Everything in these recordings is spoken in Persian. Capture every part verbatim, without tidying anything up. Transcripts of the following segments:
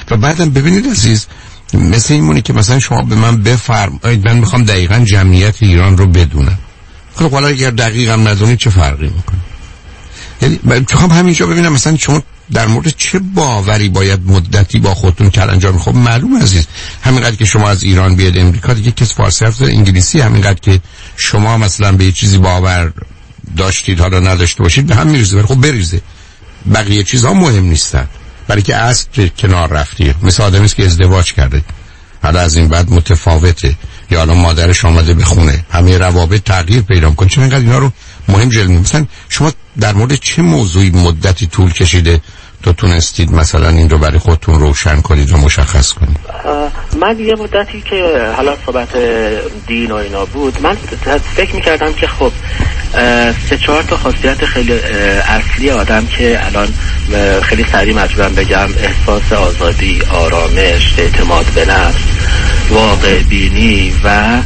و بعدم ببینید عزیز، مثل این مونی که مثلا شما به من بفرمایید من میخوام دقیقاً جمعیت ایران رو بدونم. خب حالا اگر دقیقاً ندونید چه فرقی میکنه؟ یعنی من میخوام همینجا ببینم مثلا شما در مورد چه باوری باید مدتی با خودتون کلنجار. خب معلوم عزیز، همینقدر که شما از ایران بیاد امریکا دیگه کس فارسی حرف زده انگلیسی، همینقدر که شما مثلا به یه چیزی باور داشتید حالا نداشته باشید به هم میریزه. خب بریزه، بقیه چیزها مهم نیستن، برای که اصل کنار رفتیه. مثل آدمی است که ازدواج کرده حالا از این بعد متفاوته، یا الان مادرش آمده به خونه، همه روابط تغییر پیدا می‌کنه. چون اینقدر اینا رو مهم جلوه. مثلا شما در مورد چه موضوعی مدتی طول کشیده تو تونستید مثلا این رو برای خودتون روشن کنید و مشخص کنید؟ من یه مدتی که حالا صحبت دین و اینا بود، من فکر میکردم که خب سه چهار تا خاصیت خیلی اصلی آدم که الان خیلی سریع مجبورم بگم: احساس آزادی، آرامش، اعتماد به نفس، واقع بینی و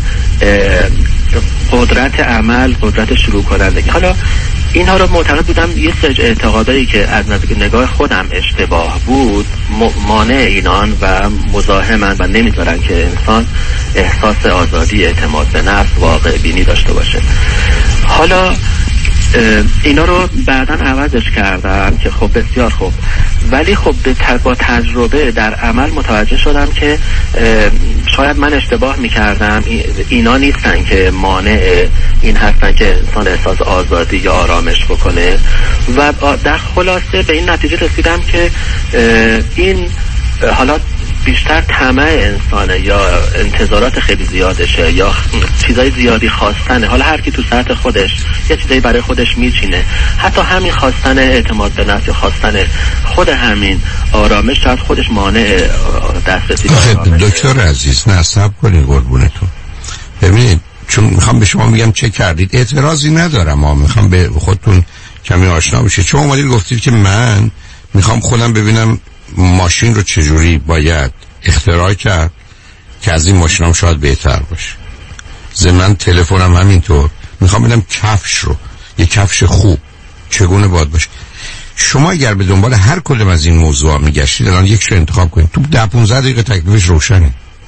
قدرت عمل، قدرت شروع کنندگی. حالا اینها رو معتقد بودم یه سری اعتقادایی که از نظر نگاه خودم اشتباه بود مانع اینان و مزاحمن و نمیذارن که انسان احساس آزادی، اعتماد به نفس، واقع بینی داشته باشه. حالا اینا رو بعداً عوضش کردم که خب بسیار خوب، ولی خب با تجربه در عمل متوجه شدم که شاید من اشتباه میکردم. اینا نیستن که مانع این هستن که انسان احساس آزادی یا آرامش بکنه. و در خلاصه به این نتیجه رسیدم که این حالا بیشتر طمع انسانه یا انتظارات خیلی زیادشه یا چیزای زیادی خواستنه. حالا هر کی تو سطح خودش یه چیزایی برای خودش میچینه. حتی همین خواستن اعتماد به نفس یا خواستن خود همین آرامش شاید خودش مانع دسترسی به آرامش. دکتر عزیز نه صبر کنید قربونتون. ببینید چون میخوام به شما میگم چه کردید، اعتراضی ندارم، اما میخوام به خودتون کمی آشنا بشید. چون اومدید گفتید که من میخوام خودم ببینم ماشین رو چجوری باید اختراع کرد که از این ماشینام شاید بهتر باشه. ضمن تلفنم همینطور، میخوام ببینم کفش رو، یه کفش خوب چگونه باید باشه. شما اگر به دنبال هر کدوم از این موضوعا میگشتید الان یکش رو انتخاب کنید، تو ده پانزده دقیقه تکلیفش روشنه.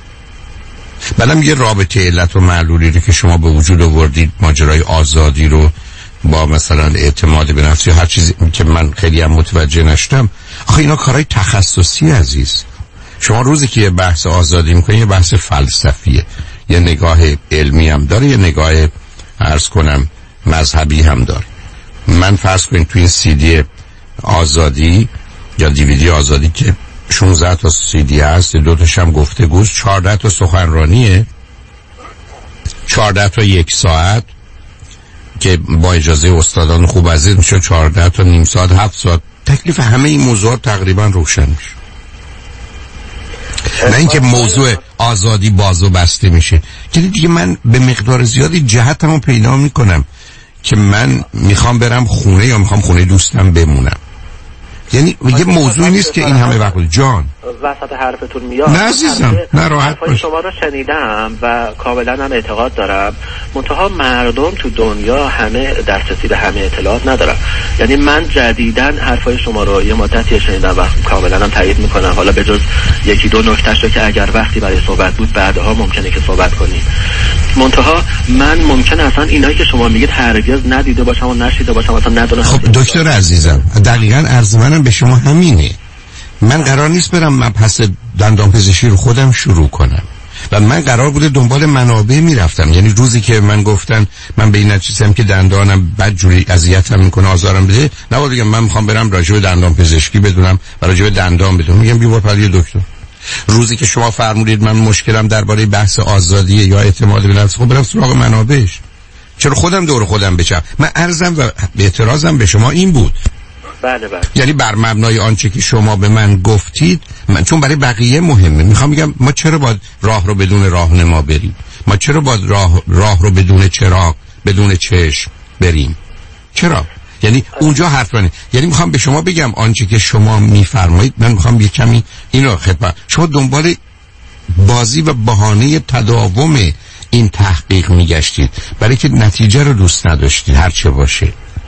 بعدم یه رابطه علت و معلولی رو که شما به وجود آوردید، ماجرای آزادی رو با مثلا اعتماد به نفس یا هر چیزی که من خیلی هم متوجه نشدم، آخه اینا کارهای تخصصی عزیز. شما روزی که یه بحث آزادی میکنید یه بحث فلسفیه، یه نگاه علمی هم داره، یه نگاه عرض کنم مذهبی هم داره. من فرض کنید توی این سی دی آزادی یا دیویدی آزادی که شانزده تا سی دی هست، دو تاش هم گفتگوست، چهارده تا سخنرانیه، چهارده تا یک ساعت که با اجازه استادان خوب عزیز میشه چهارده تا نیم ساعت، هفت ساعت. تکلیف همه این موضوعات تقریبا روشن میشه. نه اینکه موضوع آزادی باز و بسته میشه که دیگه من به مقدار زیادی جهتمو پیدا میکنم که من میخوام برم خونه یا میخوام خونه دوستم بمونم. یعنی یه موضوعی نیست که این همه وقت جان وسط حرفتون میاد. نه عزیزم، نه راحت باش. شما رو شنیدم و کاملا هم اعتقاد دارم، منتها مردم تو دنیا همه دسترسی به همه اطلاعات ندارن. یعنی من جدیداً حرفای شما رو یه مدتی شنیدم و کاملا هم تایید میکنم، حالا به جز یکی دو نکتهش رو که اگر وقتی برای صحبت بود بعدها ممکنه که صحبت کنیم. منتها من ممکنه اصلا اینایی که شما میگید هرگز ندیده باشم و نشیده باشم، اصلا ندونم. خب دکتر عزیزم دقیقاً عرض منم به شما همینه. من قرار نیست برم مبحث دندان پزشکی رو خودم شروع کنم و من قرار بوده دنبال منابع میرفتم. یعنی روزی که من گفتن من به این نتیجه‌ام که دندانم بدجوری اذیتم میکنه، آزارم بده، نباید بگم من میخوام برم راجع به دندان پزشکی بدونم و راجع به دندان بدونم. میگم بیا برای دکتر. روزی که شما فرمودید من مشکلم درباره بحث آزادی یا اعتماد به نفس، خب برم سراغ منابعش. چرا خودم دور خودم بچم؟ من عرضم و اعتراضم به شما این بود. بله بله. یعنی بر مبنای آنچه که شما به من گفتید، من چون برای بقیه مهمه میخوام بگم ما چرا باید راه رو بدون راهنما بریم؟ ما چرا باید راه راه رو بدون چراغ، بدون چشم بریم؟ چرا؟ یعنی اونجا حرف منه. یعنی میخوام به شما بگم آنچه که شما میفرمایید، من میخوام یه کمی اینو خدمت شما دنبال بازی و بهانه تداوم این تحقیق میگشتید برای که نتیجه رو دوست نداشتید هر چه باشه.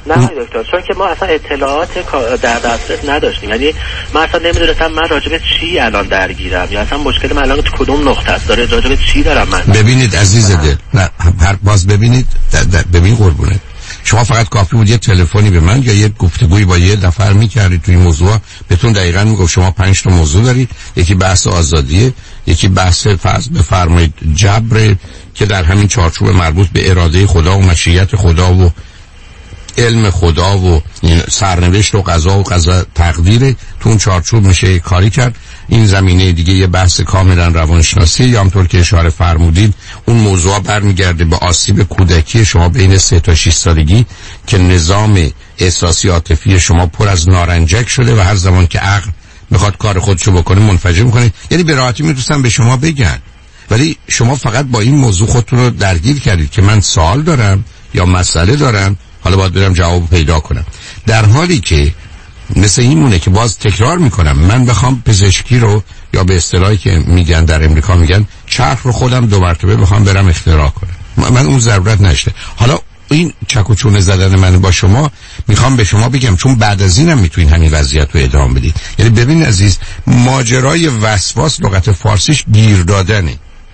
نه دکتر، چون که ما اصلا اطلاعات در دسترس نداشتیم. یعنی من اصلا نمیدونستم من راجب چی الان درگیرم، یا اصلا مشکل من الان تو کدوم نقطه است، داره راجب چی دارم من. ببینید عزیز دل، نه هر باز ببینید در در ببین قربونه، شما فقط کافی بود یه تلفنی به من یا یه گفتگویی با یه نفر می‌کردید توی موضوع، بهتون دقیقاً میگفت شما پنج تا موضوع دارید، یکی بحث آزادیه، یکی بحث فرض بفرمایید جبر که در همین چارچوب مربوط به اراده خدا و مشیت خدا و علم خدا و سرنوشت و قضا و قضا تقدیر، تو اون چارچوب میشه کاری کرد. این زمینه دیگه یه بحث کاملا روانشناسی، یا همطور که اشاره فرمودید اون موضوع برمیگرده به آسیب کودکی شما بین سه تا شش سالگی که نظام احساسی عاطفی شما پر از نارنجک شده و هر زمان که عقل میخواد کار خودشو بکنه منفجر میکنه. یعنی به راحتی میتونستم به شما بگن، ولی شما فقط با این موضوع خودتون رو درگیر کردید که من سوال دارم یا مسئله دارم، حالا باید برم جواب پیدا کنم. در حالی که مثل این مونه که باز تکرار میکنم، من بخوام پزشکی رو یا به اصطلاحی که میگن در امریکا میگن چرخ رو خودم دو مرتبه بخوام برم اختراع کنم، من اون ضرورت نشته. حالا این چک و چونه زدن من با شما میخوام به شما بگم، چون بعد از اینم میتونین همین وضعیت رو ادامه بدید. یعنی ببین عزیز، ماجرای وسواس لغت فارسیش گیر دادنه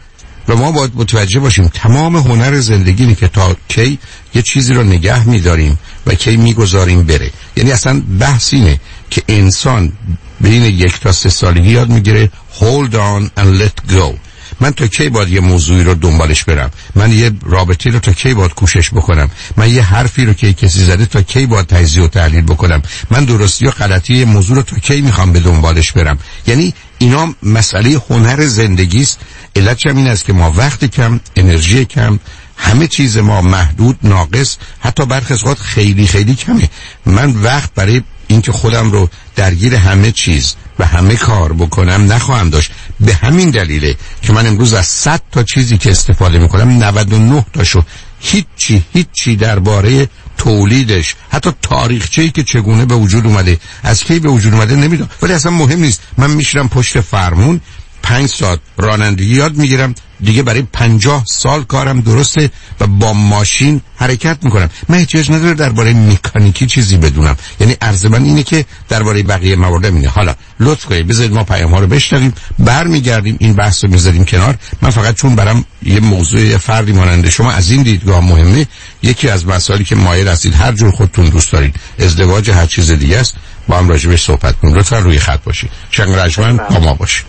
و ما باید متوجه باشیم تمام هنر زندگی اینه که تا کی یه چیزی رو نگه میداریم و کی میگذاریم بره. یعنی اصلا بحث اینه که انسان بین یک تا سه سالگی یاد میگیره hold on and let go. من تا کی باید یه موضوعی رو دنبالش برم؟ من یه رابطی رو تا کی باید کوشش بکنم؟ من یه حرفی رو که کسی زده تا کی باید تجزیه و تحلیل بکنم؟ من درستی و غلطی یه موضوع رو تا کی میخوام به دنبالش برم؟ یعنی اینا مسئله هنر زندگی است. علتش هم این است که ما وقت کم، انرژی کم، همه چیز ما محدود، ناقص، حتی برخی از اوقات خیلی خیلی کمه. من وقت برای اینکه خودم رو درگیر همه چیز و همه کار بکنم نخواهم داشت. به همین دلیله که من امروز از صد تا چیزی که استفاده میکنم نود و نه تاشو هیچی هیچی درباره تولیدش، حتی تاریخچه‌ای که چگونه به وجود اومده، از کی به وجود اومده نمیدونم. ولی اصلا مهم نیست. من میشرم پشت فرمون پنج ساعت رانندگی یاد میگیرم دیگه، برای پنجاه سال کارم درسته و با ماشین حرکت میکنم. من احتیاج نداره درباره مکانیکی چیزی بدونم. یعنی عرض من اینه که درباره بقیه موارد اینه. حالا لطف کنید بذارید ما پیام ها رو بشنویم، برمیگردیم این بحث رو میذاریم کنار. من فقط چون برام یه موضوع فردی مانند شما از این دیدگاه مهمه، یکی از مسائلی که مایل هستید هر جور خودتون دوست دارید، ازدواج هر چیز دیگه است، با هم راجبش صحبت کنیم. لطفا روی خط باشید. شنگ رجمن با ما باشید.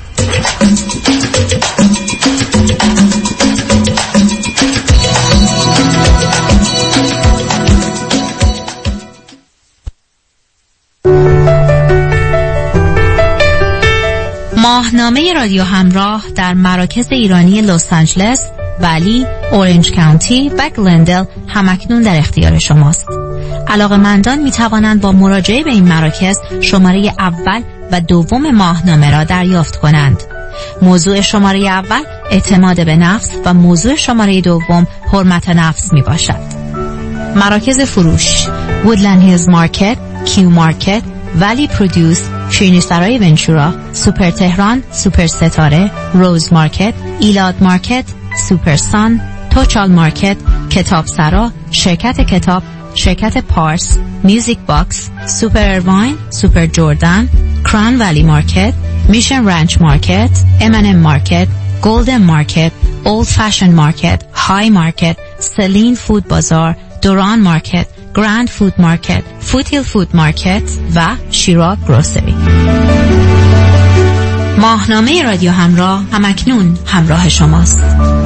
ماهنامه رادیو همراه در مراکز ایرانی لس آنجلس، ولی، اورنج کانتی و گلندل همکنون در اختیار شماست. علاقه‌مندان می توانند با مراجعه به این مراکز شماره اول و دوم ماهنامه را دریافت کنند. موضوع شماره اول اعتماد به نفس و موضوع شماره دوم حرمت نفس می باشد. مراکز فروش: وودلند هیلز مارکت، کیو مارکت، ولی پرودوس، شیرینی سرای ونچورا، سوپر تهران، سوپر ستاره، روز مارکت، ایلاد مارکت، سوپر سان، توچال مارکت، کتاب سرا، شرکت کتاب، شرکت پارس، میوزیک باکس، سوپر ارواین، سوپر جردن، کران ولی مارکت، میشن رانچ مارکت، ام ان ام مارکت، گلدن مارکت، اولد فشن مارکت، های مارکت، سلین فود بازار، دوران مارکت، گراند فود مارکت، فوتیل فود مارکت و شیراب گروسری. ماهنامه رادیو همراه همکنون همراه شماست.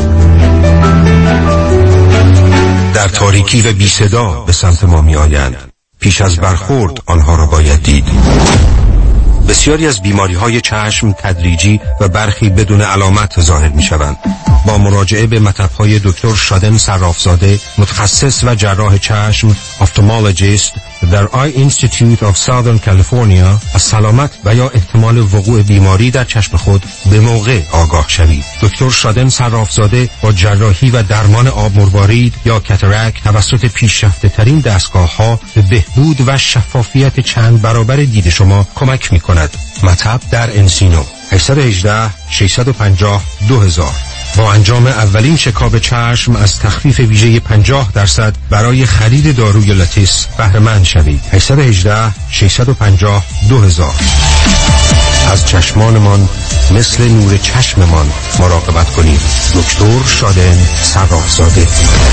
در تاریکی و بی صدا به سمت ما می آیند. پیش از برخورد آنها را باید دید. بسیاری از بیماری‌های چشم تدریجی و برخی بدون علامت ظاهر می‌شوند. با مراجعه به مطب‌های دکتر شادن صرافزاده، متخصص و جراح چشم، افتالمولوژیست در آی اینستیتیوت آف ساودرن کالیفرنیا، از سلامت و یا احتمال وقوع بیماری در چشم خود به موقع آگاه شوید. دکتر شادن صرافزاده با جراحی و درمان آب مروارید یا کاتاراکت توسط پیشرفته‌ترین دستگاه‌ها به بهبود و شفافیت چند برابر دید شما کمک می‌کند. مطب در انسینو هشت یک هشت شش پنج صفر دو هزار با انجام اولین چکاپ چشم از تخفیف ویژه پنجاه درصد برای خرید داروی لاتیس بهره مند شوید. هشت یک هشت شش پنج صفر دو هزار. از چشمانمان مثل نور چشممان مراقبت کنید. دکتر شادن صرافزاده.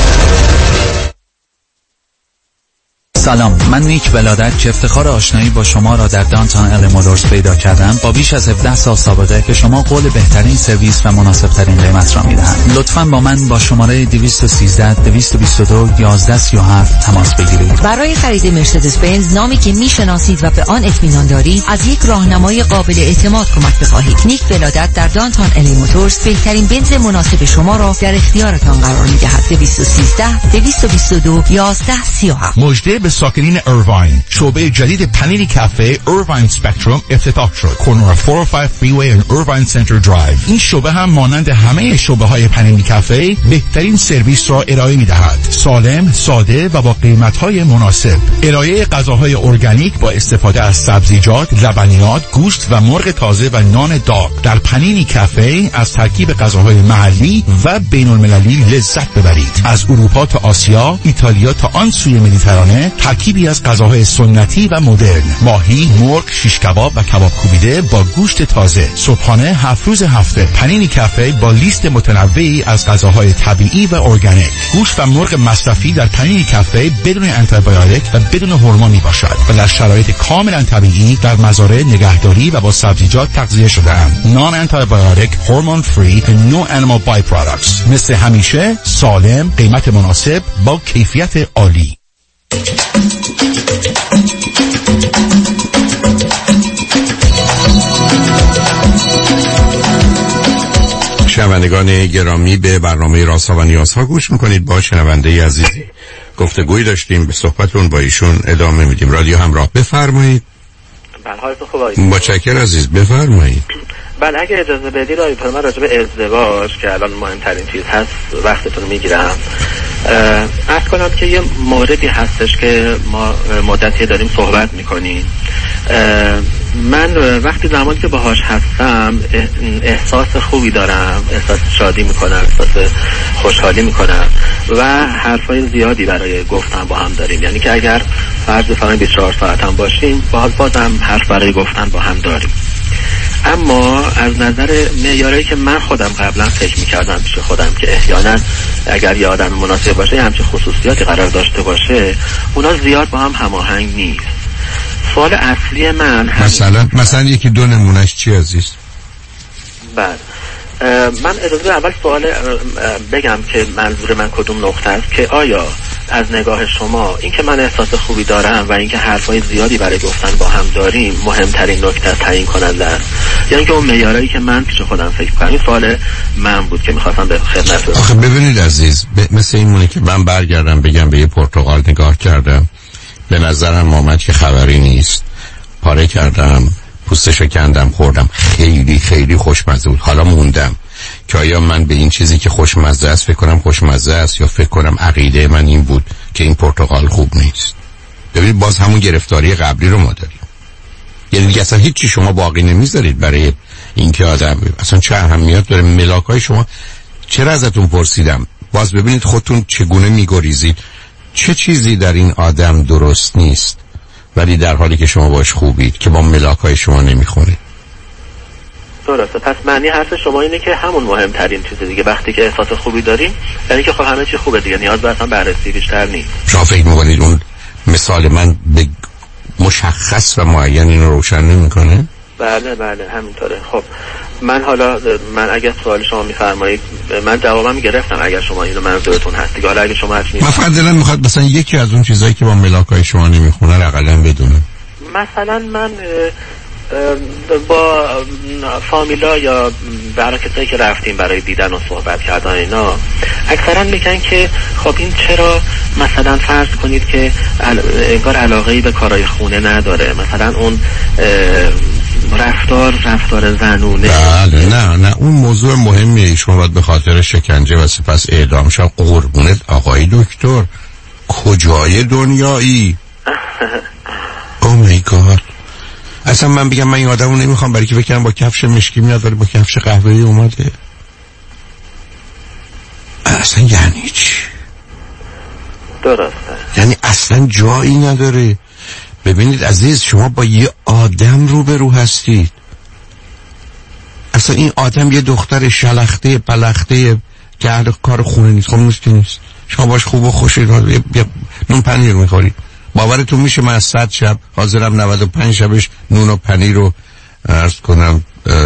سلام، من نیک ولادت که افتخار آشنایی با شما را در دانتان ال مولورز پیدا کردم. با بیش از هفده سال سابقه به شما قول بهترین سرویس و مناسب ترین قیمت را میدهم. لطفاً با من با شماره دویست و سیزده دویست و بیست و دو یازده سی و هفت تماس بگیرید. برای خرید مرسدس بنز، نامی که میشناسید و به آن اطمینان دارید، از یک راهنمای قابل اعتماد کمک بخواهید. نیک ولادت در دانتان ال مولورز بهترین بنز مناسب شما را در اختیارتان قرار میدهد. دویست و سیزده دویست و بیست و دو یازده سی و هفت. مژده به ساکنین ایرواین. شعبه جدید پنینی کافه ایرواین سپکتروم افتتاح شد. کورنر چهارصد و پنج فریوی و ایرواین سنتر درایو. این شعبه هم مانند همه شعبه های پنینی کافه بهترین سرویس را ارائه می دهد. سالم، ساده و با قیمت های مناسب. ارائه غذاهای ارگانیک با استفاده از سبزیجات، لبنیات، گوشت و مرغ تازه و نان داغ. در پنینی کافه از ترکیب غذاهای محلی و بین المللی لذت ببرید. از اروپا تا آسیا، ایتالیا تا آن سوی مدیترانه، ترکیبی از غذاهای سنتی و مدرن. ماهی، مرغ، شیش کباب و کباب کوبیده با گوشت تازه. صبحانه هفت روز هفته. پنینی کافه با لیست متنوعی از غذاهای طبیعی و ارگانیک. گوشت و مرغ مصرفی در پنینی کافه بدون آنتیبیوتیک و بدون هورمون می باشد و در شرایط کاملا طبیعی در مزارع نگهداری و با سبزیجات تغذیه شده اند. نان آنتیبیوتیک، هورمون فری و نو انیمال بای پروداکتس. مثل همیشه سالم، قیمت مناسب با کیفیت عالی. شنوندگان گرامی، به برنامه رازها و نیازها گوش میکنید. با شنونده عزیزی گفتگوی داشتیم، به صحبتون با ایشون ادامه میدیم. رادیو همراه، بفرمایید. بله، حالتون خوب آقای؟ متشکرم عزیز، بفرمایید. بله، اگه اجازه بدید آقای من راجع به ازدواج که الان مهمترین چیز هست وقتتون رو میگیرم، عرض کنم که یه موردی هستش که ما مدتی داریم صحبت میکنیم. من وقتی زمانی که باهاش هستم احساس خوبی دارم، احساس شادی میکنم، احساس خوشحالی میکنم و حرفای زیادی برای گفتن با هم داریم. یعنی که اگر فرض بفرمایید بیست و چهار ساعت هم باشیم، باز بازم حرف برای گفتن با هم داریم. اما از نظر معیاری که من خودم قبلا فکر میکردم پیش خودم که احیانا اگر یه آدم مناسب باشه همچین خصوصیاتی قرار داشته باشه، اونا زیاد با هم هماهنگ نیست. سوال اصلی من مثلا مثلا یکی دو نمونهش چی عزیز؟ بعد من اجازه اول سوال بگم که منظور من کدوم نقطه است، که آیا از نگاه شما این که من احساس خوبی دارم و اینکه حرفای زیادی برای گفتن با هم داریم مهمترین نکته تعیین کننده است، یا اینکه اون معیاری که من پیش خودم فکر کنم؟ این سوال من بود که می‌خواستم به خدمت برسونم. آخه ببینید عزیز، ب... مثل این مونه که من برگردم بگم به یه پرتقال نگاه کردم، به نظرم آمد که خبری نیست، پاره کردم، پوستشو کندم، خوردم، خیلی خیلی خوشمزه بود. حالا موندم که آیا من به این چیزی که خوشمزه است فکر کنم خوشمزه است یا فکر کنم عقیده من این بود که این پرتقال خوب نیست. ببینید باز همون گرفتاری قبلی رو ما داریم. یعنی دیگه اصلا هیچی شما باقی نمیذارید برای اینکه آدم اصلا چه اهمیت داره ملاکای شما. چرا ازتون پرسیدم؟ باز ببینید خودتون چگونه میگریزید. چه چیزی در این آدم درست نیست ولی در حالی که شما باش خوبید که با ملاکای شما نمیخونه؟ درسته. پس معنی حرف شما اینه که همون مهمترین چیز دیگه وقتی که احساس خوبی داریم، یعنی که خب همه چی خوبه دیگه، نیاز به اصلا بررسی بیشتر نیست. شما فکر میکنید اون مثال من به مشخص و معین اینو روشن نمیکنه؟ بله بله همینطوره. خب من حالا من اگر سوال شما میفرمایید من جوابم گرفتم اگر شما اینو منظورتون هست دیگه. حالا اگه شما هست من فقط دلم میخواد مثلا یکی از اون چیزایی که با ملاکای شما نمیخونه رو حداقل بدونم. مثلا من با فامیلا یا برای کسایی که رفتیم برای دیدن و صحبت کردن اینا اکثرا میگن که خب این چرا مثلا فرض کنید که انگار علاقه‌ای به کارهای خونه نداره، مثلا اون رفتار رفتار زنونه. بله نه نه اون موضوع مهمیه. ایشون باید به خاطر شکنجه و سپس اعدام شد. قربونت آقای دکتر، کجای دنیایی؟ او مای گاد. اصلا من بگم من این آدمو نمیخوام برای که فکر کنم با کفش مشکی میاد ولی با کفش قهوه‌ای اومده. اصلا یعنی چی؟ درسته. یعنی اصلا جایی نداره. ببینید عزیز، شما با یه آدم روبرو هستید. اصلا این آدم یه دختر شلخته پلخته که اهل کار خونه نیست. خب نیست که نیست. شما باش خوب و خوشید، یه نون پنیر میخورید. باورتون میشه من از صد شب حاضرم نود و پنج شبش نون و پنیر رو عرض کنم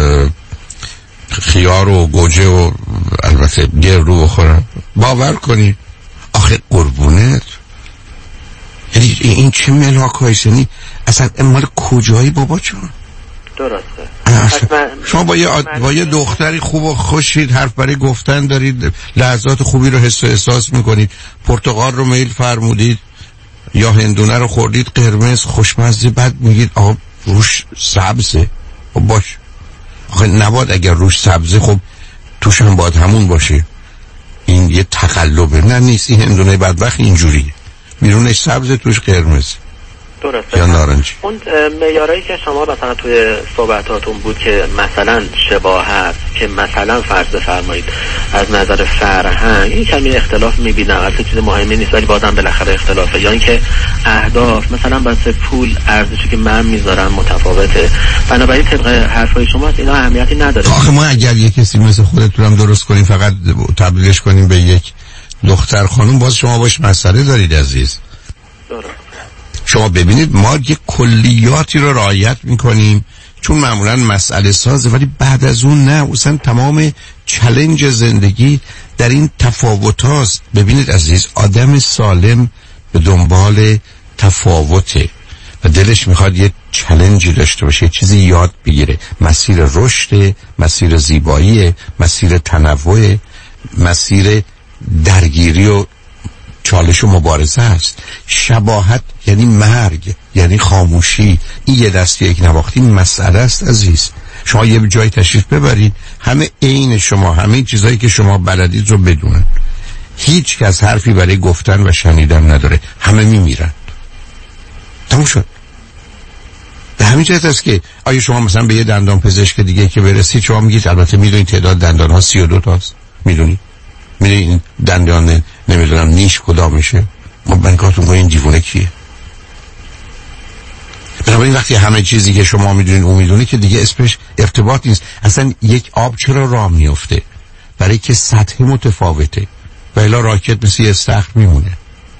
خیار و گوجه و البته گردو بخورم؟ باور کنید. آخه قربونت، یعنی این چه ملاک هایست؟ یعنی اصلا مال کجایی بابا جان؟ درسته. شما با یه, آد... با یه دختری خوب و خوشید، حرف برای گفتن دارید، لحظات خوبی رو حس و احساس میکنید، پرتقال رو میل فرمودید یا هندونه رو خوردید قرمز خوشمزه، بعد میگید آقا روش سبزه. خب باش، آخه نباید اگر روش سبزه خب توش هم باید همون باشه. این یه تقلبه. نه نیست، این هندونه بدبخت اینجوریه، بیرونش سبز توش قرمز درسته یا نارنجی. اون معیارایی که شما مثلا توی صحبتاتون بود که مثلا شباهت، که مثلا فرض بفرمایید از نظر فرهنگ این کمی اختلاف میبینم، اصلا چیز مهمی نیست ولی بازم بالاخره اختلافه، یا اینکه اهداف مثلا واسه پول ارزشی که من میذارم متفاوته، بنابراین طبق حرفای شما اینا اهمیتی نداره. آخه ما اگر یک کسی مثل خودتون هم درست کنیم فقط تبدیلش کنیم به یک دختر خانم، باز شما باش مسئله دارید عزیز. درست. شما ببینید ما یک کلیاتی رو رعایت میکنیم چون معمولا مسئله سازه، ولی بعد از اون نه، اصلا تمام چالش زندگی در این تفاوت هاست. ببینید عزیز، آدم سالم به دنبال تفاوته و دلش میخواد یه چالنجی داشته باشه، یه چیزی یاد بگیره. مسیر رشد، مسیر زیبایی، مسیر تنوع، مسیر درگیری و چالش و مبارزه است. شباهت یعنی مرگ، یعنی خاموشی. این یه دستی یک نواختی مسئله است عزیز. شما یه جای تشریف ببرید، همه عین شما همه چیزایی که شما بلدید رو بدونن، هیچ کس حرفی برای گفتن و شنیدن نداره، همه میمیرن. تموم شد. به همین جهت است که آیا شما مثلا به یه دندان پزشک دیگه که برسید شما میگید البته میدونید تعداد دندان ها سی و دو تاست، میدونید میدونید این دندان نمیدونم نیش کدام میشه، ما بنکاتون با این دیوونه کیه؟ بنابراین وقتی همه چیزی که شما میدونید اون میدونه که دیگه اسمش ارتباط نیست. اصلا یک آب چرا راه میفته؟ برای که سطح متفاوته و الا راکت مثل یه استخر میمونه.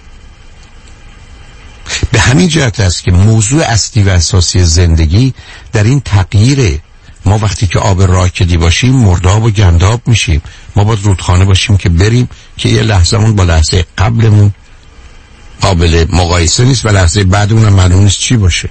به همین جهت است که موضوع اصلی و اساسی زندگی در این تغییره. ما وقتی که آب راکدی باشیم مرداب و گنداب میشیم. ما باید رودخانه باشیم که بریم که یه لحظه‌مون با لحظه قبلمون قابل مقایسه نیست و لحظه بعدمون هم معلوم نیست چی باشه.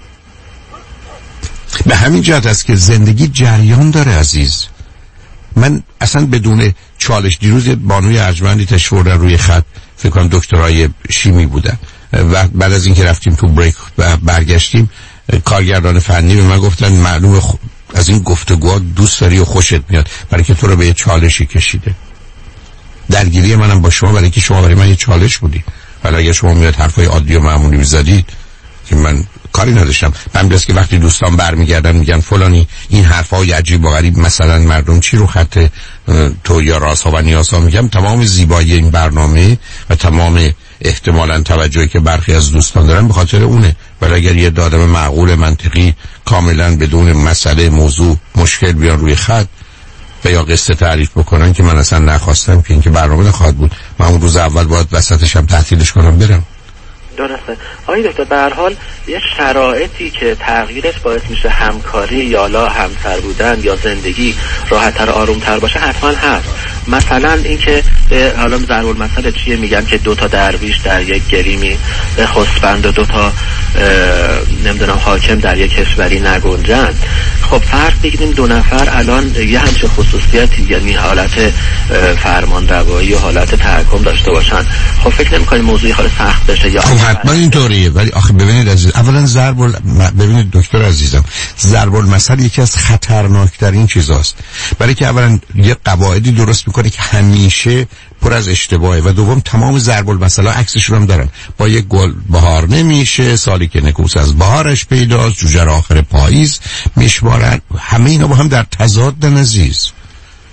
به همین جهت است که زندگی جریان داره عزیز. من اصلا بدون چالش، دیروز بانوی ارجمندی تشریف روی خط، فکر کنم دکترای شیمی بودن و بعد از اینکه رفتیم تو بریک و برگشتیم کارگردان فنی به من گفتن معلومه خ... از این گفتگوها دوست داری و خوشت میاد برای که تو رو به یه چالشی کشیده. درگیری منم با شما برای که شما برای من یه چالش بودی، ولی اگه شما میاد حرفای عادی و معمولی میزدید که من کاری نداشتم. من بس که وقتی دوستان برمیگردن میگن فلانی این حرفای عجیب و غریب مثلا مردم چی رو خط تو یا رازها و نیازها، میگم تمام زیبایی این برنامه و تمام احتمالاً توجهی که برخی از دوستان دارن به خاطر اونه. ولی اگر یه آدم معقول منطقی کاملا بدون مسئله موضوع مشکل بیان روی خط و یا قصه تعریف بکنن که من اصلا نخواستم که اینکه برنامه نخواهد بود، من اون روز اول باید وسطش هم تعطیلش کنم برم. درسته. آقای دکتر، به هر حال یه شرایطی که تغییرش باعث میشه همکاری یا لا همسر بودن یا زندگی راحت‌تر آروم‌تر باشه حتما هست. مثلا اینکه حالا ضرب المثل چیه میگن که دو تا درویش در یک گریمی خسبند و دو تا نمیدونم حاکم در یک کشوری نگنجند. خب فرض بگیریم دو نفر الان یه همچه خصوصیتی یعنی حالت فرمانروایی و حالت تحکم داشته باشن، خب فکر نمی‌کنید موضوعی خیلی سخت بشه یا حتما اینطوریه. ولی آخه ببینید عزیز، اولا ضرب ال... ببینید دکتر عزیزم، ضرب المثل یکی از خطرناکترین چیزاست، برای که اولا یه قواعدی درست میکنه که همیشه پر از اشتباهه و دوم تمام ضرب المثل‌ها عکسشون هم دارن. با یک گل بهار نمیشه، سالی که نکوس از بهارش پیداست، جوجه آخر پاییز میشمارن. همه اینا با هم در تضادن عزیز. اینا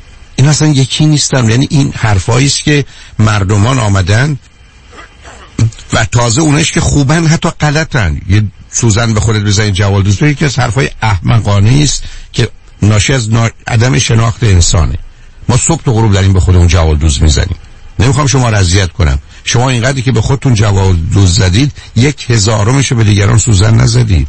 این اصلا یکی نیستن. یعنی این حرفایی است که مردمان آمدن و تازه اونش که خوبن حتی غلطن. یه سوزن به خودت بزنید جوالدوز بگید که از حرفای احمقانه است که ناشی از نا... عدم شناخت انسانه. ما صبح تا غروب داریم به خودمون جوالدوز میزنیم. نمیخوام شما رو اذیت کنم. شما اینقدری که به خودتون جوالدوز زدید یک هزارمش به دیگران سوزن نزدید.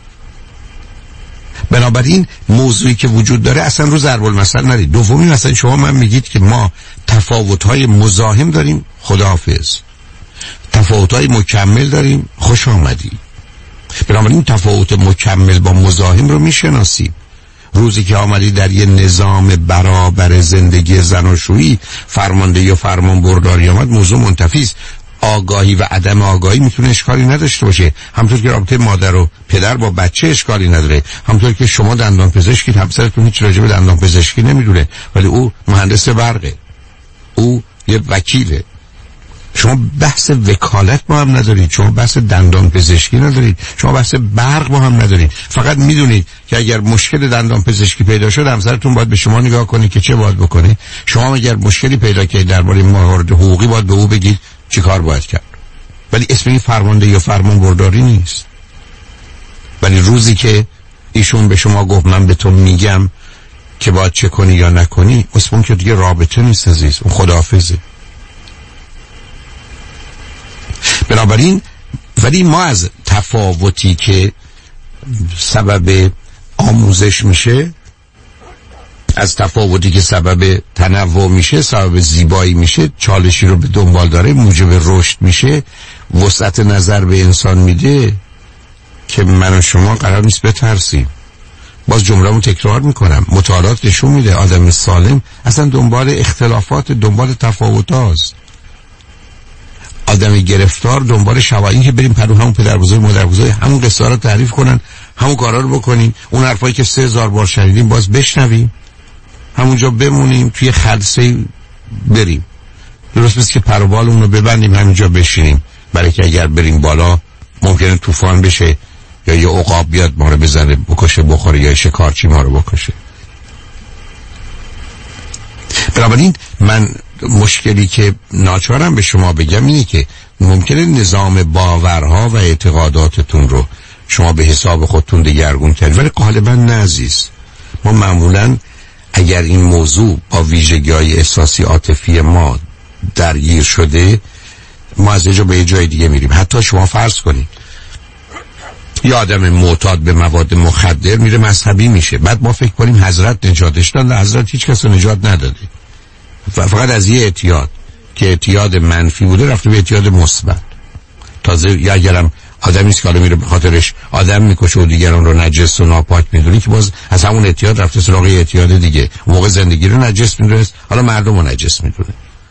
بنابراین موضوعی که وجود داره اصلا رو ضرب المثل ندید. دومی مثلا شما من میگید که ما تفاوت‌های مزاحم داریم، خداحافظ. تفاوت‌های مکمل داریم، خوش آمدی. بنابراین تفاوت مکمل با مزاحم رو میشناسیم. روزی که آمدی در یه نظام برابر زندگی زناشویی فرمانده یا فرمان برداری آمد، موضوع منتفی است. آگاهی و عدم آگاهی میتونه اشکالی نداشته باشه. همونطور که رابطه مادر و پدر با بچه اشکالی نداره، همونطور که شما دندان پزشکی، همسرتون هیچ راجع به دندان پزشکی نمیدونه ولی او مهندس برقه، او یه وکیله. شما بحث وکالت با هم ندارید، شما بحث دندان پزشکی ندارید، شما بحث برق با هم ندارید. فقط میدونید که اگر مشکل دندان پزشکی پیدا شد همسرتون باید به شما نگاه کنه که چه باید بکنه. شما اگر مشکلی پیدا کردید درباره موارد حقوقی باید به او بگید چی کار باید کرد. ولی اسم این فرمانده یا فرمان برداری نیست. ولی روزی که ایشون به شما گفت من به تو میگم که باید چه کنی یا نکنی، اسم اون که دیگه رابطه نیست عزیز، اون خداحافظه. بنابراین ولی ما از تفاوتی که سبب آموزش میشه، از تفاوتی که سبب تنوع میشه، سبب زیبایی میشه، چالشی رو به دنبال داره، موجب رشد میشه، وسعت نظر به انسان میده که من و شما قرار نیست بترسیم. باز جمله‌مو تکرار میکنم، مطالعات نشون میده آدم سالم اصلا دنبال اختلافات، دنبال تفاوتاست. آدمی گرفتار دنبال شواهدی که بریم پرو همون پدر بزرگ مادر بزرگ همون قصه رو تعریف کنن، همون کارا رو بکنیم، اون حرفایی که سه هزار بار شنیدیم باز بشنویم، همونجا بمونیم، توی خلسه بریم. درست مثل که پر و بالمون رو ببندیم همینجا بشینیم، برای که اگر بریم بالا ممکنه طوفان بشه یا یه عقاب بیاد ما رو بزنه بکشه بخوره یا شکارچی ما رو بکشه. بنابراین من مشکلی که ناچارم به شما بگم اینه که ممکنه نظام باورها و اعتقاداتتون رو شما به حساب خودتون دگرگون کنید، ولی غالبا نه عزیز. ما معمولا اگر این موضوع با ویژگی‌های احساسی عاطفی ما درگیر شده، ما از یه جا به یه جای دیگه میریم. حتی شما فرض کنید یه آدم معتاد به مواد مخدر میره مذهبی میشه، بعد ما فکر کنیم حضرت نجاتش داد. حضرت هیچ کس رو نجات نداده، فقط از یه اعتیاد که اعتیاد منفی بوده رفته به اعتیاد مثبت. تازه یا اگرم آدمی است که حالا میره به خاطرش آدم میکشه و دیگران رو نجس و ناپاک میدونه، که باز از همون اعتیاد رفته سراغ اعتیاد دیگه، موقع زندگی رو نجس میدونه، حالا مردم رو نجس میدونه.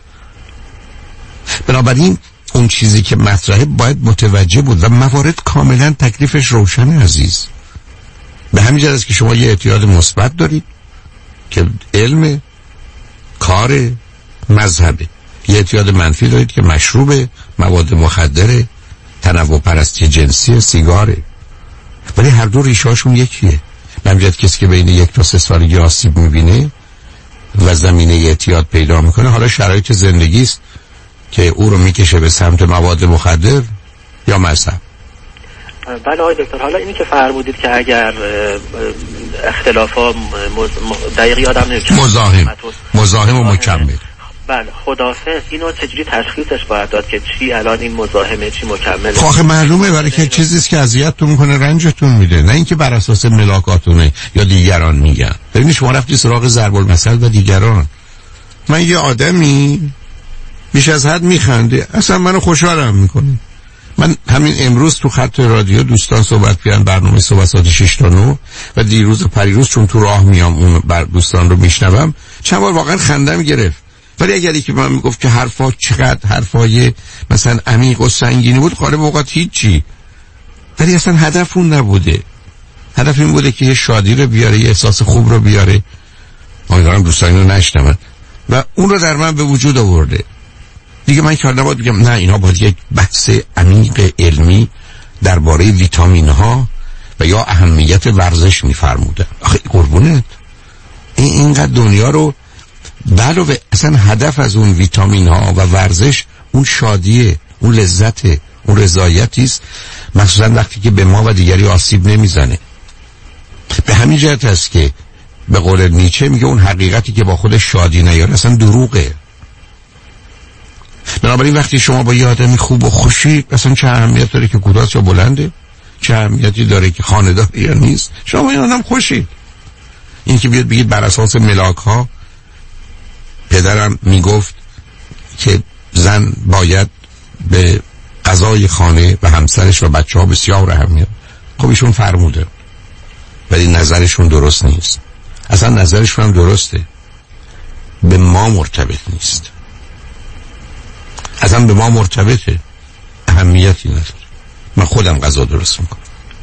بنابراین اون چیزی که مطرحه باید متوجه بود و موارد کاملا تکلیفش روشنه عزیز. به همین جهت است که شما یه اعتیاد مثبت دارید که علم، کار، مذهبه. یه اعتیاد منفی دارید که مشروب، مواد مخدره، تنوع پرستی جنسی، سیگاره. ولی هر دو ریشه‌هاشون یکیه. به همین جهت کسی که بین یک تا سه سالگی آسیب میبینه و زمینه اعتیاد پیدا میکنه، حالا شرایط زندگی است که او رو میکشه به سمت مواد مخدر یا مذهب. بله آقای دکتر، حالا اینی که فرمودید که اگر اختلافا دقیق یادم نمیاد مزاحم مزاحم و مکمل، بله خداحافظ، اینو چجوری تشخیصش باید داد که چی الان این مزاحمه چی مکمله؟ خب آخه معلومه، برای که چیزیست که اذیتتون میکنه، رنجتون میده، نه اینکه بر اساس ملاکاتونه یا دیگران میگن. ببینید شما رفتی سراغ ضرب المثل و دیگران. من یه آدمی بیش از حد میخنده، اصلا منو خوشحالم میکنه. من همین امروز تو خط رادیو دوستان صحبت کردن، برنامه صبح ساعت شش تا نه، و دیروز و پریروز چون تو راه میام اون بر دوستان رو میشنوم، چند بار واقعا خندم گرفت. ولی اگر یکی من میگفت که حرفا چقدر حرفای مثلا عمیق و سنگینی بود، غالب اوقات هیچی، ولی اصلا هدف اون نبوده. هدف این بوده که یه شادی رو بیاره، یه احساس خوب رو بیاره. امیدوارم دوستان رو نشنون و اون رو در من به وجود آورده. دیگه من که نباید بگم نه اینا باید یک بحث عمیق علمی درباره ویتامین ها و یا اهمیت ورزش میفرمودن. آخه قربونت این اینقدر دنیا رو علاوه اصلا هدف از اون ویتامین ها و ورزش اون شادیه، اون لذته، اون رضایتی است، مخصوصا وقتی که به ما و دیگری آسیب نمیزنه. به همین جهت است که به قول نیچه میگه اون حقیقتی که با خودش شادی نیاره اصلا دروغه. بنابراین وقتی شما با یه آدمی خوب و خوشی، اصلا چه اهمیت داره که کوتاست یا بلنده، چه اهمیتی داره که خانه‌دار یا نیست، شما با این آدم خوشید. این که بیاد بگید بر اساس ملاک ها پدرم میگفت که زن باید به غذای خانه و همسرش و بچه ها بسیار اهمیت. خب ایشون فرموده ولی نظرشون درست نیست. اصلا نظرشون هم درسته، به ما مرتبط نیست، اصلا به ما مرتبطه، اهمیتی نداره. من خودم غذا درست میکنم.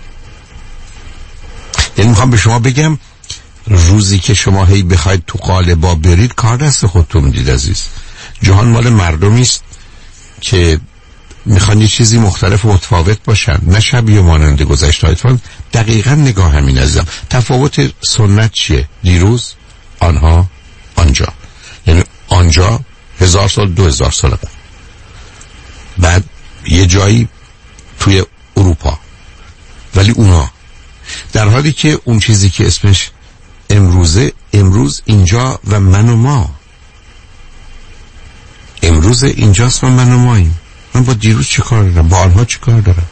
یعنی میخوام به شما بگم روزی که شما هی بخواید تو قالبا برید کار دست خودتون میدید عزیز. جهان مال مردمی است که میخوان یه چیزی مختلف و متفاوت باشن، نه شبیه مانند گذشته هایتون. دقیقا نگاه همین عزیزم. تفاوت سنت چیه؟ دیروز، آنها، آنجا. یعنی آنجا هزار سال، دو هزار سال قبل، بعد یه جایی توی اروپا، ولی اونا، در حالی که اون چیزی که اسمش امروزه، امروز اینجا و من و ما، امروز اینجاست و من و ماییم. من با دیروز چه کار دارم؟ با آنها چه کار دارم؟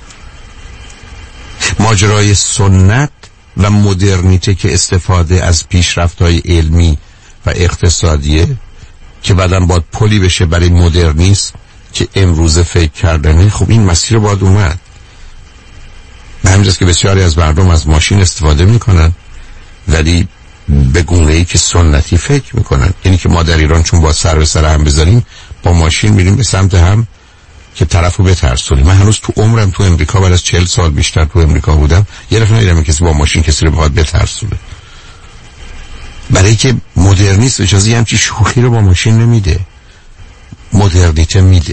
ماجرای سنت و مدرنیته که استفاده از پیشرفت‌های علمی و اقتصادیه که بعداً باید پلی بشه برای مدرنیسم که امروزه فکر کردنه، خب این مسیر باید اومد. به همین جاست که بسیاری از مردم از ماشین استفاده میکنن ولی به گونه‌ای که سنتی فکر میکنن. یعنی که ما در ایران چون با سر به سر هم بذاریم با ماشین میریم به سمت هم که طرفو بترسونیم. من هنوز تو عمرم تو امریکا بعد از چهل سال بیشتر تو امریکا بودم یه دفعه ندیدم کسی با ماشین کسی رو بخواد بترسونه، برای که مدرنیسم اجازه همچی شوخی رو با ماشین نمیده. مدرنیته میده،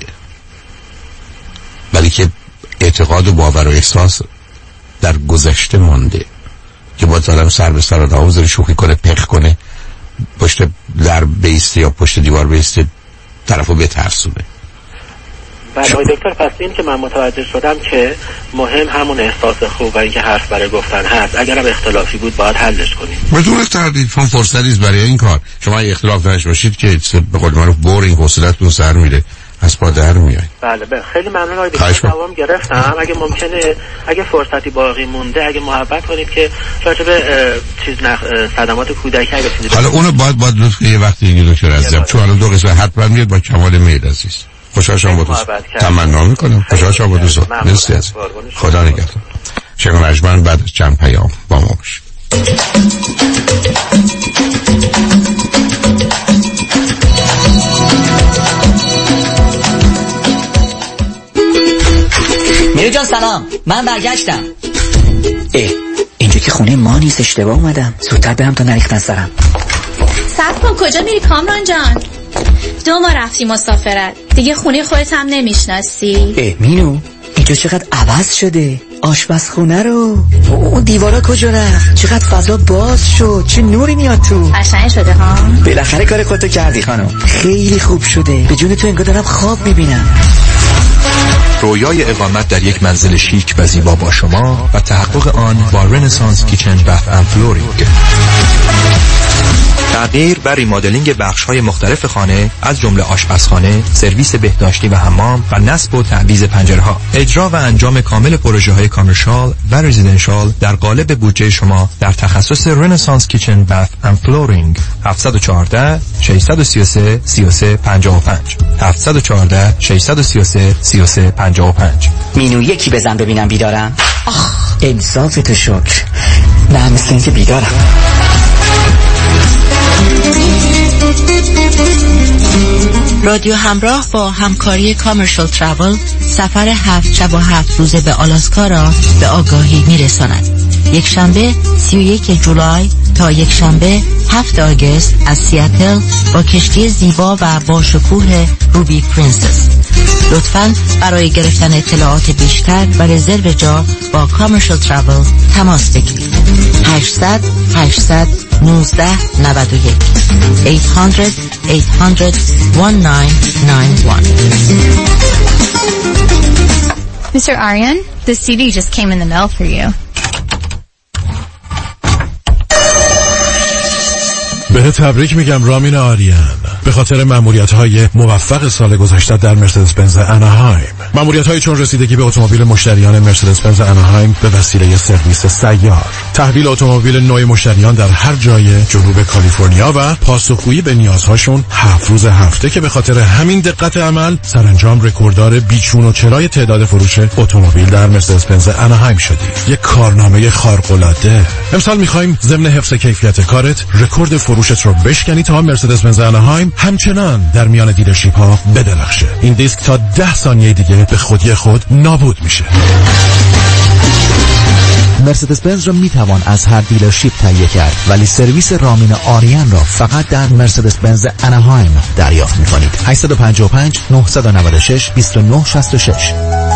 ولی که اعتقاد و باور و احساس در گذشته مانده که باید آدم سر به سر آدم بذاره شوخی کنه، پخ کنه، پشت در بیسته یا پشت دیوار بیسته طرفو بترسونه. بله آقای دکتر، پس این که من متوجه شدم که مهم همون احساس خوب و اینکه حرف برای گفتن هست، اگرم اختلافی بود باید حلش کنیم. بدون تردید فهم فرصتیست برای این کار. شما اختلاف داشته باشید که به قول معروف بورینگ، حوصله‌تون سر میره، از پا در میاد. بله بله خیلی ممنون آقای دکتر، جواب گرفتم. اگه ممکنه اگه فرصتی باقی مونده اگه محبت کنید که راجع به چیز نخ... صدمات کودکی اگه چیزی حالا اونو باید باید لطف یه وقتی دیگه دکتر عزیزم، چون الان دو قسمت حتما میاد با کمال میل عزیز. خوشحال شدم با دوست تمنا میکنم. خوشحال شدم با دوست. مرسی از خدا نگهدار. شنگ رجمن بعد از چند پیام با ما باش. میره جان سلام، من برگشتم. اه اینجا که خونه ما نیست، اشتباه اومدم. زودتر برم تا نریختن سرم. صبر کن، کجا میری کامران جان؟ دو ما رفتی مسافرت دیگه، خونه خودت هم نمیشناسی. اه مینو اینجا چقدر عوض شده، آشپزخونه رو، اون دیوارا کجا رفت، چقدر فضا باز شد، چه نوری میاد تو. قشنگ شده ها. بالاخره کار خودتو کردی خانم، خیلی خوب شده. به جون تو انگار دارم خواب میبینم. رویای اقامت در یک منزل شیک و زیبا با شما و تحقق آن با رنسانس کیچن بث اند فلورینگ. تغییر و ریمادلینگ بخش‌های مختلف خانه از جمله آشپزخانه، سرویس بهداشتی و حمام و نصب و تعویض پنجره‌ها. اجرا و انجام کامل پروژه‌های کامرشال و رزیدنشال در قالب بودجه شما در تخصص رنسانس کیچن بث اند فلورینگ. هفت یک چهار شش سه سه سه سه پنج پنج هفت یک چهار شش سه سه سه سه پنج پنج. مینو یکی بزن ببینم بیدارم. آخ انصاف تو شکر. نه مثل اینکه بیدارم. رادیو همراه با همکاری کامرشال تراول سفر هفت شب و هفت روزه به آلاسکا را به آگاهی میرساند. یک شنبه سی و یک جولای تا یک شنبه هفت آگوست از سیاتل با کشتی زیبا و با شکوه روبی پرنسس. لطفاً برای گرفتن اطلاعات بیشتر و رزرو جا با کامرشال تراول تماس بگیرید. هشتصد هشتصد نوزده نود و یک هشتصد هشتصد هشتصد نوزده نود و یک. Mister Aryan, the C D just came in the mail for you. به تبریک میگم رامین آریان به خاطر مأموریت‌های موفق سال گذشته در مرسدس بنز اناهایم. مأموریت‌هایی چون رسیدگی به اتومبیل مشتریان مرسدس بنز اناهایم به وسیله سرویس سیار، تحویل اتومبیل نوع مشتریان در هر جای جنوب کالیفرنیا و پاسخگویی به نیازهاشون هفت روز هفته که به خاطر همین دقت عمل سرانجام رکورددار بیچون و چرای تعداد فروش اتومبیل در مرسدس بنز اناهایم شدی. یک کارنامه خارق‌العاده. امسال می‌خوایم ضمن حفظ کیفیت کارت رکورد فروشت رو بشکنی تا مرسدس بنز اناهایم همچنان در میان دیلرشیپ ها بدرخشه. این دیسک تا ده ثانیه دیگه به خودی خود نابود میشه. مرسدس بنز را میتوان از هر دیلرشیپ تهیه کرد، ولی سرویس رامین آریان را فقط در مرسدس بنز اناهایم دریافت میکنید. هشت پنج پنج نه نه شش دو نه شش شش.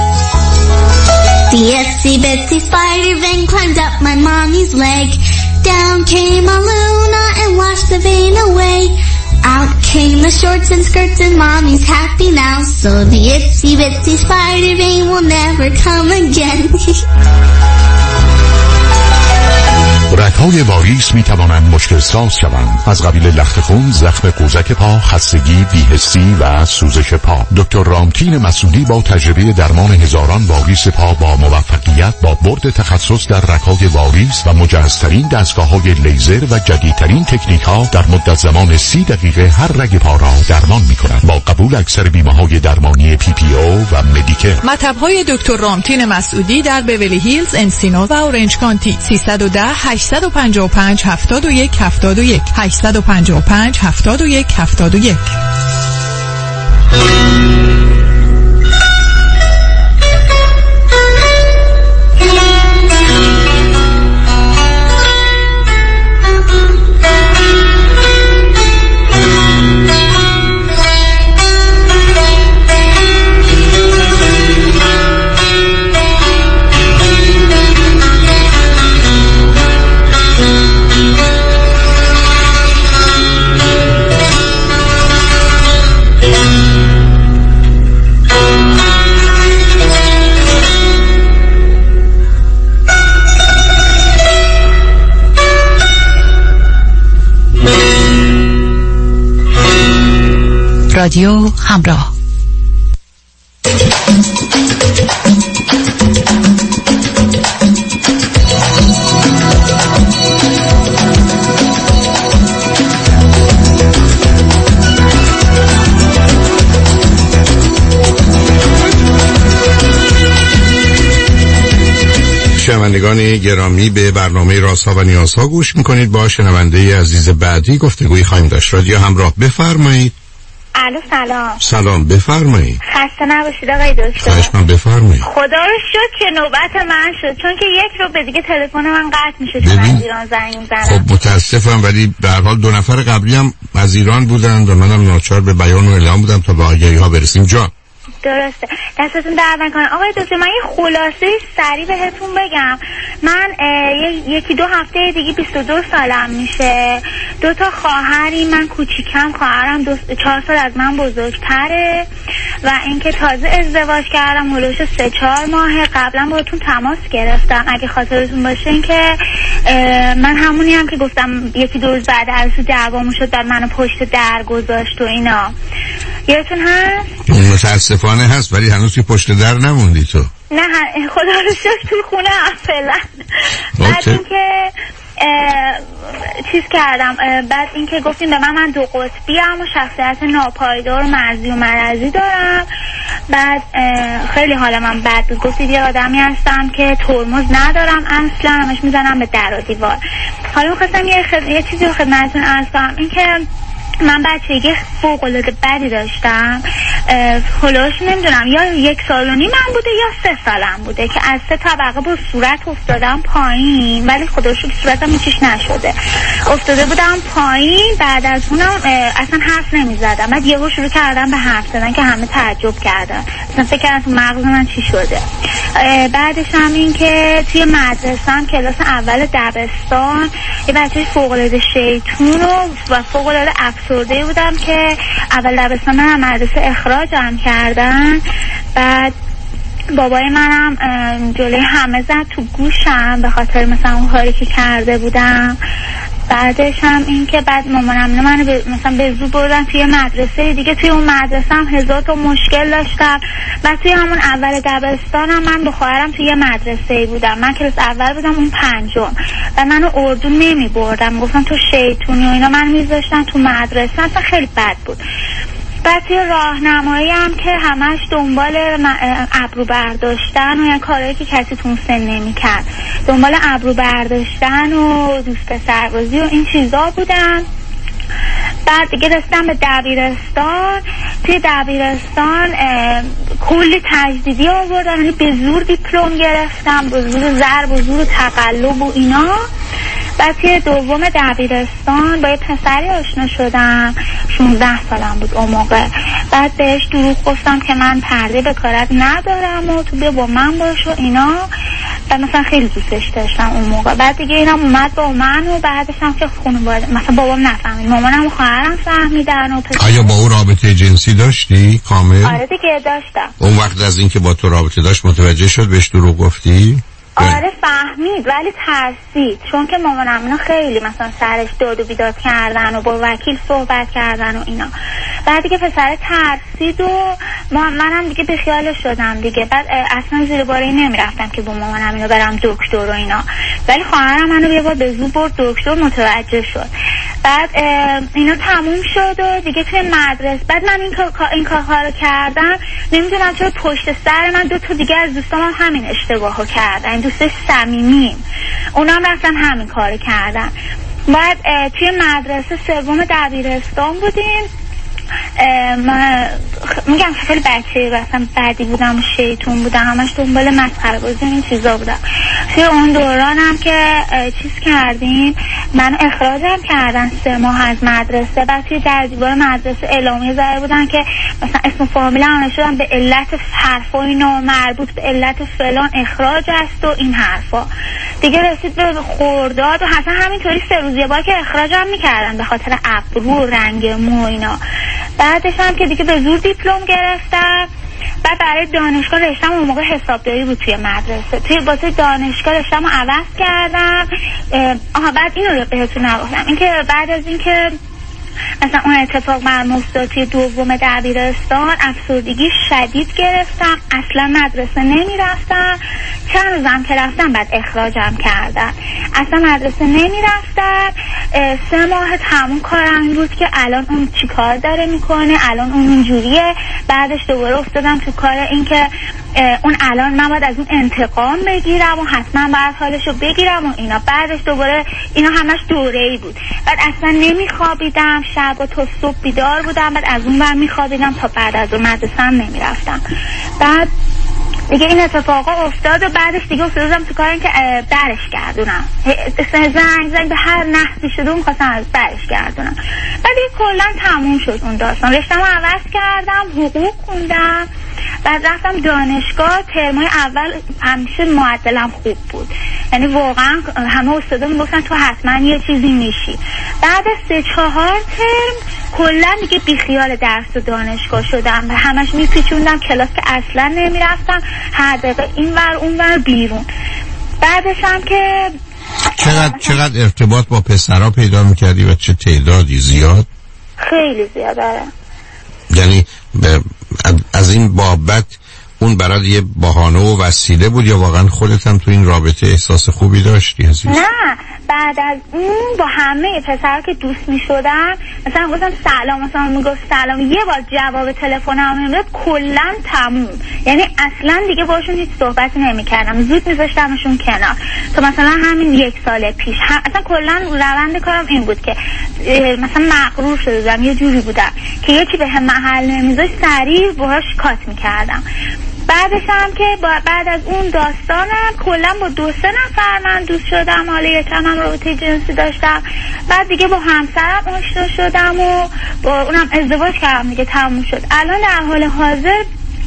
The itsy bitsy spider vein climbed up my mommy's leg. Down came a Luna and washed the vein away. Out came the shorts and skirts and mommy's happy now. So the itsy bitsy spider vein will never come again. رگ‌های واریس می توانند مشکل ساز شوند، از قبیل لخت خون، زخم قوزک پا، خستگی، بی‌حسی و سوزش پا. دکتر رامتین مسعودی با تجربه درمان هزاران واریس پا با موفقیت با برد تخصص در رگ‌های واریس و مجهزترین دستگاه‌های لیزر و جدیدترین تکنیک‌ها در مدت زمان سی دقیقه هر رگ پا را درمان می‌کنند با قبول اکثر بیمه‌های درمانی پی پی او و مدیکر. مطب‌های دکتر رامتین مسعودی در بیولی هیلز، انسینو و اورنج کانتی. سیصد و ده هشتصد و پنجاه و پنج هفتاد و یک هفتاد و یک هشتصد و پنجاه و پنج هفتاد و یک هفتاد و یک. رادیو همراه. شنوندگان گرامی، به برنامه رازها و نیازها گوش میکنید. با شنونده عزیز بعدی گفتگویی خواهیم داشت. رادیو همراه، بفرمایید. الو سلام. سلام، بفرمایید. خسته نباشید آقای دکتر. خواهش من، بفرمایید. خدا رو شکر که نوبت من شد، چون که یک رو به دیگه تلفن من قطع میشه چون از ایران زنگ میزنم. خب متاسفم، ولی به هر حال دو نفر قبلی هم از ایران بودن و منم ناچار به بیان و اعلام بودم تا به آگهی ها برسیم. جان درسته، دستتون درد نکنه. آقای دکتر من یه خلاصه سریع بهتون بگم. من یکی دو هفته دیگه بیست و دو سالم میشه. دو تا خواهری، من کوچیکم، خواهرم دو چهار سال از من بزرگتره و اینکه تازه ازدواج کردم هلوش سه چهار ماه. قبلا باهاتون تماس گرفتم اگه خاطرتون باشه، اینکه من همونی هم که گفتم یکی دو روز بعد از دعوامون شد بعد منو پشت در گذاشت و اینا. یادتون هست؟ متاسفانه هست، ولی هنوز که پشت در نموندی تو. نه خدا رو شکر توی خونه هم فعلا. بعد اینکه چیز کردم، بعد اینکه گفتیم به من من دو قطبی ام و شخصیت ناپایدار و مرضی و مرضی دارم. بعد خیلی حال من بد بود، گفتید یه آدمی هستم که ترمز ندارم اصلا، همش میزنم به در و دیوار. حالا میخواستم یه, خد... یه چیزی رو خدمتتون عرض کنم، اینکه من بچگی فوق‌العاده بدی داشتم هلوش نمیدونم یا یک سال و نیم من بوده یا سه سالم بوده که از سه طبقه با صورت افتادم پایین، ولی خدا شکر صورتم هیچیش نشده. افتاده بودم پایین، بعد از اونم اصلا حرف نمیزدم. بعد یهو شروع کردم به حرف زدن که همه تعجب کردن، اصلا فکر کردن تو مغز من چی شده. بعدش هم این که توی مدرسه کلاس اول دبستان یه بچه فوق‌العاده شیطون و فوق‌العاده افسرده بودم که اول دبستان من مدرسه اخراجم کردن. بعد بابای منم جلوی همه زد تو گوشم به خاطر مثلا اون کاری که کرده بودم. بعدش هم این که بعد مامانم منو ب... مثلا به زور بردن توی مدرسه دیگه. توی اون مدرسه هم هزار تا مشکل داشتم. بعد توی همون اول دبستانم من با خواهرم توی مدرسه بودم، من کلاس اول بودم اون پنجم، و منو اردو نمی بردم، گفتن تو شیطونی و اینا، من میذاشتن تو مدرسه. اصلا خیلی بد بود. بعد توی راهنمایی هم که همش دنبال ابرو برداشتن و یعنی کارهایی که کسی تو اون سن نمی کرد، دنبال ابرو برداشتن و دوست پسربازی و این چیزا بودن. بعد دیگه رسیدم به دبیرستان. توی دبیرستان کلی تجدیدی آوردن، یعنی به زور دیپلم گرفتم، به زور ضرب و زور تقلب و اینا. بعد توی دوم دبیرستان با یه پسری آشنا شدم، شانزده سالم بود اون موقع. بعد بهش دروغ گفتم که من پرده به کارت ندارم و تو بیا با من باش و اینا. و مثلا خیلی دوستش داشتم اون موقع. بعد دیگه اینم اومد با من و بعدش هم که خانواده مثلا بابام نفهمید، مامانم و خواهرم فهمیدن. و آیا با او رابطه جنسی داشتی کامل؟ آره دیگه داشتم. اون وقت از اینکه با تو رابطه داشت متوجه شد بهش دروغ گفتی؟ آره فهمید ولی ترسید، چون که مامانم اینا خیلی مثلا سرش داد و بیداد کردن و با وکیل صحبت کردن و اینا. بعد دیگه پسر ترسید و ما منم دیگه بیخیال شدم دیگه. بعد اصلا زیر باری نمیرفتم که با مامانم اینو برم دکتر و اینا، ولی خواهرم منو یه بار به زور برد دکتر، متوجه شد. بعد اینا تموم شد و دیگه توی مدرسه بعد من این کار این کارو کردم. نمیدونم چرا پشت سر من دو تا دیگه از دوستام هم همین اشتباهو کردن، دوست صمیمیم، اونام رفتن همین کارو کردن. بعد توی مدرسه سوم دبیرستان بودیم. من میگم که خیلی بچه مثلا بدی بودم و شیطون بودم، همش دنبال مسخره بازی این چیزا بودم. توی اون دورانم که چیز کردیم منو اخراجم کردن سه ماه از مدرسه. بعد توی در دیوار مدرسه اعلامیه زده بودن که مثلا اسم فامیلم نشدم به علت حرفای نامربوط به علت فلان اخراج است و این حرفا. دیگه رسید به خرداد و حتی همینطوری سه روز یه بار که اخراجم میکردن به خاطر ابرو رنگ مو اینا. بعدش هم که دیگه به زور دیپلم گرفتم. بعد برای دانشگاه رشتم اون موقع حسابداری بود توی مدرسه، توی واسه دانشگاه رشتم رو عوض کردم. آها بعد اینو رو بهتون نگفتم، این که بعد از این که مثلا اون اتفاق برام افتاد توی دوم دبیرستان افسردگی شدید گرفتم، اصلا مدرسه نمیرفتم. چند روزم که رفتم بعد اخراجم کردن، اصلا مدرسه نمیرفتم. سه ماه تموم کارم بود که الان اون چی کار داره میکنه، الان اون اینجوریه. بعدش دوباره افتادم تو کار این که اون الان من باید از اون انتقام بگیرم و حتما باید حالشو بگیرم و اینا. بعدش دوباره اینا همش دوره‌ای بود. بعد اصلا نمیخوابیدم، شب و تا صبح بیدار بودم. بعد از اون بر میخوابیدم تا بعد از اون مدرسه هم نمیرفتم. بعد دیگه این اتفاقا افتاد و بعدش دیگه افتادم تو کارم که برش گردونم، زنگ زنگ به هر نحوی شده اون خواستم از برش گردونم. بعد دیگه کلا تموم شد اون داستان. رشته‌مو عوض کردم، حقوق خوندم. بعد رفتم دانشگاه. ترمای اول همیشه معدلم خوب بود، یعنی واقعا همه استادا میگفتن تو حتما یه چیزی میشی. بعد سه چهار ترم کلا دیگه بیخیال درس و دانشگاه شدم و همش میپیچوندم کلاس که اصلا نمیرفتم، هر دقیقه این ور اون ور بیرون. بعدش هم که چقدر چقدر ارتباط با پسرها پیدا میکردی و چه تعدادی؟ زیاد؟ خیلی زیاد. داره یعنی از این بابت اون برای یه بهانه و وسیله بود یا واقعا خودت هم تو این رابطه احساس خوبی داشتی عزیز؟ نه، بعد از اون با همه پسرها که دوست می شدم مثلا گفتم سلام، مثلا میگفت سلام، یه بار جواب تلفنم نمیداد کلا تموم، یعنی اصلا دیگه باشون هیچ صحبتی نمیکردم، زود میذاشتمشون کنار. تو مثلا همین یک سال پیش هم اصلا کلا روند کارم این بود که مثلا مغرور شده بودم، یه جوری بودم که یکی به هم محل نمیذاشت سریع باهاش کات میکردم. بعدش هم که بعد از اون داستانم کلا با دو سه نفر من دوست شدم، حالا یکم هم رابطه جنسی داشتم. بعد دیگه با همسرم آشنا شدم و با اونم ازدواج کردم دیگه، تموم شد. الان در حال حاضر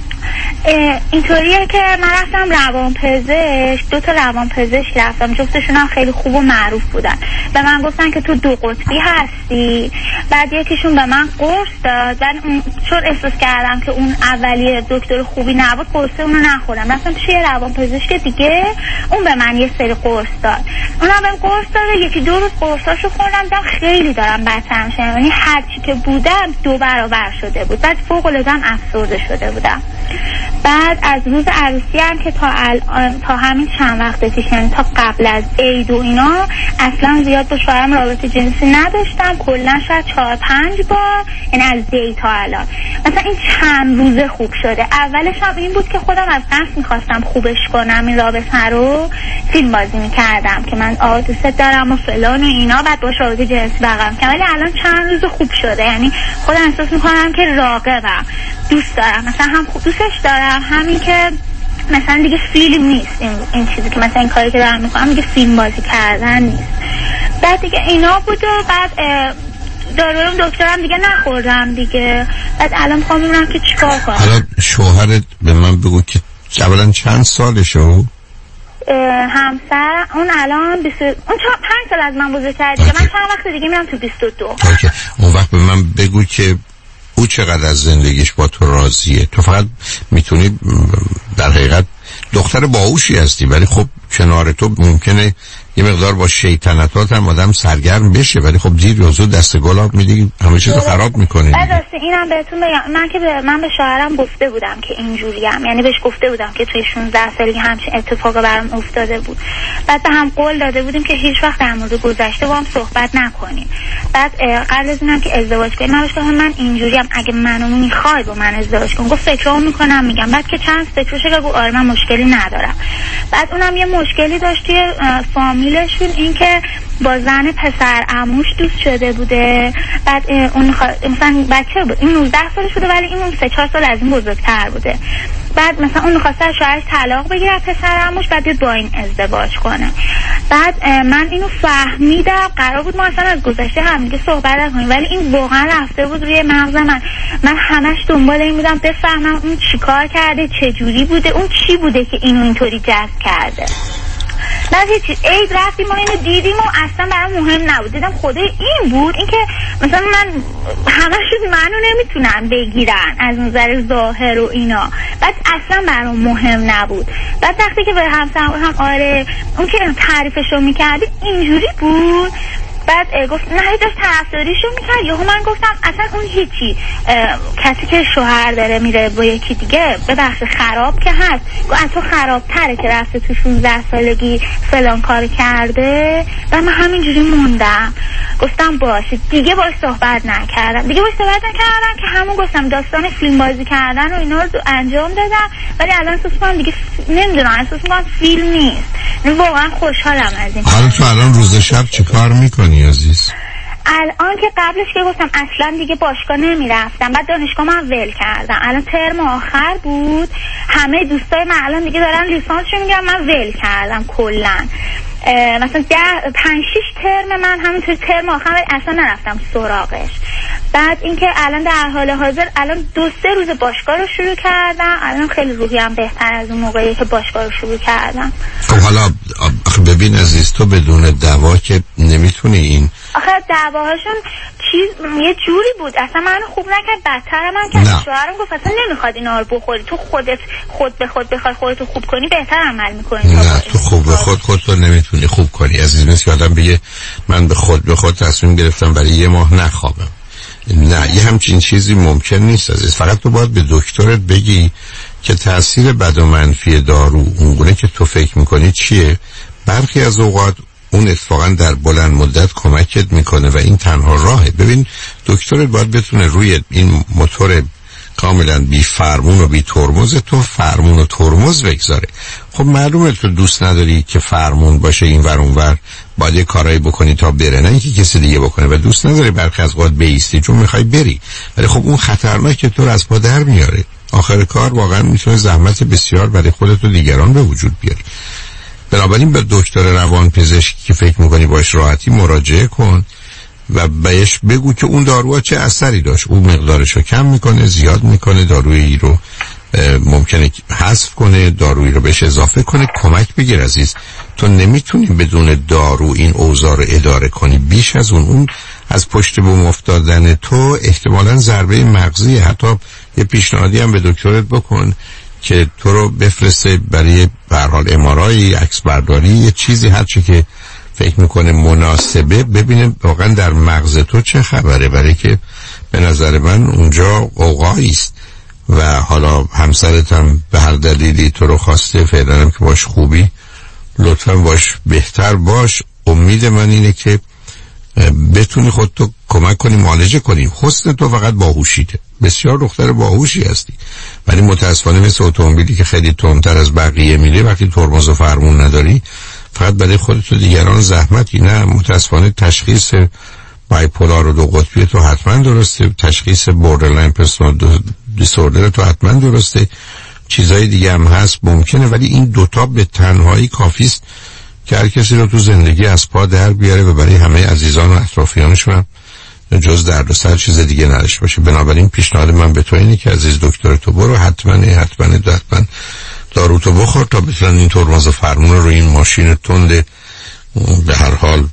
اینطوریه که من رفتم روان پزشک، دو تا روان پزشک رفتم، جفتشون هم خیلی خوب و معروف بودن. به من گفتن که تو دو قطبی هستی. بعد یکیشون به من قرص داد، بعد چون احساس کردم که اون اولیه دکتر خوبی نبود قرص اونو نخوردم، رفتم پیش روان پزشک دیگه، اون به من یه سری قرص داد، اونم بهم قرص داد، یکی دو روز قرصاشو خوردم، دیدم خیلی دارم بدتر میشم، یعنی هر چی که بودم دو برابر شده بود. بعد فوق العاده افسرده شده بودم. بعد از روز عروسی هم که تا الان، تا همین چند وقت پیش، یعنی تا قبل از عید و اینا، اصلا زیاد با شوهرم رابطه جنسی نداشتم، کلا شاید چهار پنج بار، یعنی از دی تا الان. مثلا این چند روزه خوب شده. اولش هم این بود که خودم از قصد میخواستم خوبش کنم این رابطه رو، فیلم بازی میکردم که من آه دوست دارم و فلان و اینا، بعد با رابطه جنسی برقرار کردم. ولی الان چند روز خوب شده، یعنی خودم احساس میکنم که راغبم، دوست دارم، مثلا هم خوب دوستش دارم، همین که مثلا دیگه فیلم نیست این, این چیزی که مثلا این کاری که دارم میکنم دیگه فیلم بازی کردن نیست. بعد دیگه اینا بود و بعد دارویم دکترم دیگه نخوردم دیگه. بعد الان میخوام ببینم که چیکار کنم. حالا شوهرت به من بگو که اولا چند سالشه؟ همسر اون الان بیست، اون پنج سال از من بزرگتره دیگه. من چند وقت دیگه میرم تو بیست و دو. اوکی. اون وقت به من بگو که او چقدر از زندگیش با تو راضیه. تو فقط میتونی در حقیقت دختر باهوشی هستی، ولی خب کنار تو ممکنه یه مقدار با شیطنتات هم آدم سرگرم بشه، ولی خب دیر یا زود دست گلاب میدی همه چیزو خراب میکنی. بعد راستی اینم بهتون بگم، من که به من به شوهرم گفته بودم که اینجوریم، یعنی بهش گفته بودم که توی شانزده سالگی همچین اتفاقی برام افتاده بود. بعد به هم قول داده بودیم که هیچ وقت در مورد گذشته با هم صحبت نکنیم. بعد قبل از اینم که ازدواج کنیم من بهش گفتم من اینجوریم، اگه منو میخوای با من ازدواج کن. گفت فکرامو میکنم میگم. بعد که چند فکرش که گفت آره من مشکلی ندارم. بعد اونم یه مشکلی داشت توی فامیلشون، این که با زن پسر عموش دوست شده بوده. بعد اون خوا... مثلا بچه بود، این نوزده سالش بوده ولی این سه چهار سال از این بزرگتر بوده. بعد مثلا اون می‌خواسته از شوهرش طلاق بگیره پسر عموش، بعد با این ازدواج کنه. بعد من اینو فهمیدم، قرار بود ما اصلا از گذشته هم دیگه صحبت نکنیم، ولی این واقعا رفته بود روی مغز من. من همش دنبال این بودم بفهمم اون چیکار کرده، چه جوری بوده، اون چی بوده که اینو اینطوری جذب کرده. نه هیچ. عید رفتیم ما اینو دیدیم و اصلا برام مهم نبود. دیدم خدای این بود، این که مثلا من همشون منو نمیتونن بگیرن از نظر ظاهر و اینا. بعد اصلا برام مهم نبود. بعد وقتی که به همسر هم آره اون که تعریفشو میکردی اینجوری بود، بعد گفت نه داشت طرفداریشو میکرد. یهو من گفتم اصلا اون هیچی، کسی که شوهر داره میره با یکی دیگه ببخش خراب که هست، گفت از تو خرابتره که رفته تو شانزده سالگی فلان کار کرده. و من همینجوری موندم. گفتم باشه دیگه باش صحبت نکردم دیگه باش صحبت نکردم که همون گفتم داستان فیلم بازی کردن و اینا رو انجام دادم. ولی الان احساس می‌کنم دیگه نمیدونم، احساس می‌کنم فیلم نیست. من واقعا خوشحالم از این. حالا تو الان روز شب چی کار میکنی عزیز؟ الان که قبلش که گفتم اصلا دیگه باشگاه نمیرفتم، بعد دانشگاه من ول کردم. الان ترم آخر بود، همه دوستای من الان دیگه دارن لیسانسشو میگیرن، من ول کردم کلا. مثلا ده پنج شش ترم من همینطور ترم آخر اصلا نرفتم سراغش. بعد اینکه الان در حال حاضر الان دو سه روز باشگاه رو شروع کردم، الان خیلی روحیم بهتر از اون موقعی که باشگاه رو شروع کردم. خب حالا ببین عزیز، تو بدون دوا که نمیتونی این آخه دواهاشون چیز یه جوری بود اصلا منو خوب نکرد، بدتر من کرد. شوهرم گفت اصلا نمیخواد اینا رو بخوری، تو خودت خود به خود بخوای خودتو خوب کنی بهتر عمل میکنی. نه تو خوب به خود خودتو نمیتونی خوب کنی عزیز. مثل آدم بگه من به خود به خود تصمیم گرفتم برای یه ماه نخوابم. نه یه همچین چیزی ممکن نیست عزیز. فقط تو باید به دکترت بگی که تأثیر بد و منفی دارو اونگونه که تو فکر میکنی چیه. برخی از اوقات اون اتفاقا در بلند مدت کمکت میکنه و این تنها راهه. ببین دکترت باید بتونه روی این موتور کاملا بی فرمون و بی ترمز تو فرمون و ترمز بگذاره. خب معلومه تو دوست نداری که فرمون باشه این ور اون ور، باید یه کارایی بکنی تا بره، نه اینکه کسی دیگه بکنه، و دوست نداری برخی از اوقات بیستی چون میخوای بری، ولی خب اون خطرناکه تو رو از پا در میاره. آخر کار واقعا میتونه زحمت بسیار برای خودت و دیگران به وجود بیاری. بنابراین به دکتر روان پزشکی که فکر میکنی باش راحتی مراجعه کن و بهش بگو که اون داروها چه اثری داشت، اون مقدارش رو کم میکنه، زیاد میکنه، دارویی رو ممکنه حذف کنه، دارویی رو بهش اضافه کنه. کمک بگیر عزیز، تو نمیتونی بدون دارو این اوضاع رو اداره کنی. بیش از اون اون از پشت بوم افتادن تو احتمالاً ضربه مغزی. حتی یه پیشنهادی هم به دکترت بکن که تو رو بفرسته برای به هر حال ام آر آی، عکس برداری، یه چیزی هر چی که فکر میکنه مناسبه، ببینه واقعا در مغز تو چه خبره، برای که به نظر من اونجا قوقایی است و حالا همسرت هم به هر دلیلی تو رو خواسته، فعلا هم که باش خوبی، لطفا باش بهتر باش. امید من اینه که بتونی خودتو کمک کنی، معالجه کنی. حسن تو فقط باهوشیته، بسیار دختر باهوشی هستی، ولی متاسفانه مثل اتومبیلی که خیلی تندتر از بقیه میره، وقتی ترمز و فرمون نداری فقط برای خودت و دیگران زحمتی. نه، متاسفانه تشخیص بایپولار و دو قطبی تو حتما درسته، تشخیص بوردرلاین پرسونال دیسوردر تو حتما درسته، چیزای دیگه هم هست ممکنه، ولی این دوتا به تنهایی کافیست که هر کسی رو تو زندگی از پا در بیاره و برای همه عزیزان و اطرافیانشون هم جز درد و سر چیز دیگه نداشته باشه. بنابراین پیشنهاد من به تو اینه که عزیز دکتر تو برو، حتما حتما حتما دارو تو بخور تا بتونن این ترمز و فرمون رو این ماشین تند به هر حال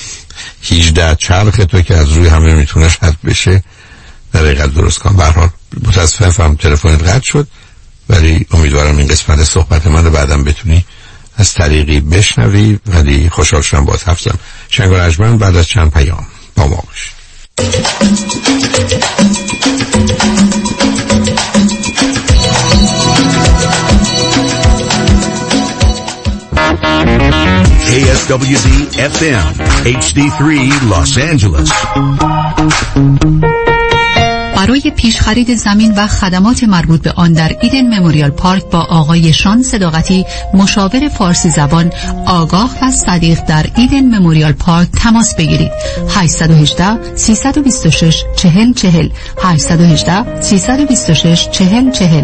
هجده چرخ تو که از روی همه میتونه شد بشه در حقیقت درست کن. به هر حال متاسفم تلفنت قطع شد، ولی امیدوارم این قسمت صحبت من رو بعدم بتونی از طریقی بشنوی، ولی خوشحال شدم باهات حرف زدم. شنگ و رجمن بعد از چند پیام با ما باش. کی اس دبلیو دی اف ام اچ دی سه Los Angeles. برای پیش خرید زمین و خدمات مربوط به آن در ایدن مموریال پارک با آقای شان صداقتی، مشاور فارسی زبان آگاه و صدیق در ایدن مموریال پارک تماس بگیرید. هشت یک هشت سه دو شش چهل چهل هشت یک هشت سه دو شش چهل چهل.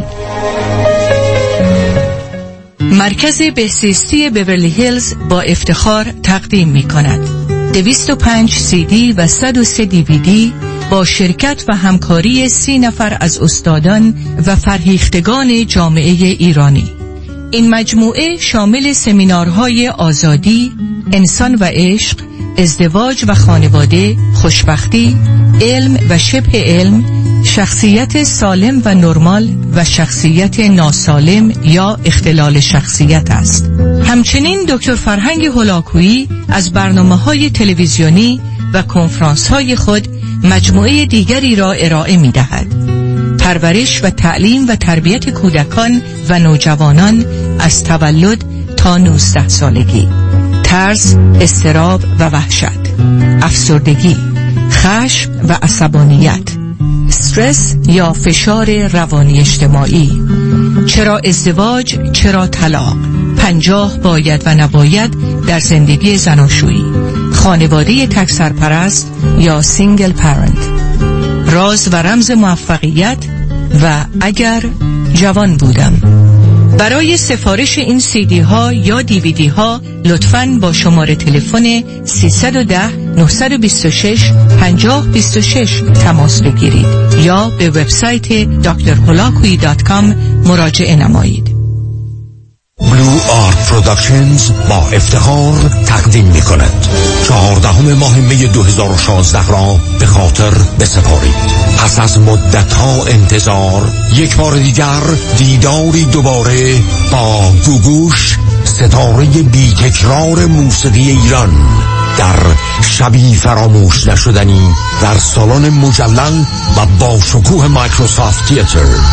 مرکز بهزیستی بیورلی هیلز با افتخار تقدیم می کند دویست و پنج سی دی و صد و سه دی وی دی با شرکت و همکاری سی نفر از استادان و فرهیختگان جامعه ایرانی. این مجموعه شامل سمینارهای آزادی، انسان و عشق، ازدواج و خانواده، خوشبختی، علم و شبه علم، شخصیت سالم و نرمال و شخصیت ناسالم یا اختلال شخصیت است. همچنین دکتر فرهنگ هولاکویی از برنامه‌های تلویزیونی و کنفرانس‌های خود مجموعه دیگری را ارائه می‌دهد. پرورش و تعلیم و تربیت کودکان و نوجوانان از تولد تا نوزده سالگی، ترس، اضطراب و وحشت، افسردگی، خشم و عصبانیت، استرس یا فشار روانی اجتماعی، چرا ازدواج، چرا طلاق، پنجاه باید و نباید در زندگی زناشویی، خانواده تک سرپرست یا سینگل پرنت، راز و رمز موفقیت و اگر جوان بودم. برای سفارش این سی دی ها یا دی وی دی ها لطفاً با شماره تلفن سیصد و ده نهصد و بیست و شش پنجاه بیست و شش تماس بگیرید یا به وبسایت دکتر هولاکویی دات کام مراجعه نمایید. بلو آرت پروداکشنز با افتخار تقدیم می کند چهاردهم ماه می دو هزار و شانزده را به خاطر بسپارید. پس از مدتها انتظار یک بار دیگر دیداری دوباره با گوگوش، ستاره بی تکرار موسیقی ایران، در شبی فراموش نشدنی در سالن مجلل و با شکوه مایکروسافت تیاتر.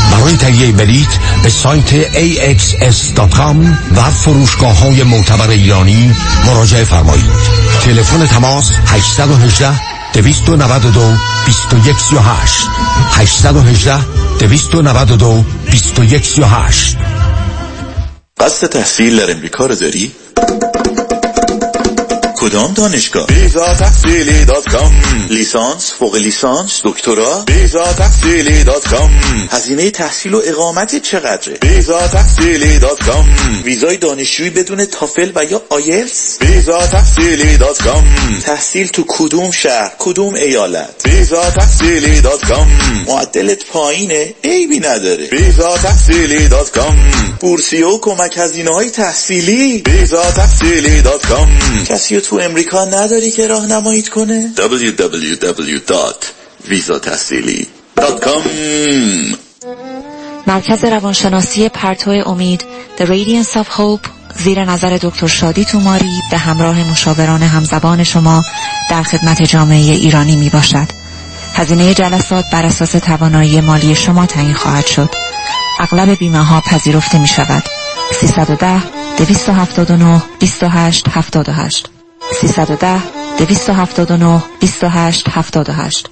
برای تهیه بلیط به سایت ای اکس اس دات کام و فروشگاه‌های معتبر ایرانی مراجعه فرمایید. تلفن تماس هشت یک هشت دویست و نود و دو بیست و یک سی و هشت هشت یک هشت دویست و نود و دو بیست و یک سی و هشت. قصد تحصیل در امریکا رو داری؟ کدام دانشگاه؟ بیزا تحصیلی دات کام. لیسانس، فوق لیسانس، دکترا؟ بیزا تحصیلی دات کام. هزینه تحصیل و اقامت چقدره؟ بیزا تحصیلی دات کام. ویزای دانشجویی بدون تافل و یا آیلتس؟ بیزا تحصیلی دات کام. تحصیل تو کدوم شهر، کدوم ایالت؟ بیزا تحصیلی دات کام. معدلت پایینه؟ عیبی نداره. بیزا تحصیلی دات کام. بورسیه و کمک هزینه‌های تحصیلی؟ بیزا تحصیلی دات کام. کسی تو امریکا نداری که راهنماییت کنه؟ دبلیو دبلیو دبلیو دات ویزا تحصیلی دات کام. مرکز روانشناسی پرتو امید The Radiance of Hope زیر نظر دکتر شادی توماری به همراه مشاوران همزبان شما در خدمت جامعه ایرانی می باشد. هزینه جلسات بر اساس توانایی مالی شما تعیین خواهد شد. اغلب بیمه ها پذیرفته می شود. سیصد و ده دویست و هفتاد و نه بیست و هشت هفتاد و هشت سیصد و ده دویست و هفتاد و نه بیست و هشت هفتاد و هشت.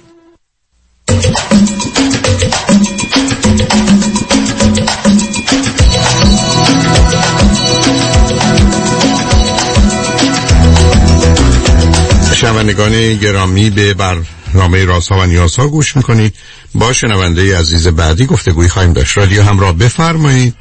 شنوندگان گرامی، به برنامه رازها و نیازها گوش میکنید. با شنونده عزیز بعدی گفتگوی خواهیم داشت. رادیو همراه، بفرمایید.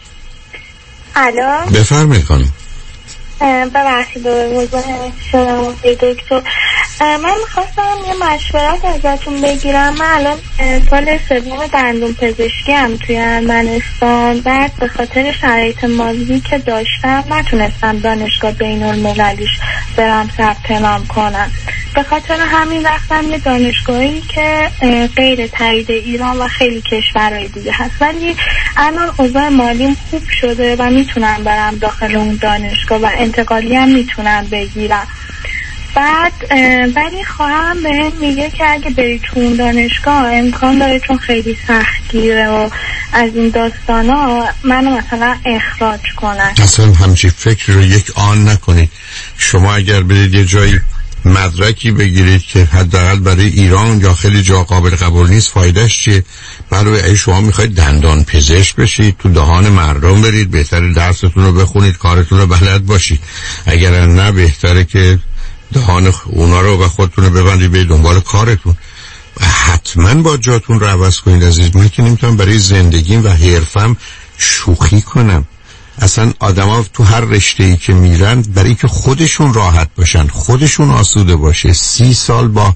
الو، بفرمایید خانم. ببخشید مزاحمت شدم دکتر. من میخواستم یه مشورت ازتون بگیرم. من الان سال سوم دندون پزشکی هم توی ارمنستان. بعد به خاطر شرایط مالی که داشتم نتونستم دانشگاه بین المللیش برم ثبت نام کنم. به خاطر همین رفتم یه دانشگاهی که غیر تایید ایران و خیلی کشورهای دیگه هست، ولی الان اوضاع مالیم خوب شده و میتونم برم داخل اون دانشگاه و انتقالی هم میتونم بگیرم. بعد ولی خواهم بهم میگه که اگه بری تو اون دانشگاه امکان داره چون خیلی سختگیره و از این داستانا منو مثلا اخراج کنن. اصلا همچی فکر رو یک آن نکنید. شما اگر برید یه جایی مدرکی بگیرید که حداقل برای ایران یا خیلی جا قابل قبول نیست، فایدهش چیه؟ برای ای شما میخواید دندان پزشک بشید، تو دهان مردم برید، بهتره درستون رو بخونید، کارتون رو بلد باشید. اگر نه بهتره که دهان اونا رو و خودتون رو ببندید به دنبال کارتون. حتما با جاتون رو عوض کنید عزیز. من که نمیتونم برای زندگیم و حرفم شوخی کنم. اصلا آدما تو هر رشته‌ای که میرن برای که خودشون راحت باشن، خودشون آسوده باشه، سی سال با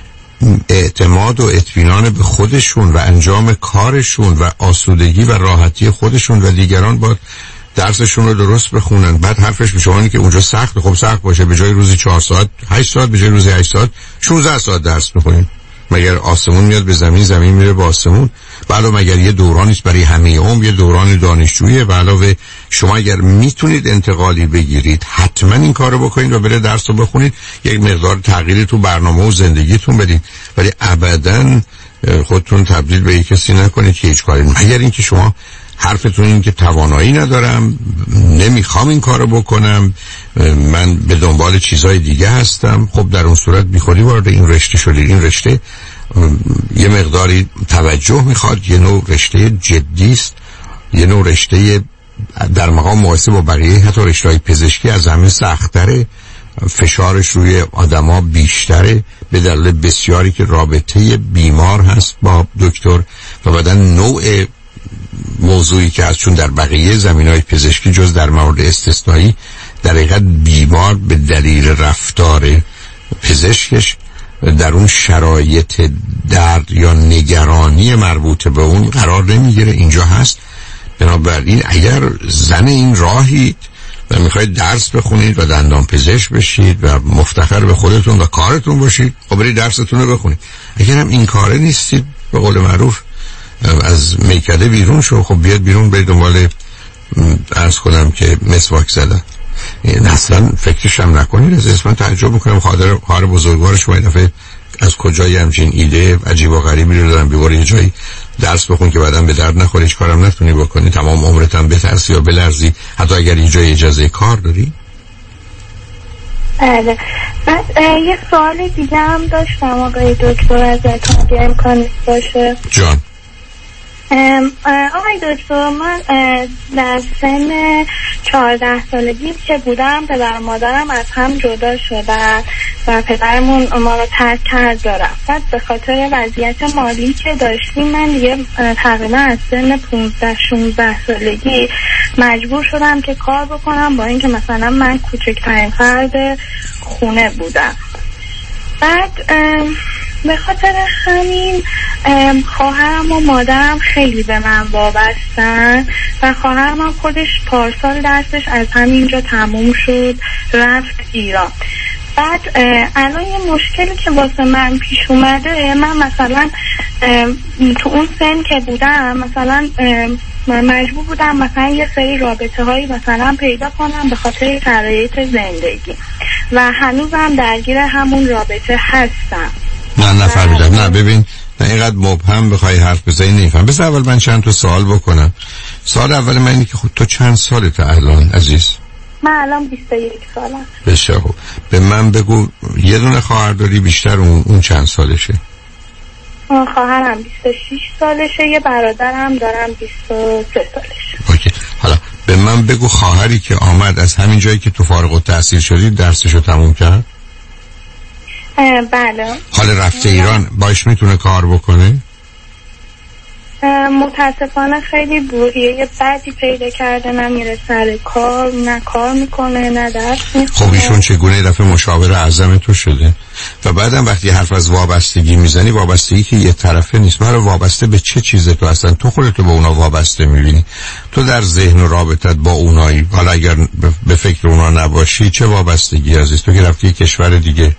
اعتماد و اطمینان به خودشون و انجام کارشون و آسودگی و راحتی خودشون و دیگران با درسشون رو درست بخونن. بعد حرفش به شما اینه که اونجا سخت، خب سخت باشه، به جای روزی چهار ساعت هشت ساعت، به جای روزی هشت ساعت شانزده ساعت درس بخونین. مگر آسمون میاد به زمین، زمین میره به آسمون؟ بله، مگر یه دورانیست برای همه عمر، یه دوران دانشجویی. و علاوه شما اگر میتونید انتقالی بگیرید حتما این کارو بکنید و بره درس رو بخونید، یک مقدار تغییری تو برنامه و زندگیتون بدید، ولی ابداً خودتون تبدیل به یک کسی نکنید که هیچ کاری. مگر اینکه شما حرفتون این که توانایی ندارم، نمیخوام این کارو بکنم، من به دنبال چیزای دیگه هستم، خب در اون صورت بیخودی وارد این رشته شدید. این رشته یه مقداری توجه میخواد، یه نوع رشته جدی است، یه نوع رشته در مقام مقایسه با بقیه حتی رشته‌های پزشکی از همه سخت‌تره، فشارش روی آدما بیشتره به دلیل بسیاری که رابطه بیمار هست با دکتر و بعدن نوع موضوعی که هست، چون در بقیه زمینهای پزشکی جز در مورد استثنایی در حقیقت بیمار به دلیل رفتار پزشکش در اون شرایط درد یا نگرانی مربوط به اون قرار نمیگیره. اینجا هست. بنابراین اگر زن این راهید و میخواید درس بخونید و دندان پزشک بشید و مفتخر به خودتون و کارتون باشید، خب برید درستون رو بخونید. اگر هم این کاره نیستید، به قول معروف از میکده بیرون شو، خب بیاد بیرون، برید دنبال عرض کنم که مسواک زدن. اصلا فکرش هم نکنید. از اسم تعجب میکنم خاطر خواهر بزرگوار شما این دفعه از کجای همچین ایده عجیب و غریبی رو دارن بیواره یه جایی درس بخون که بعداً به درد نخوری، هیچ کارم نتونی بکنی، تمام عمرت هم بترسی یا بلرزی، حتی اگر یه جای اجازه کار داری. بله. بعد یه سوال دیگه هم داشتم آقای دکتر ازتون اگه امکان باشه. جان. آقای دکتر من در سن چهارده سالگی که بودم پدر و مادرم از هم جدا شدن و پدرمون ما رو ترک کرد و رفت. بعد به خاطر وضعیت مالی که داشتیم من دیگه تقریبا از سن پانزده شانزده سالگی مجبور شدم که کار بکنم، با اینکه مثلا من کوچکترین فرد خونه بودم. بعد به خاطر همین خواهرم و مادرم خیلی به من وابستن و خواهرم هم خودش پارسال درسش از همینجا تموم شد رفت ایران. بعد الان یه مشکلی که واسه من پیش اومده، من مثلا تو اون سن که بودم مثلا من مجبور بودم مثلا یه سری رابطه هایی مثلا پیدا کنم به خاطر شرایط زندگی و هنوزم درگیر همون رابطه هستم. نه نفهمیدم. نه ببین، نه اینقدر مبهم بخوای حرف بزنی نمیفهم. بس اول من چند تا سوال بکنم. سوال اول من اینه که خود تو چند سالته الان عزیز؟ من الان بیست و یک سالم. بسیار خوب. به من بگو یه دونه خواهر داری، بیشتر اون اون چند سالشه؟ اون خواهرم بیست و شش سالشه، یه برادرم دارم بیست و سه سالشه. اوکی. حالا به من بگو خواهری که آمد از همین جایی که تو فارغ التحصیل شدی درسشو تموم کرد؟ بله. حالا رفته ایران باش میتونه کار بکنه؟ متاسفانه خیلی بوریه بعدی پیدا کرده، نمیره سر کار، نه کار میکنه نه درس میخونه. خب ایشون چگونه دفعه مشاور اعظم تو شده؟ و بعدم وقتی حرف از وابستگی میزنی، وابستگی که یه طرفه نیست. من رو وابسته به چه چیزه تو اصلا؟ تو خودتو به اونا وابسته میبینی؟ تو در ذهن و رابطت با اونایی، حالا اگر به فکر اونا نباشی چه وابستگی عزیز؟ تو که رفتی یه کشور دیگه.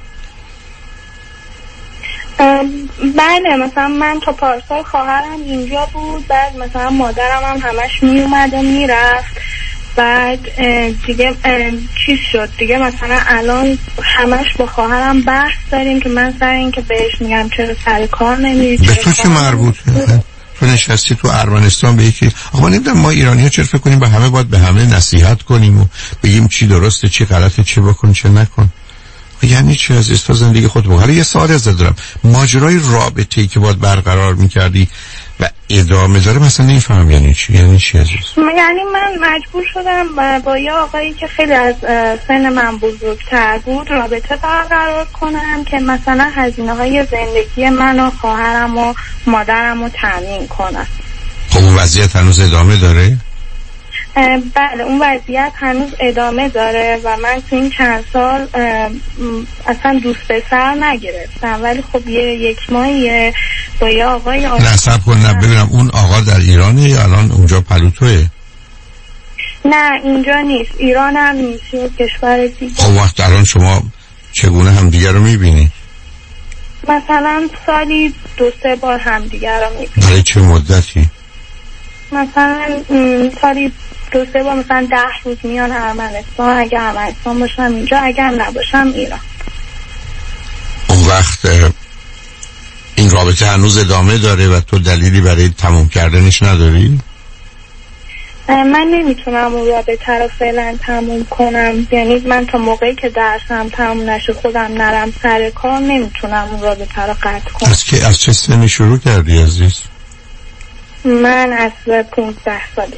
بله مثلا من تا پارسال خواهرم اینجا بود، بعد مثلا مادرم هم همش می اومد و میرفت، بعد دیگه چیز شد دیگه مثلا الان همش با خواهرم بحث داریم که من سر این که بهش میگم چرا سر کار نمیری. به تو چه مربوطه؟ تو نشستی تو ارمنستان به یکی آقا نمیدونم ما ایرانی ها چرا فکر کنیم به همه باید به همه نصیحت کنیم و بگیم چی درسته چی غلطه، چی بکن چه نکن. یعنی چی عزیز؟ تو زندگی خود بگو. حالا یه سوال ازت دارم، ماجرای رابطه‌ای که باید برقرار میکردی و ادامه داره مثلا نمیفهم یعنی چی؟ یعنی چی عزیز؟ یعنی من مجبور شدم با یه آقایی که خیلی از سن من بزرگتر بود رابطه برقرار کنم که مثلا هزینه های زندگی من و خواهرم و مادرم رو تامین کنم. خب اون وضعیت هنوز ادامه داره؟ بله اون وضعیت هنوز ادامه داره و من تو این چند سال اصلا دوست پسر نگرفتم، ولی خب یه یک ماهیه با یه آقای نه صبر کن نه ببینم اون آقا در ایرانه یا الان اونجا پلوتوه؟ نه اینجا نیست، ایران هم نیست، یه کشور دیگه. خب وقت الان شما چگونه هم دیگر رو میبینی؟ مثلا سالی دو سه بار هم دیگر رو میبینی. برای چه مدتی؟ مثلا سالی دو سه بار، مثلا ده روز میان ارمنستان، اگر ارمنستان باشم اینجا، اگر نباشم ایران. اون وقت این رابطه هنوز ادامه داره و تو دلیلی برای تموم کردنش نداری؟ من نمیتونم اون رابطه رو فعلا تموم کنم، یعنی من تا موقعی که درسم تموم نشه خودم نرم سر کار نمیتونم اون رابطه رو قطع کنم. از که از چه سنی شروع کردی عزیز؟ من از پونزده سالگی.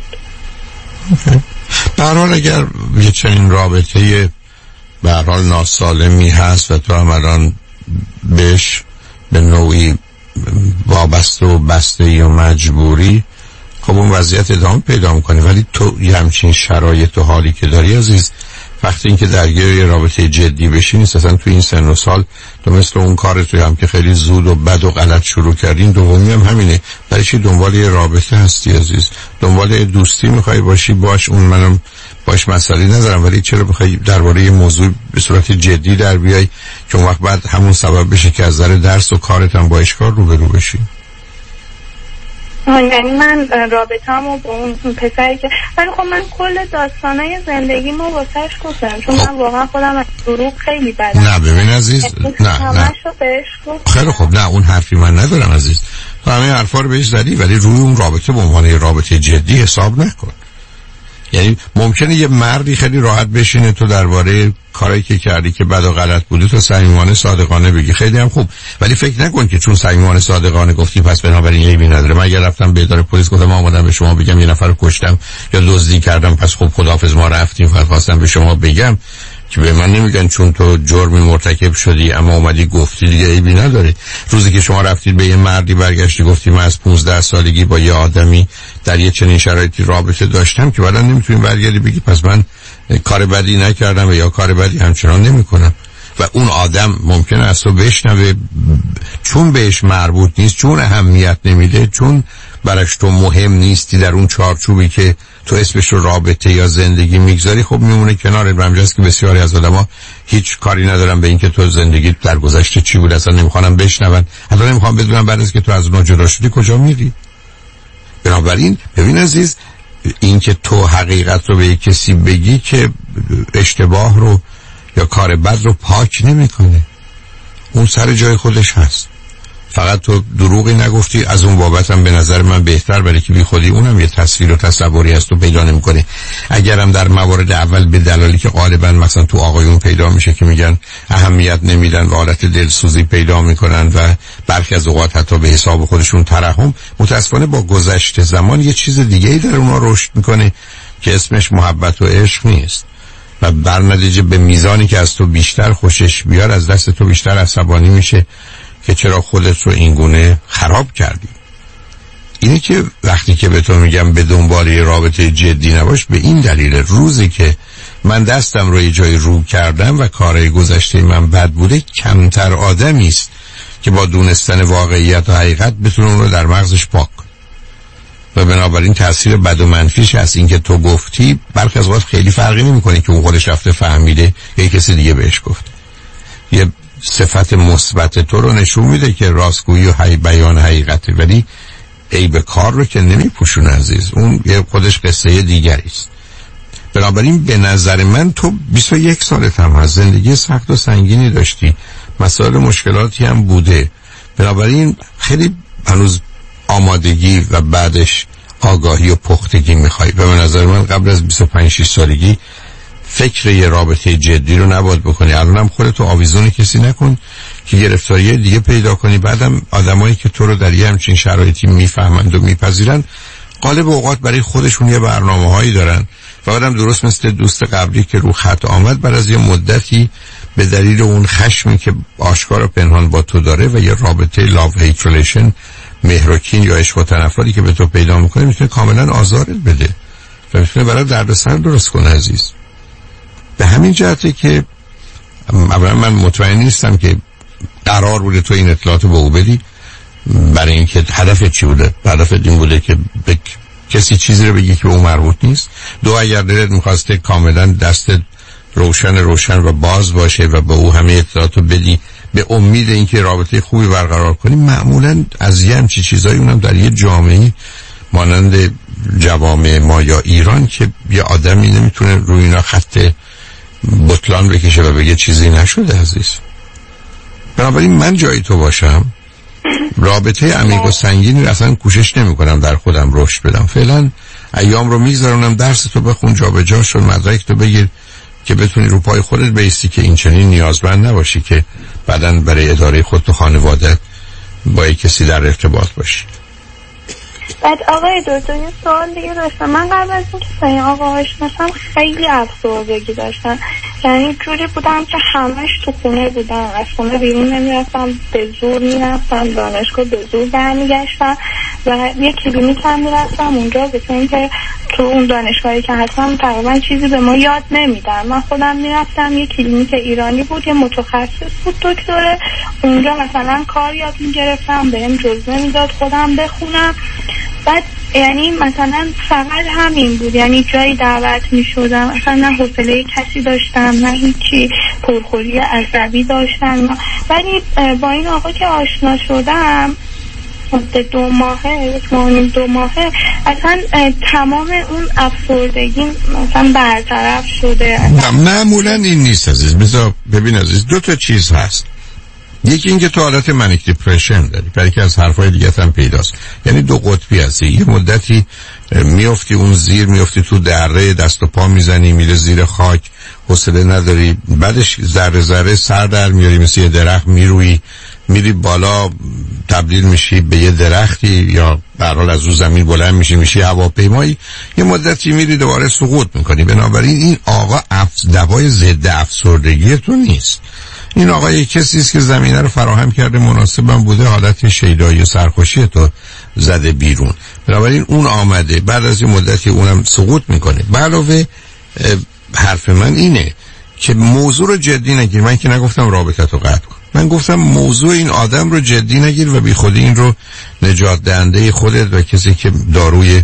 به هر حال اگر یه چنین رابطه به هر حال ناسالمی هست و تو هم الان بهش به نوعی وابسته و بسته و مجبوری، خب اون وضعیت ادامه پیدا میکنه. ولی تو یه همچین شرایط و حالی که داری عزیز، وقتی اینکه درگیر یه رابطه جدی بشی نیست. اصلا تو این سن و سال تو مثل اون کار توی هم که خیلی زود و بد و غلط شروع کردین، دومی هم همینه. برای چی دنبال یه رابطه هستی عزیز؟ دنبال یه دوستی میخوای باشی باش، اون منم باش مسئله ندارم، ولی چرا بخوای درباره یه موضوع به صورت جدی در بیای که اون وقت بعد همون سبب بشه که از نظر درس و کارت هم با اشکال روبرو بشی؟ یعنی من رابطه‌مو با اون پسری که ولی خب من کل داستانای زندگیمو واسش گفتم چون من واقعا خودم از دروغ خیلی بدم. نه ببین عزیز، نه نه خیلی خب، نه اون حرفی من ندارم عزیز، تو همه حرفا رو بهش زدی ولی روی اون رابطه به عنوان رابطه جدی حساب نکن. یعنی ممکنه یه مردی خیلی راحت بشینه تو درباره کاری که کردی که بد و غلط بوده تو صمیمانه صادقانه بگی، خیلی هم خوب، ولی فکر نکن که چون صمیمانه صادقانه گفتی پس بنابراین عیبی نداره. من اگر رفتم به اداره پلیس گفتم من اومدم به شما بگم یه نفر رو کشتم یا دزدی کردم پس خب خداحافظ ما رفتیم، فقط خواستم به شما بگم که به من نمیگن چون تو جرمی مرتکب شدی اما اومدی گفتی دیگه عیبی نداره. روزی که شما رفتید به یه مردی برگشتی گفتی من از پانزده سالگی با یه آدمی در یه چنین شرایطی رابطه داشتم که بعدا نمیتونی برگردی بگی پس من کار بدی نکردم و یا کار بدی همچنان نمیکنم. و اون آدم ممکنه از تو بشنوه چون بهش مربوط نیست، چون اهمیت نمیده، چون برش تو مهم نیستی در اون چارچوبی که تو اسمش رو رابطه یا زندگی میگذاری، خب میمونه کنار. برمجاست که بسیاری از آدما هیچ کاری ندارن به این که تو زندگی در گذشته چی بود، اصلا نمیخوانم بشنون، حتی نمیخوام بدونم بعد از که تو از اونها جدا شدی کجا میری. بنابراین ببین عزیز، این که تو حقیقت رو به یک کسی بگی که اشتباه رو یا کار بد رو پاک نمیکنه، اون سر جای خودش هست. فقط تو دروغی نگفتی، از اون بابت هم به نظر من بهتر، برای که بی خودی اونم یه تصویر و تصوری هست تو پیدا نمیکنه. اگرم در موارد اول به دلالی که غالبا مثلا تو آقایون پیدا میشه که میگن اهمیت نمیدن و حالت دلسوزی پیدا میکنن و برخی از اوقات حتی به حساب خودشون ترحم، متاسفانه با گذشت زمان یه چیز دیگه‌ای در اونها رشد میکنه که اسمش محبت و عشق نیست و بر نتیجه به میزانی که از تو بیشتر خوشش بیاد از دست تو بیشتر عصبانی میشه که چرا خودت رو اینگونه خراب کردی. اینه که وقتی که به تو میگم به دنبال یه رابطه جدی نباش، به این دلیل روزی که من دستم رو یه جای رو کردم و کارهای گذشته من بد بوده، کمتر آدمی است که با دونستن واقعیت و حقیقت بتونه اون رو در مغزش پاک کنه. و بنابراین تاثیر بد و منفیش از این که تو گفتی برخی از وقت خیلی فرقی نمی‌کنه که اون خودش رفته فهمیده یا کسی دیگه بهش گفته. یه صفت مثبت تو رو نشون میده که راستگویی و حی بیان حقیقته، ولی عیب کار رو که نمیپوشونه عزیز، اون یه خودش قصه دیگری است. بنابراین به نظر من تو بیست و یک سالت هم هست، زندگی سخت و سنگینی داشتی، مسائل مشکلاتی هم بوده، بنابراین خیلی هنوز آمادگی و بعدش آگاهی و پختگی میخوای. به نظر من قبل از بیست و پنج شش سالگی فکر یه رابطه جدی رو نباید بکنی. الانم خودتو آویزون کسی نکن که گرفتاری دیگه پیدا کنی. بعدم آدمایی که تو رو در یه همچین شرایطی میفهمند و میپذیرن غالب اوقات برای خودشون یه برنامه‌هایی دارن و بعدم درست مثل دوست قبلی که رو خط آمد، بعد از یه مدتی به دلیل اون خشمی که آشکار و پنهان با تو داره و یه رابطه لاو هیت ریلیشن، مهرکین یا عشق و تنفری که به تو پیدا میکنه، میتونه کاملا آزارت بده و میتونه برای دردسر درست کنه عزیز. به همین جهته که اولا من مطمئن نیستم که قرار بوده تو این اطلاعات به او بدی، برای اینکه هدفت چی بوده. هدفت این بوده که به کسی چیزی رو بگی که به او مربوط نیست. دو، اگر دلت میخواسته کاملا دستت روشن روشن و باز باشه و به او همه اطلاعات رو بدی به امید اینکه رابطه خوبی برقرار کنی، معمولا از یه همچی چیزایی، اونم در یه جامعه مانند جوامع ما یا ایران که یه آدمی نمیتونه روی اینا خط بطلان بکشه و بگه چیزی نشده عزیز. بنابراین من جای تو باشم رابطه عمیق و سنگینی اصلا کوشش نمی کنم در خودم رشد بدم. فعلا ایام رو میگذرونم، درس تو بخون، جا به جا شد، مدرک تو بگیر که بتونی رو پای خودت بایستی، که این چنین نیازمند نباشی که بعداً برای اداره خود تو خانواده با یک کسی در ارتباط باشی. بعد آقای دکتر یه سوال دیگه داشتم. من قبل از اینکه با این آقا آشناشم خیلی افسردگی داشتم، یعنی جوری بودم که همش تو خونه بودم، از خونه بیرون نمیرفتم، به زور میرفتم دانشگاه، به زور برمیگشتم و یه کلینیک هم میرفتم اونجا، به اینکه تو اون دانشگاهی که هستم تقریبا چیزی به ما یاد نمیدن. من خودم میرفتم یه کلینیک ایرانی بود، یه متخصص بود دکتره، اونجا مثلا کار یاد میگرفتم، بهم جزوه میداد خودم بخونم. بعد یعنی مثلا فقط همین بود، یعنی جایی دعوت می شدم اصلا نه حوصله کسی داشتم نه هیچی، پرخوری عصبی داشتم. ولی با این آقا که آشنا شدم مدت دو ماهه یک ماه دو ماهه اصلا تمام اون افسردگی مثلا برطرف شده. معمولا این نیست عزیز. بذار ببین عزیز، دو تا چیز هست. یکی اینکه تو حالت منیک دیپرشن داری، برای که از حرفای دیگه هم پیداست. یعنی دو قطبی هستی، یه مدتی میافتی اون زیر، میافتی تو دره، دست و پا میزنی میره زیر خاک، حوصله نداری، بعدش ذره ذره سر در میاری، مثل یه درخت میروی میری بالا، تبدیل میشی به یه درختی یا به هر حال از رو زمین بلند میشی میشی هواپیمایی، یه مدتی میری دوباره سقوط میکنی. بنابراین این آقا افس دوای ضد افسردگی تو نیست. این آقا یک کسی است که زمینه رو فراهم کرده، مناسبم بوده، حالت شیدایی و سرخوشی تو زده بیرون. بنابراین اون آمده، بعد از این مدتی اونم سقوط میکنه. به علاوه حرف من اینه که موضوع رو جدی نگیر. من که نگفتم رابطه تو قطع کن، من گفتم موضوع این آدم رو جدی نگیر و بی خودی این رو نجات دهنده خودت و کسی که داروی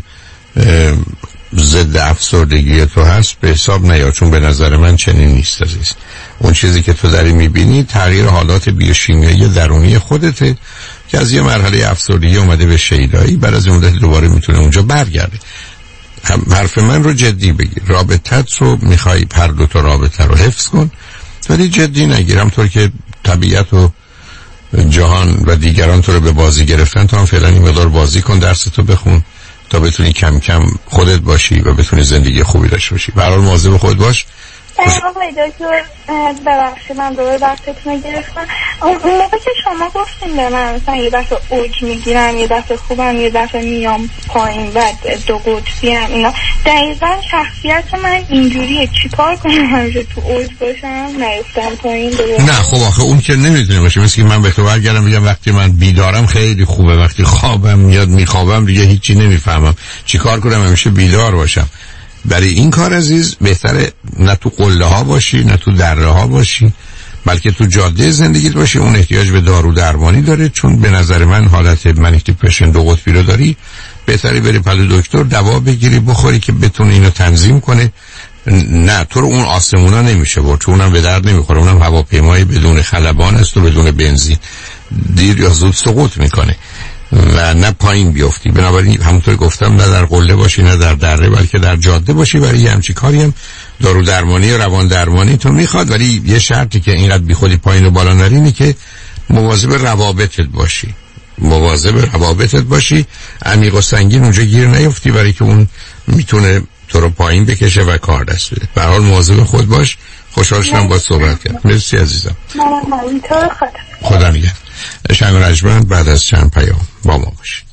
ضد افسردگی تو هست به حساب نیار، چون به نظر من چنین نیست عزیز. اون چیزی که تو داری میبینی تغییر حالات بیوشیمیایی درونی خودته که از یه مرحله افسردگی اومده به شیدایی، بعد از این مدت دوباره میتونه اونجا برگرده. حرف من رو جدی بگیر. رابطت رو میخوای هر دو تا رابطه رو حفظ کن، ولی جدی نگیرم طور که طبیعت و جهان و دیگران تو رو به بازی گرفتن. تو هم فعلا این مقدار بازی کن، درس تو بخون تا بتونی کم کم خودت باشی و بتونی زندگی خوبی داشته باشی. به هر حال مواظب خود باش. آقای دکتر ببخشید من دوباره وقتتون رو گرفتم. اون موقع که شما گفتیم به من مثلا یه دفعه اوج میگیرم، یه دفعه خوبم، یه دفعه میام پایین و دو قطبی هم، اینا دقیقا شخصیت من اینجوریه. چی کار کنم همیشه تو اوج باشم نیفتم پایین دوباره؟ نه خب آخه اون که نمیتونه باشه. مثل که من به تو برگردم بگم وقتی من بیدارم خیلی خوبه، وقتی خوابم میاد میخوابم دیگه هیچی نمیفهمم. چی کار کنم همیشه بیدار باشم؟ برای این کار عزیز بهتره نه تو قله ها باشی نه تو دره ها باشی، بلکه تو جاده زندگیت باشی. اون احتیاج به دارو درمانی داره، چون به نظر من حالت منیک دیپرشن دو قطبی رو داری. بهتره بری پلو دکتر دوا بگیری بخوری که بتونه اینو تنظیم کنه. نه تو رو اون آسمونا نمیشه برد، چون اونم به درد نمیخوره. اونم هواپیمایی بدون خلبان است و بدون بنزین، دیر یا زود سقوط میکنه و نه پایین بیفتی. بنابراین همونطور گفتم نه در قله باشی نه در دره، بلکه در جاده باشی. برای همچین کاری هم دارو درمانی و روان درمانی تو میخواد، ولی یه شرطی که اینقدر بی خودی پایین و بالا نری اینه که مواظب روابطت باشی. مواظب روابطت باشی، عمیق و سنگین اونجا گیر نیفتی، برای که اون میتونه تو رو پایین بکشه و کار دست بده. به هر حال مواظب خود باش. خوشحال شدم با صحبت کردم. مرسی عزیزم. خدا نگهدار. شنگ رجمند بعد از چند پیام با ما باشید.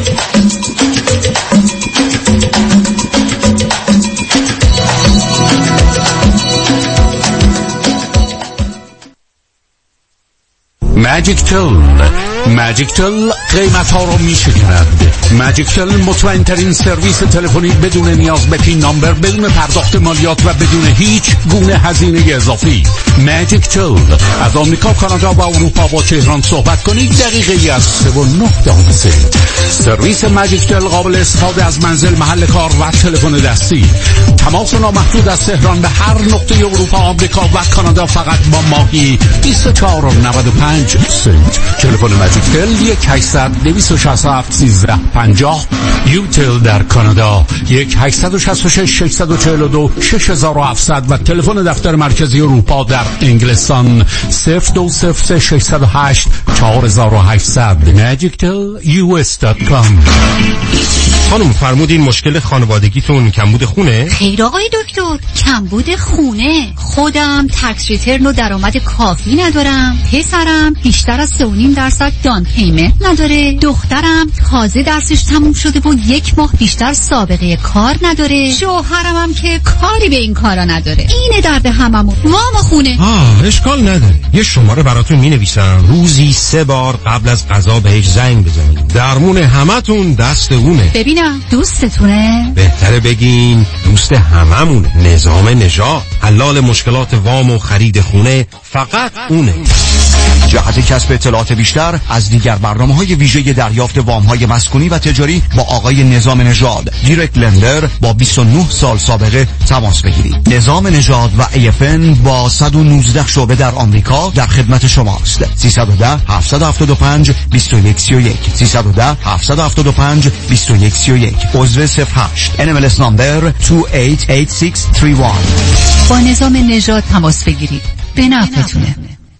ماجیک تل ماجیک تل قیمت ها رو می شکند. ماجیک تل مطمئن ترین سرویس تلفنی بدون نیاز به پین نامبر، بدون پرداخت مالیات و بدون هیچ گونه هزینه اضافی. ماجیک تل از آمریکا، کانادا و اروپا با تهران صحبت کنید دقیقه از سه و نه دانسه. سرویس ماجیک تل قابل استفاده از منزل، محل کار و تلفن دستی. تماس نامحدود از تهران به هر نقطه اروپا، آمریکا و کانادا فقط با ماهی بیست و چهار و نود و پنج سنت. تلفن ماجیک تل یک هشتصد دویست و شصت و هفت سیزده پنجاه. یوتل در کانادا یک هشتصد و شصت و شش ششصد و چهل و دو شش هزار و هفتصد و تلفن دفتر مرکزی اروپا در انگلستان صفر دو صفر سه ششصد و هشت چهار هزار و هشتصد. ماجیک تل یو اس دات کام. خانم فرمودین مشکل خانوادگیتون کمبود خونه؟ خیر آقای دکتر، کمبود خونه. خودم تکس ریترن و درآمد کافی ندارم، پسرم بیشتر از سه و نیم درصد دان پیمنت نداره، دخترم تازه درسش تموم شده و یک ماه بیشتر سابقه کار نداره، شوهرم هم که کاری به این کارا نداره. اینه درد هممون. وام خونه. آه اشکال نداره، یه شماره براتون مینویسم، روزی سه بار قبل از غذا بهش زنگ بزنید. درمون همتون دست اونه. ببینم دوستتونه؟ بهتره بگین دوست هممونه. نظام نژاد حلال مشکلات وام و خرید خونه فقط اونه. جهت کسب اطلاعات بیشتر از دیگر برنامه‌های ویژه دریافت وام‌های مسکونی و تجاری با آقای نظام نژاد دیرکت لندر با بیست و نه سال سابقه تماس بگیرید. نظام نژاد و ای اف ان با صد و نوزده شعبه در آمریکا در خدمت شماست. سیصد و ده هفتصد و هفتاد و پنج بیست و یک سی و یک سیصد و ده هفتصد و هفتاد و پنج بیست و یک سی و یک. عضو صفر هشت ان ام ال اس نمبر دو هشت هشت شش سه یک. با نظام نژاد تماس بگیرید. به نفعتونه.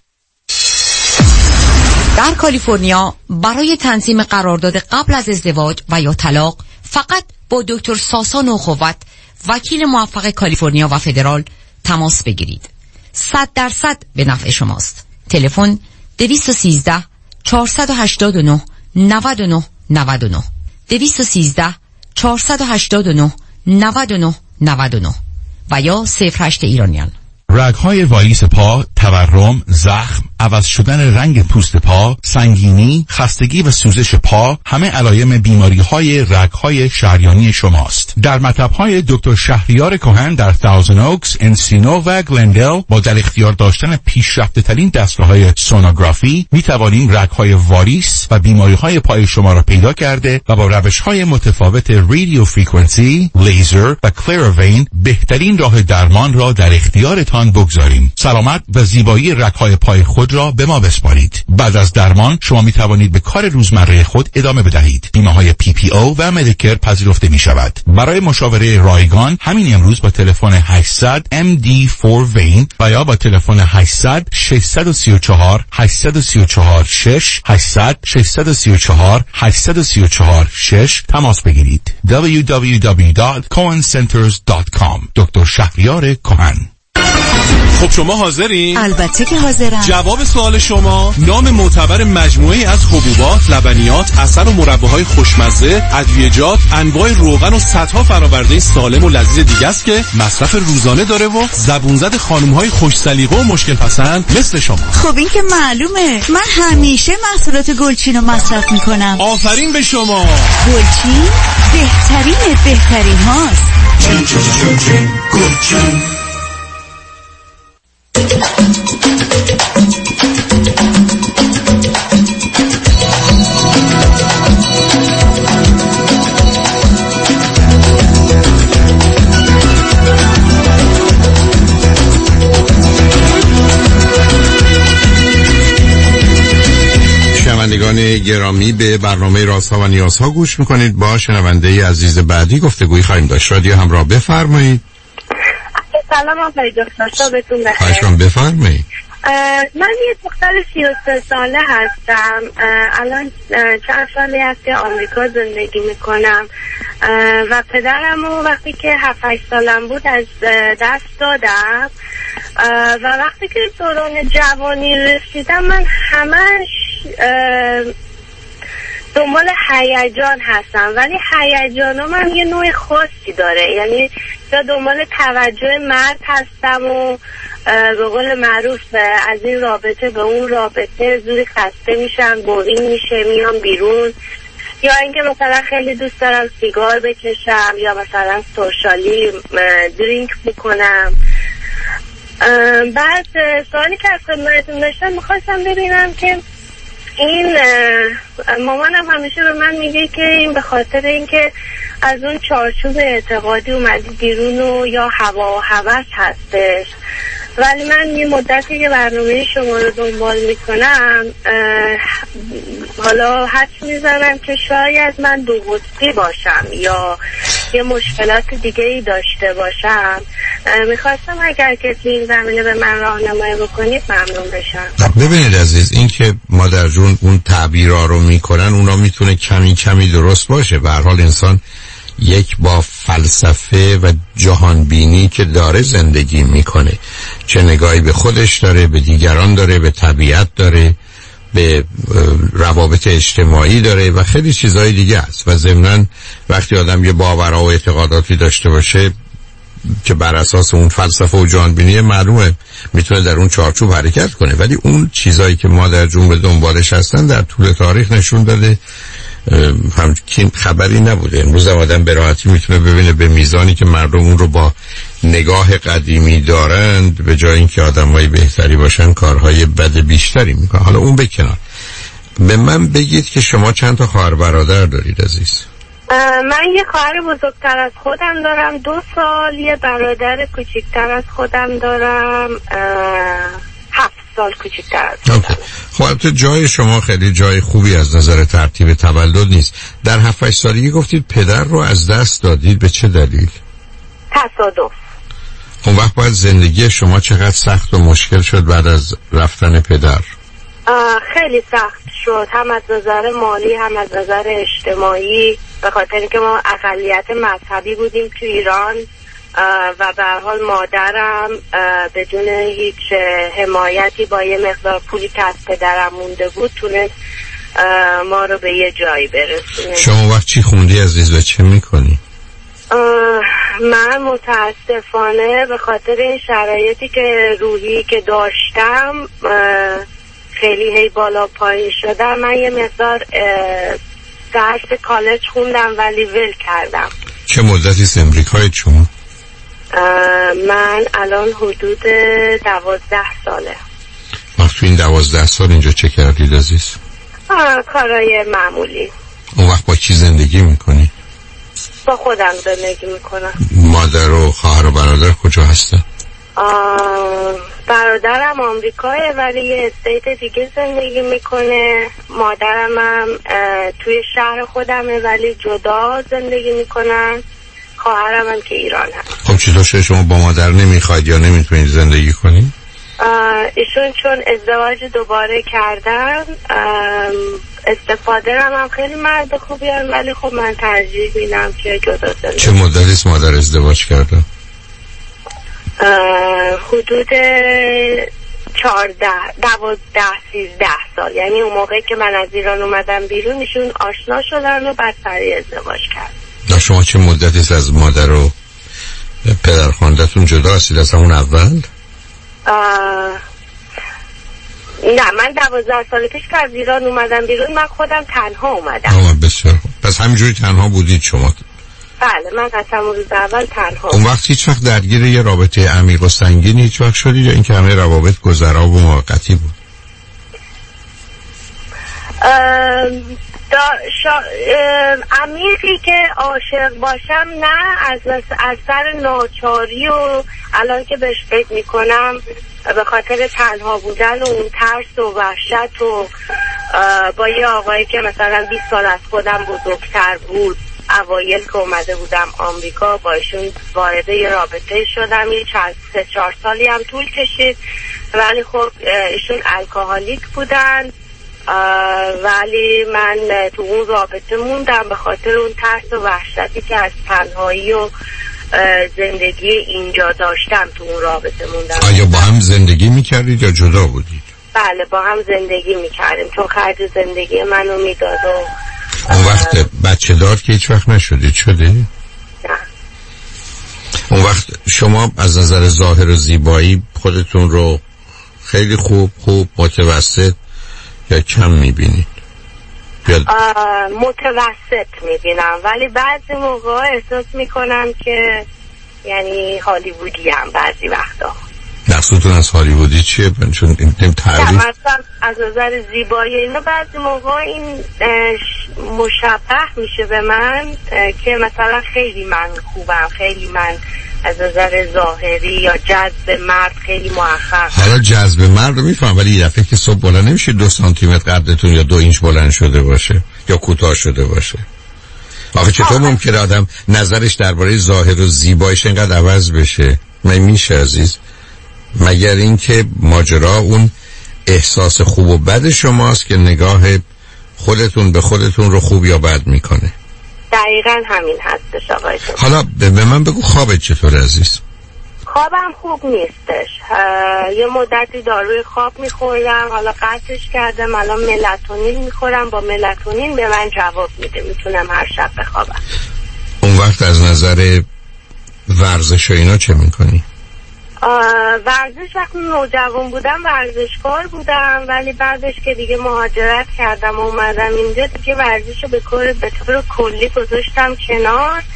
در کالیفرنیا برای تنظیم قرارداد قبل از ازدواج و یا طلاق فقط با دکتر ساسان اخوت، وکیل موفق کالیفرنیا و فدرال تماس بگیرید. صد درصد به نفع شماست. تلفن دویست و سیزده چهارصد و هشتاد و نه نود و نه نود و نه دویست و سیزده چهارصد و هشتاد و نه نود و نه نود و نه و یا صفر هشت ایرانیان. رگ‌های واریس پا، تورم، زخم، عوض شدن رنگ پوست پا، سنگینی، خستگی و سوزش پا همه علائم بیماری‌های رگ‌های شریانی شماست. در مطب‌های دکتر شهریار کهن در تاوزن اوکس، انسینو و گلندل با در اختیار داشتن پیشرفته‌ترین دستگاه‌های سونوگرافی می‌توانیم رگ‌های واریس و بیماری‌های پای شما را پیدا کرده و با روش‌های متفاوت رادیو فرکانسی، لیزر و کلروین بهترین راه درمان را در اختیارتان بگذاریم. سلامت و زیبایی رگ‌های پای خود را به ما بسپارید. بعد از درمان شما می توانید به کار روزمره خود ادامه بدهید. بیمه‌های پی پی او و مدیکر پذیرفته می شود. برای مشاوره رایگان همین امروز با تلفن هشتصد ام دی فور وین و یا با تلفن هشتصد ششصد و سی و چهار هشتصد و سی و چهار شش هشتصد ششصد و سی و چهار هشتصد و سی و چهار شش تماس بگیرید. دبلیو دبلیو دبلیو دات کوهن سنترز دات کام. دکتر شهریار کهن. خب شما حاضرین؟ البته که حاضرم. جواب سوال شما نام معتبر مجموعه‌ای از حبوبات، لبنیات، عسل و مرباهای خوشمزه، ادویه‌جات، انواع روغن و صدها فرآورده سالم و لذیذ دیگه است که مصرف روزانه داره و زبون زد خانم‌های خوش سلیقه و مشکل پسند مثل شما. خب این که معلومه. من همیشه محصولات گلچین رو مصرف میکنم. آفرین به شما. گلچین بهترین بهترین هاست. چین چین چین چین گلچین. شنوندگان گرامی به برنامه رازها و نیازها گوش میکنید. با شنونده عزیز بعدی گفتگویی خواهیم داشت. رادیو همراه بفرمایید. سلام آقای دکتر، شبتون بخیر. خواهشم بفرمایید. من یه دختر سی و سه ساله هستم. الان چند سالی هست که آمریکا زندگی میکنم و پدرمو وقتی که هفت هشت سالم بود از دست دادم و وقتی که دوران جوانی رسیدم من همش دنبال هیجان هستم، ولی هیجانم هم یه نوع خاصی داره. یعنی یا دنبال توجه مرد هستم و به قول معروف از این رابطه به اون رابطه زوری خسته میشم، بورینگ میشه، میام بیرون. یا اینکه مثلا خیلی دوست دارم سیگار بکشم یا مثلا سوشالی درینک بکنم. بعد سوالی که از خدمتتون داشتم میخواستم ببینم که این مامانم همیشه به من میگه که این به خاطر اینکه از اون چارچوب اعتقادی اومدی بیرون و یا هوا و هوس هستش، ولی من یه مدتی که برنامه شما رو دنبال میکنم حالا حدس میزنم که شاید من دو قطبی باشم یا یه مشکلات دیگه ای داشته باشم. میخواستم اگر کسی این زمینه به من راهنمایی بکنید ممنون بشم. ببینید عزیز، این که مادر جون اون تعبیرها رو میکنن اونا میتونه کمی کمی درست باشه. به هر حال انسان یک با فلسفه و جهانبینی که داره زندگی میکنه، چه نگاهی به خودش داره، به دیگران داره، به طبیعت داره، به روابط اجتماعی داره و خیلی چیزهای دیگه است. و ضمناً وقتی آدم یه باورها و اعتقاداتی داشته باشه که بر اساس اون فلسفه و جهانبینی معلومه میتونه در اون چارچوب حرکت کنه، ولی اون چیزایی که ما در جون به دنبالش هستن در طول تاریخ نشون داده همچین خبری نبوده. امروز آدم به راحتی میتونه ببینه به میزانی که مردم اون رو با نگاه قدیمی دارند به جای اینکه آدمای بهتری باشن کارهای بد بیشتری میکنن. حالا اون به کنار، به من بگید که شما چند تا خواهر برادر دارید عزیز؟ من یه خواهر بزرگتر از خودم دارم دو سال، یه برادر کوچکتر از خودم دارم هفت سال کوچکتر از خودم. خب تو جای شما خیلی جای خوبی از نظر ترتیب تولد نیست. در هفت هشت سالگی گفتید پدر رو از دست دادید، به چه دلیل؟ تصادف. اون وقت باید زندگی شما چقدر سخت و مشکل شد بعد از رفتن پدر؟ خیلی سخت شد، هم از نظر مالی هم از نظر اجتماعی، به خاطر اینکه ما اقلیت مذهبی بودیم تو ایران و به هر حال مادرم بدون هیچ حمایتی با یه مقدار پولی که از پدرم مونده بود تونست ما رو به یه جایی برسونه. شما وقت چی خوندی عزیز و چه میکنی؟ من متاسفانه به خاطر این شرایطی که روحی که داشتم خیلی هی بالا پایین شدم، من یه مقدار درس کالج خوندم ولی ول کردم. چه مدتی از امریکای شما؟ من الان حدود دوازده ساله. وقت تو این دوازده سال اینجا چه کردید عزیز؟ کارهای معمولی. اون وقت با کی زندگی میکنی؟ با خودم زندگی میکنم. مادر و خواهر و برادر کجا هستن؟ برادرم آمریکاه ولی یه استیت دیگه زندگی میکنه. مادرم هم توی شهر خودمه ولی جدا زندگی میکنن. خواهرم هم که ایران هست. خب چطور شده شما با مادر نمیخواید یا نمیتونید زندگی کنید؟ ایشون چون ازدواج دوباره کردن، استفاده هم, هم خیلی مرد خوبی هم، ولی خب من ترجیح میدم که جدا زندگی. چه مدتی است مادر ازدواج کرده؟ حدود چهارده دوازده سیزده سال، یعنی اون موقعی که من از ایران اومدم بیرون ایشون آشنا شدن و بعد سریع ازدواج کرد. شما چه مدتی است از مادر و پدر خواندتون جدا هستید از همون اول؟ نه، من دوازده سال پیش که از ایران اومدم بیرون من خودم تنها اومدم. آه بسیار خوب. پس همینجوری تنها بودید شما؟ بله، من از همون روز اول تنها. اون وقت هیچ وقت درگیر یه رابطه عمیق و سنگین هیچ وقت شدید یا اینکه همه روابط گذرا و موقتی بود؟ شا... عمیقی که عاشق باشم نه، از از سر ناچاری و الان که بهش فکر میکنم به خاطر تنها بودن و اون ترس و وحشت و با یه آقایی که مثلا بیست سال از خودم بزرگتر بود، اوایل که اومده بودم آمریکا با ایشون وارد یه رابطه شدم. یه چند سه چهار سالی هم طول کشید ولی خب ایشون الکلیک بودن، ولی من تو اون رابطه موندم به خاطر اون ترس و وحشتی که از تنهایی و زندگی اینجا داشتم. تو اون رابطه موندم. آیا با هم زندگی میکردید یا جدا بودید؟ بله با هم زندگی میکردیم چون خرج زندگی منو میداد. و اون وقت بچه دار که هیچ وقت نشدید شده؟ نه. اون وقت شما از نظر ظاهر و زیبایی خودتون رو خیلی خوب خوب متوسط یا کم میبینید؟ متوسط میبینم ولی بعضی موقع احساس میکنم که یعنی هالیوودی هم بعضی وقتا. مقصودتون از هالیوودی چیه؟ چون این تعریف مثلا از نظر زیبایی اینو بعضی موقع این مشابه میشه به من که مثلا خیلی من خوبم، خیلی من از نظر ظاهری یا جذب مرد خیلی موفق. حالا جذب مرد رو میفهم ولی یه دفعه که صبح بلند نمیشه دو سانتی متر قدتون یا دو اینچ بلند شده باشه یا کوتاه شده باشه. آخه چطور ممکنه آدم نظرش درباره ظاهر و زیباییش اینقدر عوض بشه؟ من میشه عزیز؟ مگر اینکه ماجرا اون احساس خوب و بد شماست که نگاه خودتون به خودتون رو خوب یا بد میکنه؟ دقیقاً همین هستش آقای دکتر. حالا به من بگو خوابت چطور عزیز؟ خوابم خوب نیستش. یه مدتی داروی خواب میخوردم، حالا قطعش کردم، الان ملاتونین میخورم، با ملاتونین به من جواب میده، میتونم هر شب بخوابم. اون وقت از نظر ورزش و اینا چه میکنی؟ ورزش وقتی نوجوان بودم ورزشکار بودم ولی بعدش که دیگه مهاجرت کردم و اومدم اینجا دیگه ورزش رو به طور به طور کلی گذاشتم کنار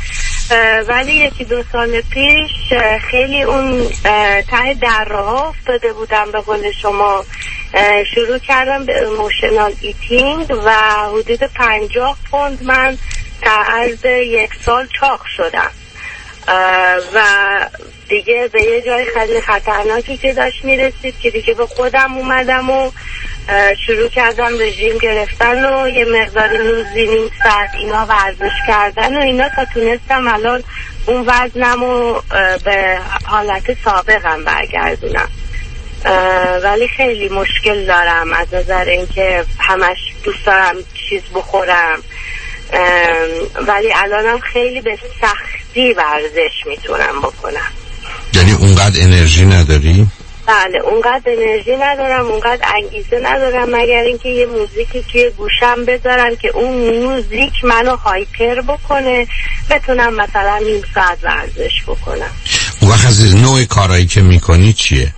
ولی یکی دو سال پیش خیلی اون ته دره ها افتاده بودم به قول شما. شروع کردم به ایموشنال ایتینگ و حدود پنجاه پوند من در عرض یک سال چاق شدم و دیگه به یه جای خیلی خطرناکی که داشت میرسید که دیگه به خودم اومدم و شروع کردم رژیم گرفتن و یه مقداری روزی نیم ساعت اینا ورزش کردن و اینا تا تونستم الان اون وزنم رو به حالت سابقم برگردونم. ولی خیلی مشکل دارم از نظر اینکه همش دوست دارم چیز بخورم، ولی الانم خیلی به سختی ورزش میتونم بکنم. یعنی اونقدر انرژی نداری؟ بله، اونقدر انرژی ندارم، اونقدر انگیزه ندارم، مگر اینکه یه موزیکی که گوشم بذارم که اون موزیک منو هایپر بکنه بتونم مثلا نیم ساعت ورزش بکنم. اون وقت از نوع کارهایی که میکنی چیه؟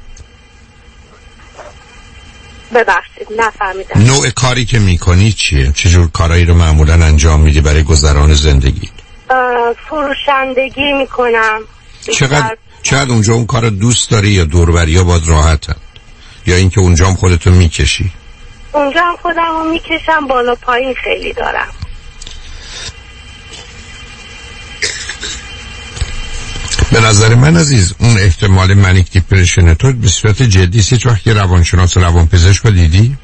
ببخشید نفهمیدم. نوع کاری که میکنی چیه؟ چجور کارهایی رو معمولا انجام میدی برای گذران زندگی؟ فروشندگی میکنم. چقدر چقدر اونجا اون کار دوست داری یا دوربریا باید راحتن یا اینکه اونجا هم خودتو میکشی؟ اونجا هم خودم رو میکشم، بالا پایین خیلی دارم. به نظر من عزیز اون احتمال منیک دیپرشن تو به صورت جدی هیچ وقت که روانشناس و روانپزشک رو دیدی؟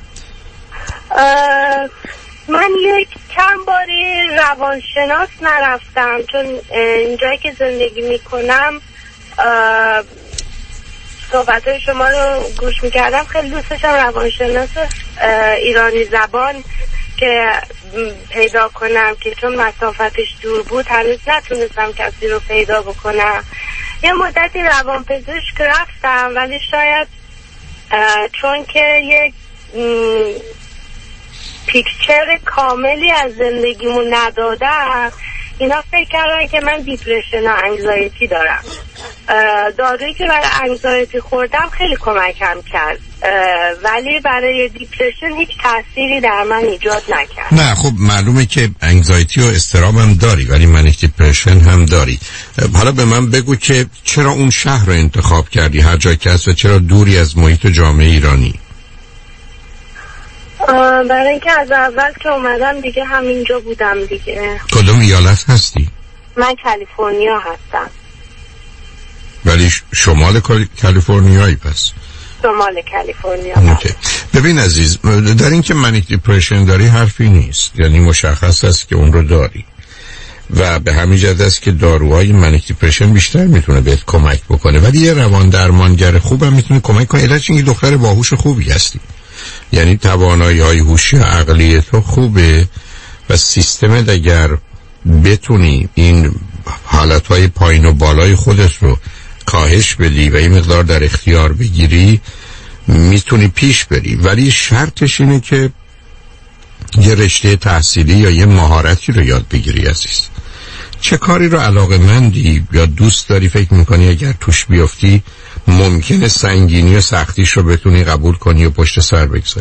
من یک چند باری روانشناس نرفتم چون اینجایی که زندگی میکنم صحبتهای شما رو گوش میکردم، خیلی دوست داشتم روانشناس ایرانی زبان که پیدا کنم که چون مسافتش دور بود هنوز نتونستم کسی رو پیدا بکنم. یه مدتی روانپزشک رفتم ولی شاید چون که یک پیکچر کاملی از زندگیمون ندادم اینا فکر کردن که من دیپرشن و انگزایتی دارم. دارویی که برای انگزایتی خوردم خیلی کمکم کرد ولی برای دیپرشن هیچ تأثیری در من ایجاد نکرد. نه خب معلومه که انگزایتی و اضطراب هم داری ولی منیک دیپرشن هم داری. حالا به من بگو که چرا اون شهر رو انتخاب کردی هر جای که هست و چرا دوری از محیط جامعه ایرانی؟ برای اینکه از اول که اومدم دیگه همینجا بودم دیگه. کدوم ایالت هستی؟ من کالیفرنیا هستم. ولی شمال کالیفرنیایی پس؟ شمال کالیفرنیا. اوکی. ببین عزیز در این که منیک دیپرشن داری حرفی نیست، یعنی مشخص است که اون رو داری و به همین جهت است که داروهای منیک دیپرشن بیشتر میتونه بهت کمک بکنه ولی یه روان درمانگر خوبم میتونه کمک کنه. علتش اینکه دختر باهوش خوبی هستی، یعنی توانایی های هوشی و عقلی تو خوبه و سیستمت اگر بتونی این حالتهای پایین و بالای خودت رو کاهش بدی و این مقدار در اختیار بگیری میتونی پیش بری. ولی شرطش اینه که یه رشته تحصیلی یا یه مهارتی رو یاد بگیری عزیز. چه کاری رو علاقه‌مندی یا دوست داری فکر میکنی اگر توش بیفتی ممکنه سنگینی و سختیش رو بتونی قبول کنی و پشت سر بگذاری؟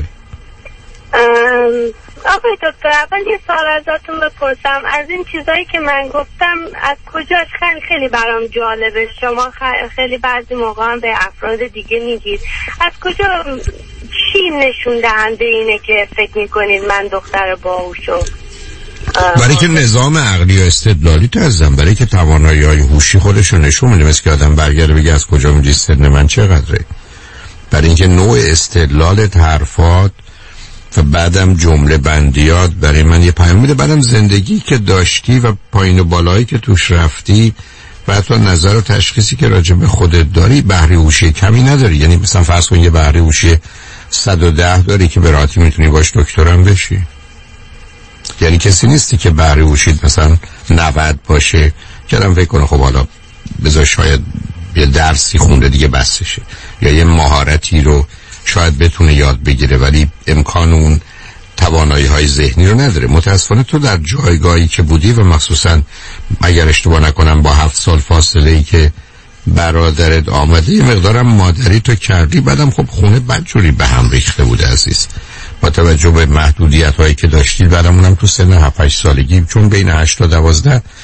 آقای دکتر اول یه سوال ازتون بپرسم. از این چیزایی که من گفتم از کجاش خیلی خیلی برام جالبه، شما خیلی بعضی موقع هم به افراد دیگه میگید، از کجا چی نشون دهنده اینه که فکر میکنید من دختر باهوشو؟ برای که نظام عقلی و استدلالی تازم، برای که توانایی های هوشی خودش رو نشون میده، مثل که آدم برگرده بگه از کجا میدی سن من چقدره، برای اینکه نوع استدلال حرفات و بعدم جمله بندیات برای من یه پیام میده. بعدم زندگی که داشتی و پایین و بالایی که توش رفتی و حتی نظر و تشخیصی که راجع به خودت داری بهره هوشی کمی نداری. یعنی مثلا فرض کن یه بهره هوشی صد و ده داری که به راحتی میتونی باش دکترم بشی. یعنی کسی نیستی که بهره هوشی مثلا نود باشه که آدم فکر کنه خب حالا بذار شاید یه درسی خونده دیگه بسشه یا یه مهارتی رو شاید بتونه یاد بگیره ولی امکان اون توانایی های ذهنی رو نداره. متاسفانه تو در جایگاهی که بودی و مخصوصا اگر اشتباه نکنم با هفت سال فاصله ای که برادرت آمده یه مقدارم مادری تو کردی، بعدم خب خونه بدجوری به هم ریخته بوده عزیز با توجه به محدودیت هایی که داشتی. بعدم اونم تو سن هفت هشت سالگی چون بین هشت تا دوازده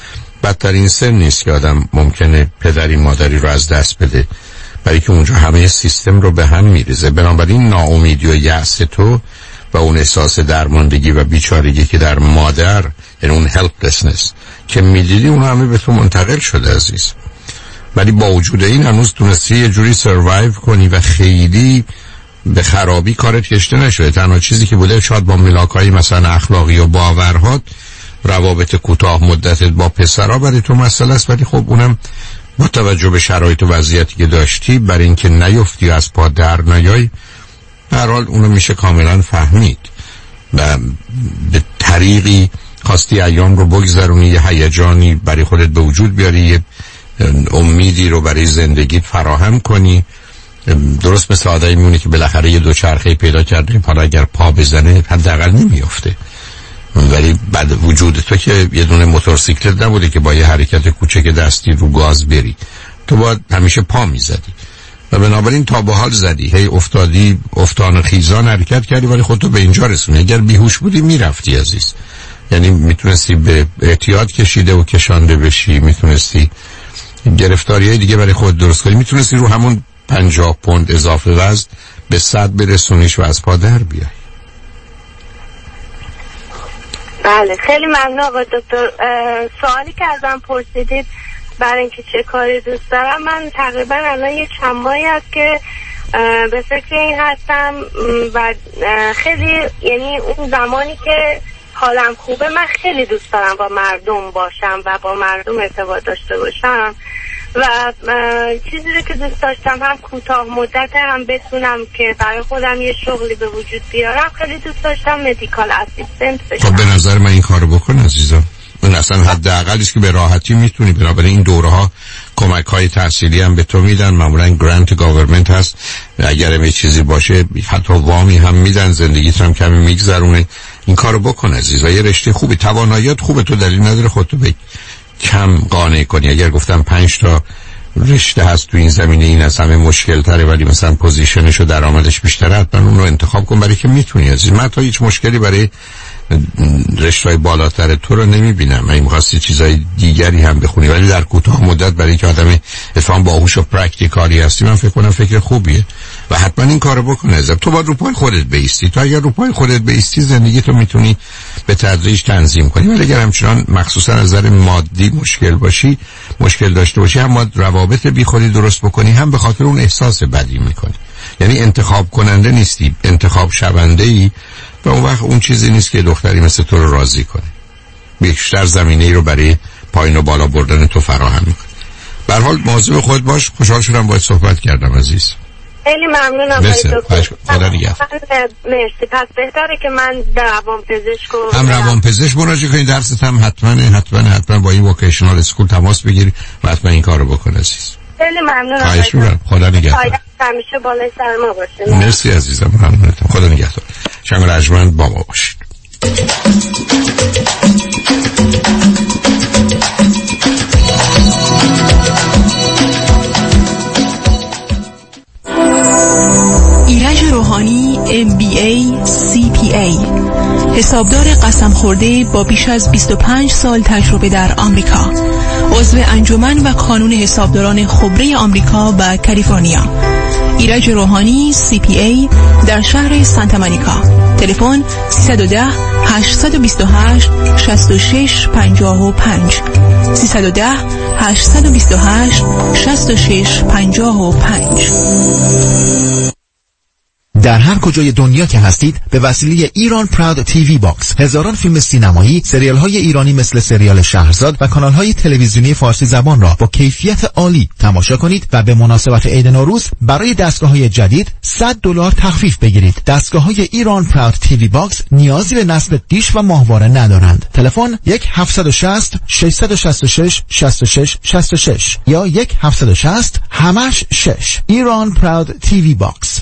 بدترین سن نیست که آدم ممکنه پدری مادری رو از دست بده، برای که اونجا همه سیستم رو به هم میریزه. بنابراین ناامیدی و یأس تو و اون احساس درماندگی و بیچارگی که در مادر، یعنی اون helplessness که میدیدی، اون همه به تو منتقل شده عزیز. ولی با وجود این هنوز تونستی یه جوری سروایو کنی و خیلی به خرابی کارت کشته نشده. تنها چیزی که بوده شاید با ملاکایی مثلا اخلاقی و باورهات، روابط کوتاه مدتت با پسرها برای تو مسئله است، ولی خب اونم با توجه به شرایط و وضعیتی که داشتی برای اینکه نیفتی از پا در نیای، هر حال اونو میشه کاملا فهمید و به طریقی خواستی ایام رو بگذرونی، یه هیجانی برای خودت به وجود بیاری، یه امیدی رو برای زندگیت فراهم کنی. درست مثل آدمی میمونه که بالاخره یه دوچرخه پیدا کرده، حالا اگر پا بزنه حداقل نمیافته، ولی بعد وجود تو که یه دونه موتورسیکلت نبوده که با یه حرکت کوچک دستی رو گاز بری، تو باید همیشه پا میزدی و بنابراین تا به حال زدی، هی افتادی، افتان خیزان حرکت کردی، ولی خودتو به اینجا رسونی. اگر بیهوش بودی میرفتی عزیز، یعنی میتونستی به احتیاط کشیده و کشانده بشی، میتونستی گرفتاریای دیگه برای خود درست کنی، میتونستی رو همون پنجاه پوند اضافه وزن به صد برسونیش و از پا در بیای. بله خیلی ممنون آقای دکتر. سوالی که ازم پرسیدید برای اینکه چه کاری دوست دارم، من تقریبا الان یه چند ماهی هست که به فکر این هستم و خیلی، یعنی اون زمانی که حالم خوبه من خیلی دوست دارم با مردم باشم و با مردم ارتباط داشته باشم و چیزی رو که دوست داشتم هم کوتاه مدت هم بتونم که برای خودم یه شغلی به وجود بیارم. خیلی دوست داشتم مدیکال اسیستنت بشم. خب به نظر من این کارو بکن عزیزم، اون اصلا حداقلی است که به راحتی میتونی. بنابراین این دوره ها کمک های تحصیلی هم به تو میدن، معمولا گرانت گاورمنت هست، اگر هم چیزی باشه حتی وامی هم میدن، زندگیت هم کمی میگذرونه. این کارو بکن عزیز و یه رشته خوبی، تواناییات خوبه، تو دلیل نداره خودتو به کم قانع کنی. اگر گفتم پنج تا رشته هست تو این زمینه، این از همه مشکل تره ولی مثلا پوزیشنش و درآمدش بیشتره، حتما اون رو انتخاب کن برای که میتونی عزیز. من تا هیچ مشکلی برای رشته‌های بالاتر تو رو نمیبینم. من می‌خواستی چیزای دیگری هم بخونی ولی در کوتاه مدت برای که آدم اتفاقا باهوش و پرکتیکالی هستی، من فکر کنم فکر خوبیه و حتما این کارو بکن عزیزم. تو باید رو پای خودت بایستی. تو اگر رو پای خودت بایستی زندگی تو میتونی به تدریج تنظیم کنی، ولی اگر همچنان مخصوصا از نظر مادی مشکل باشی، مشکل داشته باشی، هم باید روابط بیخودی درست بکنی، هم به خاطر اون احساس بدی میکنی. یعنی انتخاب کننده نیستی، انتخاب شونده ای و اون وقت اون چیزی نیست که دختری مثل تو رو راضی کنه. بیشتر زمینه ای رو برای پایین و بالا بردن تو فراهم میکنه. به هر حال مواظب خود باش. خوشحال شدم باهات صحبت کردم عزیز. خیلی ممنونم آقای دکتر. خدا نگهدار. مرسی. پس بهتره که من در روانپزشک و هم روانپزشک مراجعه کنی، درست هم حتما حتما حتما با این وکیشنال اسکول تماس بگیری و حتما این کارو بکن عزیز. خیلی ممنونم. خواهش می‌کنم. خدا نگهدار. همیشه بالای سر ما باشه. مرسی عزیزم. ممنونم. خدا نگهدار. شنگ رجمند با ما باشید. ایرج روحانی ام بی ای سی پی ای، حسابدار قسم خورده با بیش از بیست و پنج سال تجربه در آمریکا، عضو انجمن و کانون حسابداران خبره آمریکا و کالیفرنیا. ایرج روحانی سی پی ای در شهر سانتا مونیکا. تلفن سیصد و ده هشتصد و بیست و هشت شصت و شش پنجاه و پنج سیصد و ده هشتصد و بیست و هشت شصت و شش پنجاه و پنج. در هر کجای دنیا که هستید به وسیله ایران پراود تیوی باکس هزاران فیلم سینمایی، سریال های ایرانی مثل سریال شهرزاد و کانال های تلویزیونی فارسی زبان را با کیفیت عالی تماشا کنید و به مناسبت عید نوروز برای دستگاه های جدید صد دلار تخفیف بگیرید. دستگاه های ایران پراود تیوی باکس نیازی به نصب دیش و ماهواره ندارند. تلفن یک هفتصد و شصت ششصد و شصت و شش شصت و شش شصت و شش یا یک هفتصد و شصت همش شش. ایران پراود تیوی باکس.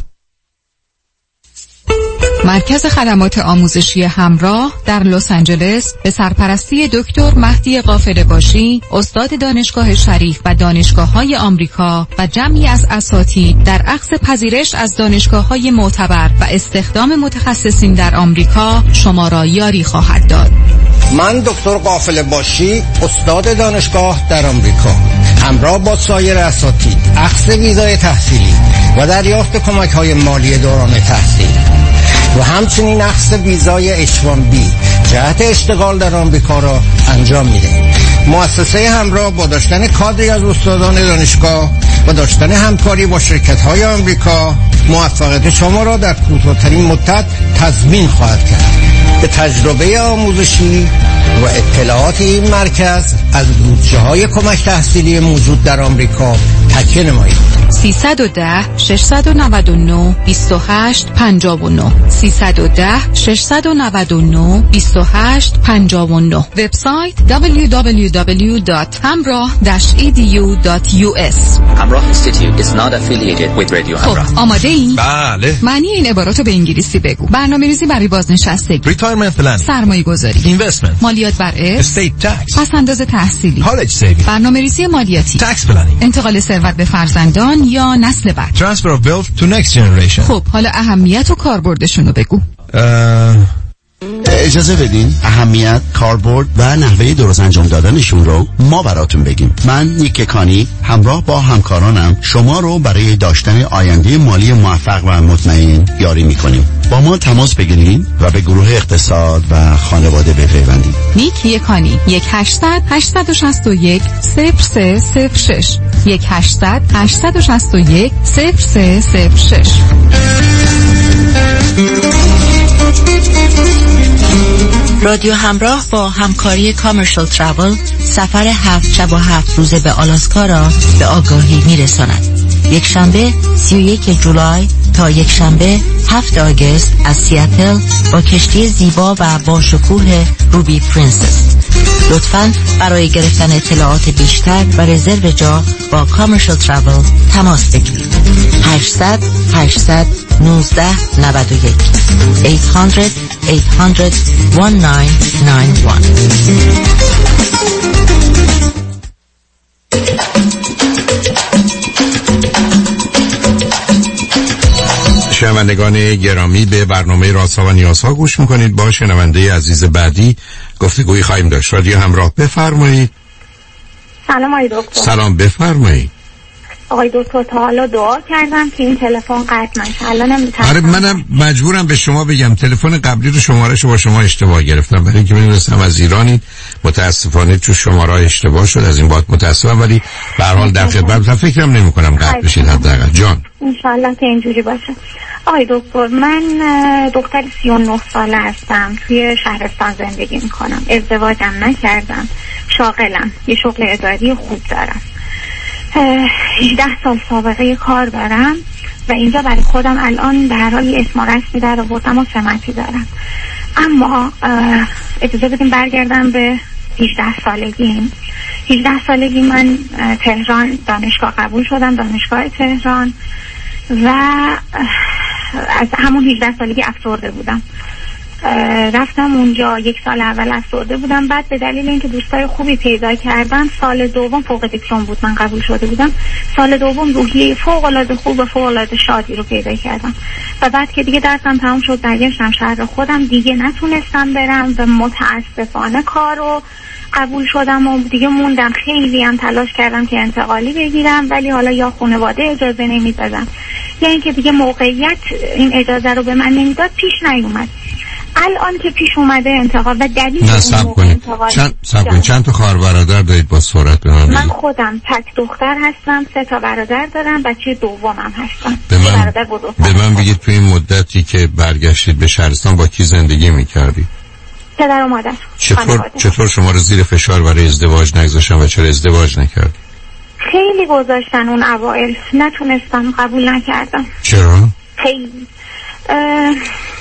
مرکز خدمات آموزشی همراه در لس آنجلس به سرپرستی دکتر مهدی قافله باشی، استاد دانشگاه شریف و دانشگاه‌های آمریکا و جمعی از اساتید در اخذ پذیرش از دانشگاه‌های معتبر و استخدام متخصصین در آمریکا شما را یاری خواهد داد. من دکتر قافله باشی، استاد دانشگاه در آمریکا، همراه با سایر اساتید اخذ ویزای تحصیلی و دریافت کمک‌های مالی دوران تحصیل و همچنین اخذ ویزای اچ وان بی جهت اشتغال در آمریکا را انجام می‌دهیم. مؤسسه همراه با داشتن کادری از استادان دانشگاه و داشتن همکاری با شرکت‌های آمریکا موفقیت شما را در کوتاه‌ترین مدت تضمین خواهد کرد. به تجربه آموزشی و اطلاعات این مرکز از بودجه‌های کمک تحصیلی موجود در آمریکا تکیه نمایید. سیصد و ده ششصد و نود و نه بیست و هشت پنجاه و نه سیصد و ده ششصد و نود و نه بیست و هشت پنجاه و نه. وبسایت دبلیو دبلیو دبلیو دات همراه داش ای دی یو دات یو اس. همراه Institute is not affiliated with Radio همراه. خب آماده این؟ بله. معنی این عبارات رو به انگلیسی بگو. برنامه‌ریزی برای بازنشستگی، Retirement planning، سرمایه‌گذاری، Investment، مالیات بر ارث، Estate tax، پس‌انداز تحصیلی، College saving، برنامه‌ریزی مالیاتی، Tax planning، انتقال ثروت به فرزندان یا نسل بعد، Transfer of wealth to next generation. خب حالا اهمیت و کاربردشون رو بگو. اجازه بدین اهمیت، کاربرد و نحوه درست انجام دادنشون رو ما براتون بگیم. من نیک کانی همراه با همکارانم شما رو برای داشتن آینده مالی موفق و مطمئن یاری میکنیم. با ما تماس بگیرید و به گروه اقتصاد و خانواده بپیوندید. نیک یکانی یک هشتصد هشتصد شصت و یک صفر سه صفر شش یک هشتصد هشتصد شصت و یک صفر سه صفر شش. رادیو همراه با همکاری کامرشال تراول سفر هفت شب و هفت روزه به آلاسکا را به آگاهی میرساند. یک شنبه سی و یک جولای تا یک شنبه هفت آگوست از سیاتل با کشتی زیبا و با شکوه روبی پرنسس. لطفاً برای گرفتن اطلاعات بیشتر و رزرو جا با کامرشال تراول تماس بگیرید. هشتصد هشتصد نوزده نود و یک هشتصد هشتصد هشتصد نه نه نه یک. شنوندگان گرامی، به برنامه رازها و نیازها گوش میکنید. با شنونده عزیز بعدی گفتگویی خواهیم داشت. رادیو همراه، بفرمایید. سلام آقای دکتر. سلام، بفرمایید. آقای دکتر تا حالا دعا کردم که این تلفن قطع نشه. الانم میتونم. آره منم مجبورم به شما بگم تلفن قبلی رو شمارهشو با شما اشتباه گرفتم، برای اینکه میدونستم از ایرانید. متاسفانه چون شماره اشتباه شد از این بابت متاسفم، ولی به هر حال در خدمتم. فکرم نمی‌کنم قطع بشید حداقل. جان ان شاء الله که اینجوری باشه. آقای دکتر، من دختر سی و نه ساله هستم، توی شهرستان زندگی میکنم، ازدواجم نکردم، شاغلم، یه شغل اداری خوب دارم، هجده سال سابقه کار دارم و اینجا برای خودم الان به هر حال یه اسم و رسمی در آوردم و سمتی دارم. اما اجازه بدیم برگردم به هجده سالگیم. هجده سالگی من تهران دانشگاه قبول شدم، دانشگاه تهران، و از همون هجده سالگی افسرده بودم. رفتم اونجا، یک سال اول افسرده بودم، بعد به دلیل اینکه دوستای خوبی پیدا کردم، سال دوم فوق دیپلم بود من قبول شده بودم، سال دوم روحیه فوق العاده خوب و فوق العاده شادی رو پیدا کردم و بعد که دیگه درسم تمام شد برگشتم شهر خودم، دیگه نتونستم برم و متاسفانه کار رو قبول شدم و دیگه موندم. خیلی هم تلاش کردم که انتقالی بگیرم، ولی حالا یا خانواده اجازه نمیدادن یا اینکه دیگه موقعیت این اجازه رو به من نمیداد، پیش نیومد. الان که پیش اومده انتقال و دلیل نه سب کنید چند, سب کنید. چند تا خواهر برادر دارید با سرعت به من بگید؟ من خودم تک دختر هستم، سه تا برادر دارم، بچه دومم هستم. به من, به من بگید توی این مدتی که برگشتید به شهرستان با کی زندگی میکردید؟ پدر و مادر. چطور, چطور شما رو زیر فشار برای ازدواج نگذاشتن و چرا ازدواج نکردید؟ خیلی گذاشتن اون اوائل، نتونستم، قبول نکردم. چرا؟ خیلی اه...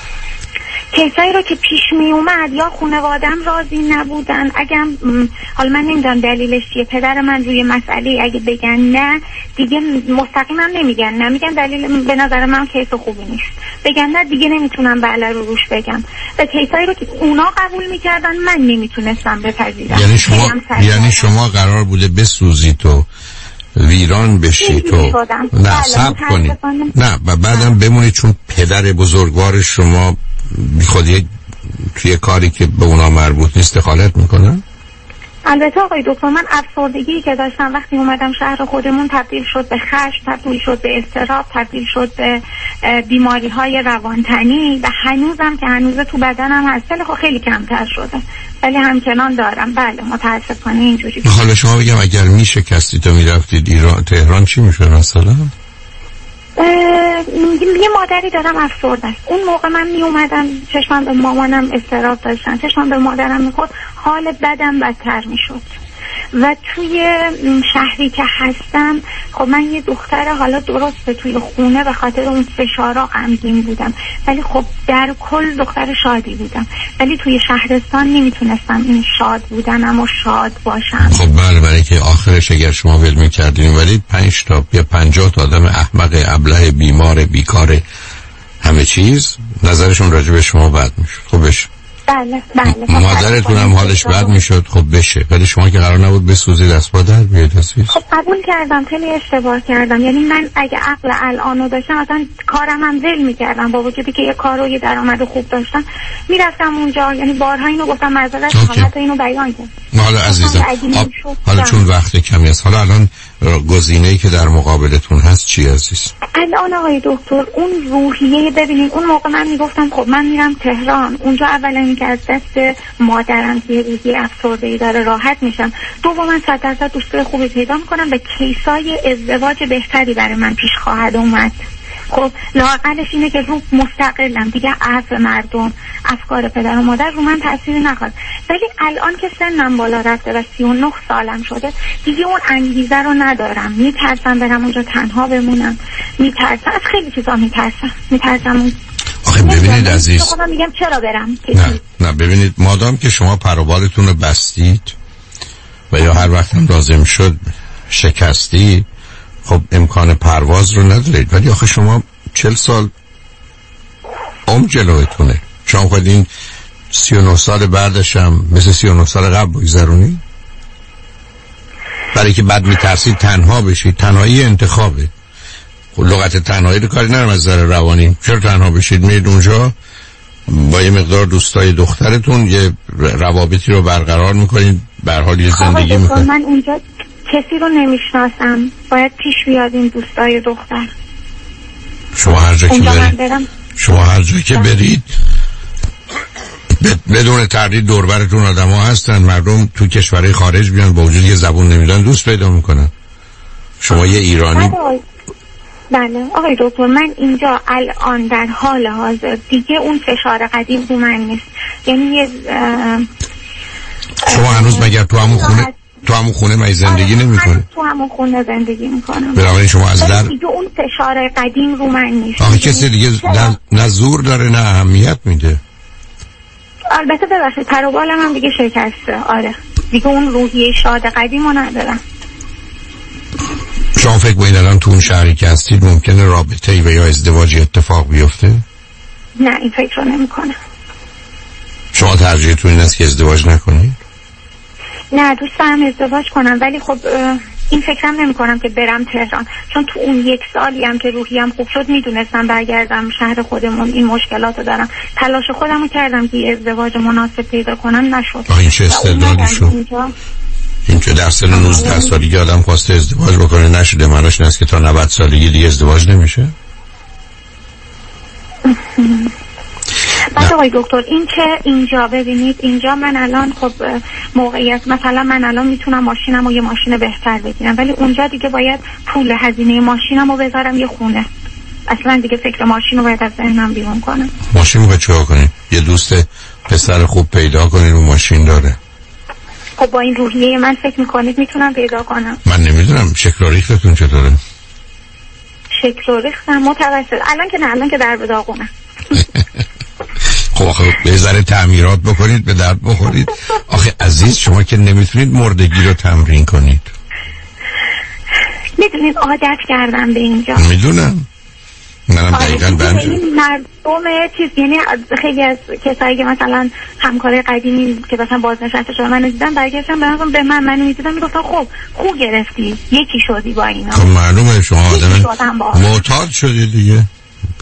کسایی رو که پیش می اومد یا خانواده‌ام راضی نبودن. اگه حالا من نمیدونم دلیلش چیه، پدر من روی مسئله اگه بگن نه دیگه مستقیما نمیگن نه، میگن دلیل به نظر من کیس خوبی نیست، بگن نه دیگه نمیتونم بله رو روش بگم. و کسایی رو که اونا قبول میکردن من نمیتونستم بپذیرم. یعنی شما یعنی شما قرار بوده بسوزی تو ویران بشی تو نه صبر کنی نه و بعدم بمونی چون پدر بزرگوار شما خود یک توی کاری که به اونا مربوط نیست دخالت میکنن؟ البته آقای دکتر، من افسردگی که داشتم وقتی اومدم شهر خودمون تبدیل شد به خشم، تبدیل شد به اضطراب، تبدیل شد به بیماری های روانتنی و هنوزم که هنوز تو بدنم هست، ولی خب خیلی کمتر شده، ولی همچنان دارم. بله متاسفانه اینجوری. حالا شما بگم اگر میشکستی تو میرفتید ایران تهران چی میشه مثلا؟ یه مادری دارم افسرده است. اون موقع من می اومدم چشمم به مامانم اضطراب داشتن، چشمم به مادرم میخورد، حال بدم بدتر میشد. و توی شهری که هستم خب من یه دختر حالا درسته توی خونه به خاطر اون فشارا غمگین بودم، ولی خب در کل دختر شادی بودم، ولی توی شهرستان نمیتونستم این شاد بودنم و شاد باشم. خب بله، برای که آخرش اگر شما ول میکردین ولی پنج تا یا پنجاه تا آدم احمق ابله بیمار بیکار همه چیز نظرشون راجع به شما بد میشد. خب بشه بله بله مادرتون هم حالش بد میشد، خب بشه، ولی شما که قرار نبود بسوزید دست با در بیاید عزیز. خب قبول کردم، خیلی اشتباه کردم. یعنی من اگه عقل الانو داشتم اصلا کارم هم ول میکردم، با وجودی که یه کار و یه درآمد خوب داشتم میرفتم اونجا. یعنی بارها اینو گفتم، معذرت میخوام، حتی اینو بیان کردم. حالا عزیزم حالا چون وقت کمی است، حالا الان گزینه‌ای که در مقابلتون هست چی عزیز؟ الان آقای دکتر اون روحیه ببینید، اون موقع من میگفتم خب من میرم تهران، اونجا اولا اینکه از دست مادرم که روحیه افسردگی داره راحت میشم، دوما صد درصد دوستای خوبی پیدا میکنم و کیسای ازدواج بهتری برای من پیش خواهد اومد. خب لااقلش اینه که رو مستقلم دیگه، عرض مردم، افکار پدر و مادر رو من تأثیری نخواد. ولی الان که سنم بالا رفته و سی و نه سالم شده دیگه اون انگیزه رو ندارم. میترسم برم اونجا تنها بمونم، میترسم از خیلی چیزا، میترسم میترسم اون آخه ببینید عزیز، خودم میگم چرا برم. نه نه ببینید، مادام که شما پروبالتون رو بستید و یا هر وقت هم لازم شد شکستی، خب امکان پرواز رو ندارید. ولی آخه شما چل سال عمر جلوتونه، شما خواهد این سی و نه سال بعدش هم مثل سی و نه سال قبل بگذرونی؟ برای که بعد میترسید تنها بشید. تنهایی انتخابه. خب لغت تنهایی رو کاری ندارم از نظر روانی، چرا تنها بشید؟ میرید اونجا با یه مقدار دوستای دخترتون یه روابطی رو برقرار میکنید، به هر حال یه زندگی میکنید. من اونجا کسی رو نمیشناسم، باید پیش بیاد این دوستای دختر. شما هر جا که برید شما هر جا که برید بدون تردید دوربرتون آدم ها هستن، مردم تو کشورهای خارج بیان با وجودی که زبون نمیدن دوست پیدا میکنن. شما یه ایرانی. بله آقای دکتر، من اینجا الان در حال حاضر دیگه اون فشار قدیم رو من نیست. یعنی یه شما هنوز مگر تو همون خونه تو همون خونه مای زندگی نمی‌کنی؟ تو همون خونه زندگی می‌کنم. بنابراین شما از در دیگه اون فشار قدیم رو من نیست. آخه کسی دیگه نه, نه زور داره نه اهمیت میده. البته ببخشید پروبالم هم دیگه شکسته. آره دیگه اون روحیه شاد قدیم رو ندارم. شما فکر کنید الان تو اون شهری که هستید ممکنه رابطه‌ای و یا ازدواجی اتفاق بیفته؟ نه این فکر رو نمی‌کنم. شما ترجیحتون این است که ازدواج نکنید؟ نه دوست دارم ازدواج کنم، ولی خب این فکرم نمی کنم که برم تهران، چون تو اون یک سالی هم که روحیم خوب شد میدونستم برگردم شهر خودمون این مشکلات رو دارم. تلاش خودم رو کردم که ازدواج مناسب پیدا کنم، نشد. این چه استدلالی شد؟ این که در سن نوزده سالگی آدم خواسته ازدواج بکنه نشده، معناش این است که تا نود سالگی دیگه ازدواج نمیشه؟ بعد آقای دکتر این که اینجا ببینید، اینجا من الان خب موقعیت مثلا من الان میتونم ماشینم و یه ماشین بهتر بگیرم، ولی اونجا دیگه باید پول هزینه ماشینم رو بذارم یه خونه. اصلا دیگه فکر ماشین رو باید از ذهنم بیرون کنم. ماشین رو چیکار کنید؟ یه دوست پسر خوب پیدا کنید و ماشین داره. خب با این روحیه من فکر میکنید میتونم پیدا کنم؟ من نمیدونم شکل و ریختتون چطوره؟ شکل و ریختم متوسط. الان که نه، الان که در به داغونه. خب آخه به ذره تعمیرات بکنید به درد بخورید. آخه عزیز شما که نمیتونید مردگی رو تمرین کنید. میدونید عادت کردم به اینجا. میدونم منم دقیقاً بنجا مردم چیز، یعنی خیلی از کسایی که مثلا همکار قدیمی که مثلا بازنشسته شده منو دیدن برگشتن به من به من منو میدیدن میگفتن خب خوب گرفتی یکی شدی با اینا. خب معلومه شما آدم معتاد شدی دیگه،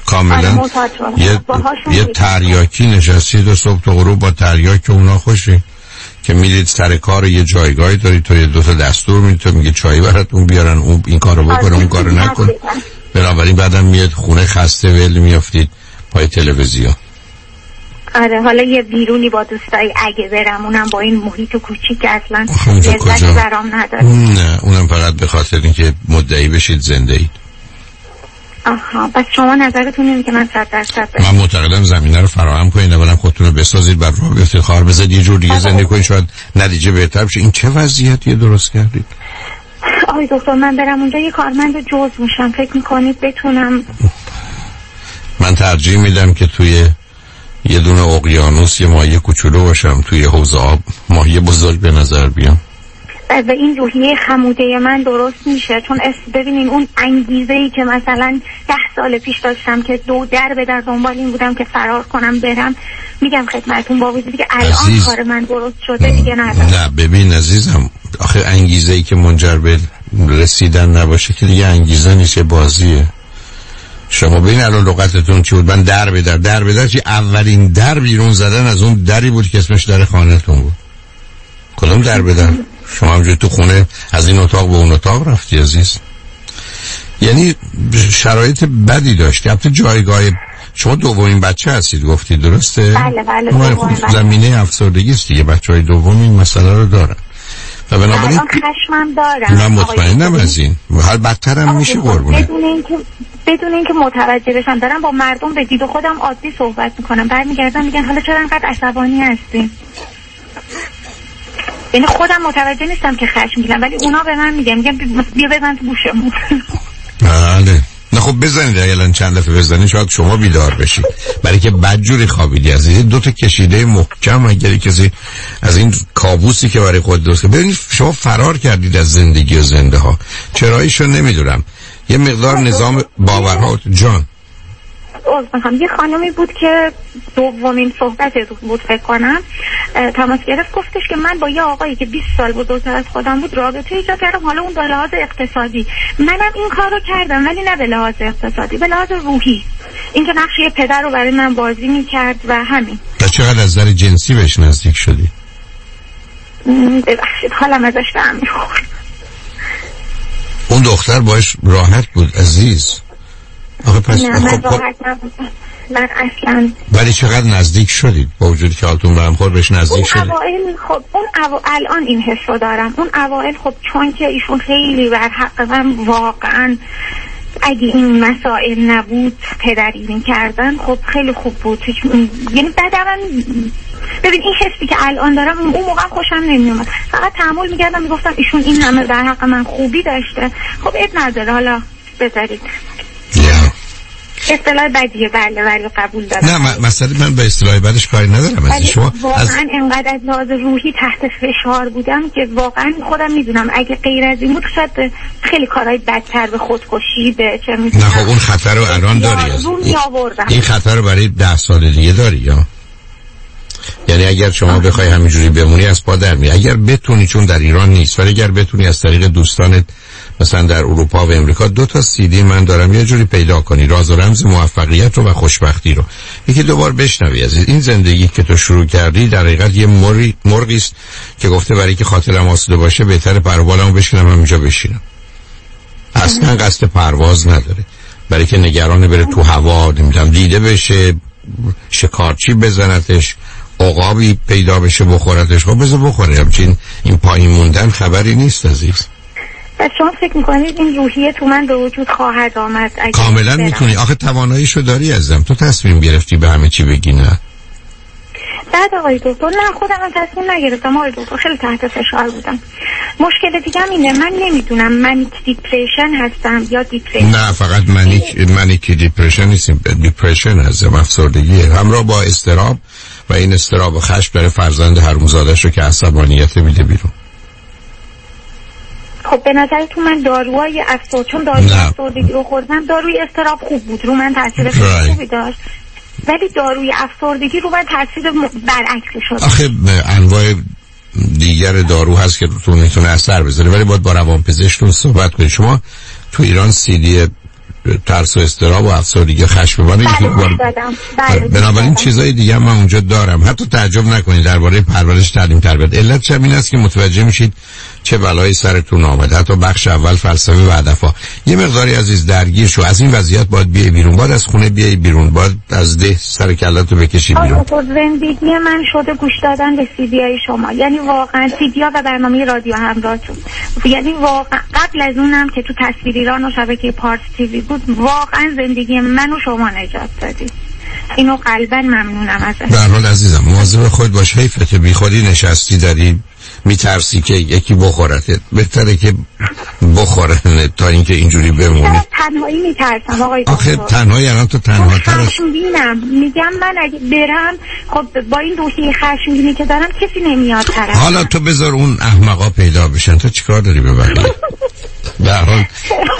کاملا یه, یه تریاکی نشستید و صبح تا غروب با تریاک اونا خوشی که میرید سر کار یه جایگاهی دارید تو یه دو تا دستور میدید تو میگه چای براتون بیارن اون این کارو بکنه اون کارو نکن بنابراین بعدم میاد خونه خسته ول میافتید پای تلویزیون. آره حالا یه بیرونی با دوستای اگه برم اونم با این محیط کوچیک اصلا لذتی برام نداره. نه اونم فقط به خاطر اینکه مدعی بشید زنده اید. آها پس شما نظرتون اینه که من صد درصد من معتقدم زمینه رو فراهم کنید اولا خودتون رو بسازید بعد راه بیفتید خار بزنید یه جور دیگه زندگی کنید شاید نتیجه بهتر بشه. این چه وضعیتیه درست کردید؟ آقای دکتر من برم اونجا یه کارمند جز میشم فکر میکنید بتونم؟ من ترجیح میدم که توی یه دونه اقیانوس یه ماهی کوچولو باشم توی حوض آب ماهی بزرگ به نظر بیام و این روحیه خموده من درست میشه چون ببینین اون انگیزه‌ای که مثلا ده سال پیش داشتم که دو در به در دنبال این بودم که فرار کنم برم میگم خدمتون با وجودی که الان عزیز. کار من درست شده دیگه ندارم. نه ببین عزیزم آخه انگیزه‌ای که منجر به رسیدن نباشه که دیگه انگیزه نیست بازیه. شما ببین الان لغتتون چی بود؟ من در به در در به در چی اولین در بیرون زدن از اون دری بود که اسمش در خانه‌تون بود. کدوم در به در؟ شما همجوری تو خونه از این اتاق به اون اتاق رفتی عزیز. یعنی شرایط بدی داشتی. البته جایگاه شما دومین بچه هستید گفتید درسته؟ بله بله دومین بچه. زمینه افسردگی است دیگه بچهای دوم این مسئله رو دارن. و بنابراین خشمم دارم. من مطمئنم از این. هر بدتر هم میشه قربونه. بدون اینکه بدون اینکه متوجه بشم دارم با مردم به دید و خودم عادی صحبت میکنم. برمیگردم میگن حالا چرا انقدر عصبانی هستی؟ یعنی خودم متوجه نیستم که خشم میگیرم ولی اونا به من میگن میگن بیا بزن تو گوشمون. بله نه خب بزنید الان چند دفعه بزنید شاید شما بیدار بشید برای که بدجوری خوابیدی از این دو تا کشیده محکم اگه کسی از این کابوسی که برای خود درست کرد. ببینید شما فرار کردید از زندگی و زنده ها چراییشو نمیدونم یه مقدار نظام باورها جان میخوام یه خانمی بود که دومین صحبت بود فکر کنم تماس گرفت گفتش که من با یه آقایی که بیست سال بزرگتر از خودم بود رابطه ایجاد کردم حالا اون به لحاظ اقتصادی منم این کار رو کردم ولی نه به لحاظ اقتصادی به لحاظ روحی اینکه نقش یه پدر رو برای من بازی میکرد و همین. و چقدر از نظر جنسی بهش نزدیک شدی؟ ببخشید حالم ازش به هم میخورد. اون دختر باش راحت بود عزیز. آخه پس نه من راحت نبودم من اصلا. ولی چقدر نزدیک شدید با وجودی که حالتون به هم خورد بهش نزدیک شدید؟ اون اوائل خب اون او... الان این حس رو دارم اون اوائل خب چون که ایشون خیلی بر حق من واقعا اگه این مسائل نبود پدری میکردن خب خیلی خوب بود یعنی بعد من ببین این حسی که الان دارم اون موقع خوشم نمیومد فقط تحمل میکردم میگفتم ایشون این همه در حق من خوبی داشته خب اب نداره حالا بذارید اصطلاح بدیه بله ولی قبول دارم. نه مسئله من به اصطلاح بدش کاری ندارم از شما واقعا از... انقدر از لحاظ روحی تحت فشار بودم که واقعا خودم میدونم اگه غیر از این بود شاید خیلی کارهای بدتر به خودکشی به چه میدونم. نه خب اون خطر رو الان داری از این, این خطر رو برای ده سال دیگه داری یا یعنی اگر شما بخوای همینجوری بمونی از پا در میای اگر بتونی چون در ایران نیست ولی اگر بتونی از طریق دوستانت مثلا در اروپا و امریکا دو تا سی دی من دارم یه جوری پیدا کنی راز و رمز موفقیت رو و خوشبختی رو یکی دوبار بشنوی از این زندگی که تو شروع کردی در حقیقت یه مرغی مرغی است که گفته برای که خاطرم آسوده باشه بهتره پروازمو بشکنم همینجا بشینم اصلا قصد پرواز نداره برای که نگران بره تو هوا نمیدونم دیده بشه شکارچی بزنتش عقابی پیدا بشه بخورتش خب بذار بخوره همچین این پایین موندن خبری نیست عزیز. پس شما فکر میکنید این روحیه تو من به وجود خواهد آمد؟ کاملا میتونی آخه تواناییشو داری ازم تو تصمیم گرفتی به همه چی بگی نه؟ بعد آقای دکتر نه خودم تصمیم نگرفتم آقای دکتر خیلی تحت فشار بودم. مشکل دیگه هم اینه من نمیدونم منیک دیپرشن هستم یا دیپرشن. نه فقط منیک منیک دیپرشن نیست دیپرشن هستم افسردگیه همراه با اضطراب و این اضطراب و خشم داره فرزند حرومزاده‌شو که عصبانیت میده بیرون. خب به نظرتون من داروهای افسرد چون داروی افسردگی رو خوردم داروی اضطراب خوب بود رو من تاثیر خوبی داشت ولی داروی افسردگی رو من تاثیر برعکس شد. آخه انواع دیگر دارو هست که روتون میتونه اثر بذاره ولی باید با روانپزشکتون صحبت کنید. شما تو ایران سی دی ترس و اضطراب و افسردگی خشم ببره. بنابراین چیزای دیگه هم من اونجا دارم. حتی تعجب نکنید درباره پرورش تعلیم تربیت. علت این است که متوجه میشید چه بلایی سرتون آمده. حتی بخش اول فلسفه و هدفها یه مقداری عزیز درگیر شو. از این وضعیت باید بیای بیرون، باید از خونه بیای بیرون، باید از ده سر کله‌تو بکشی بیرون. زندگی من شده گوش دادن به سی دی ای شما، یعنی واقعا سی دی ها و برنامه رادیو همراهتون، یعنی واقعا قبل از اونم که تو تصویر ایران و شبکه پارس تیوی بود، واقعا زندگی من و شما نجات دادید. اینو قلبا ممنونم ازت. به هر حال عزیزم مواظب خود باش. حیفته بی خودی نشستی داری میترسی که یکی بخورته. بهتره که بخوره تا اینکه اینجوری بمونی. تنهایی میترسم آقای دکتر. آخه تنهایی الان تو تنها تر خشمگینم. میگم من اگه برم خب با این روحیه خشمگینی که دارم کسی نمیاد طرف. حالا تو بذار اون احمقا پیدا بشن، تو چیکار داری به بقیه؟ به هر حال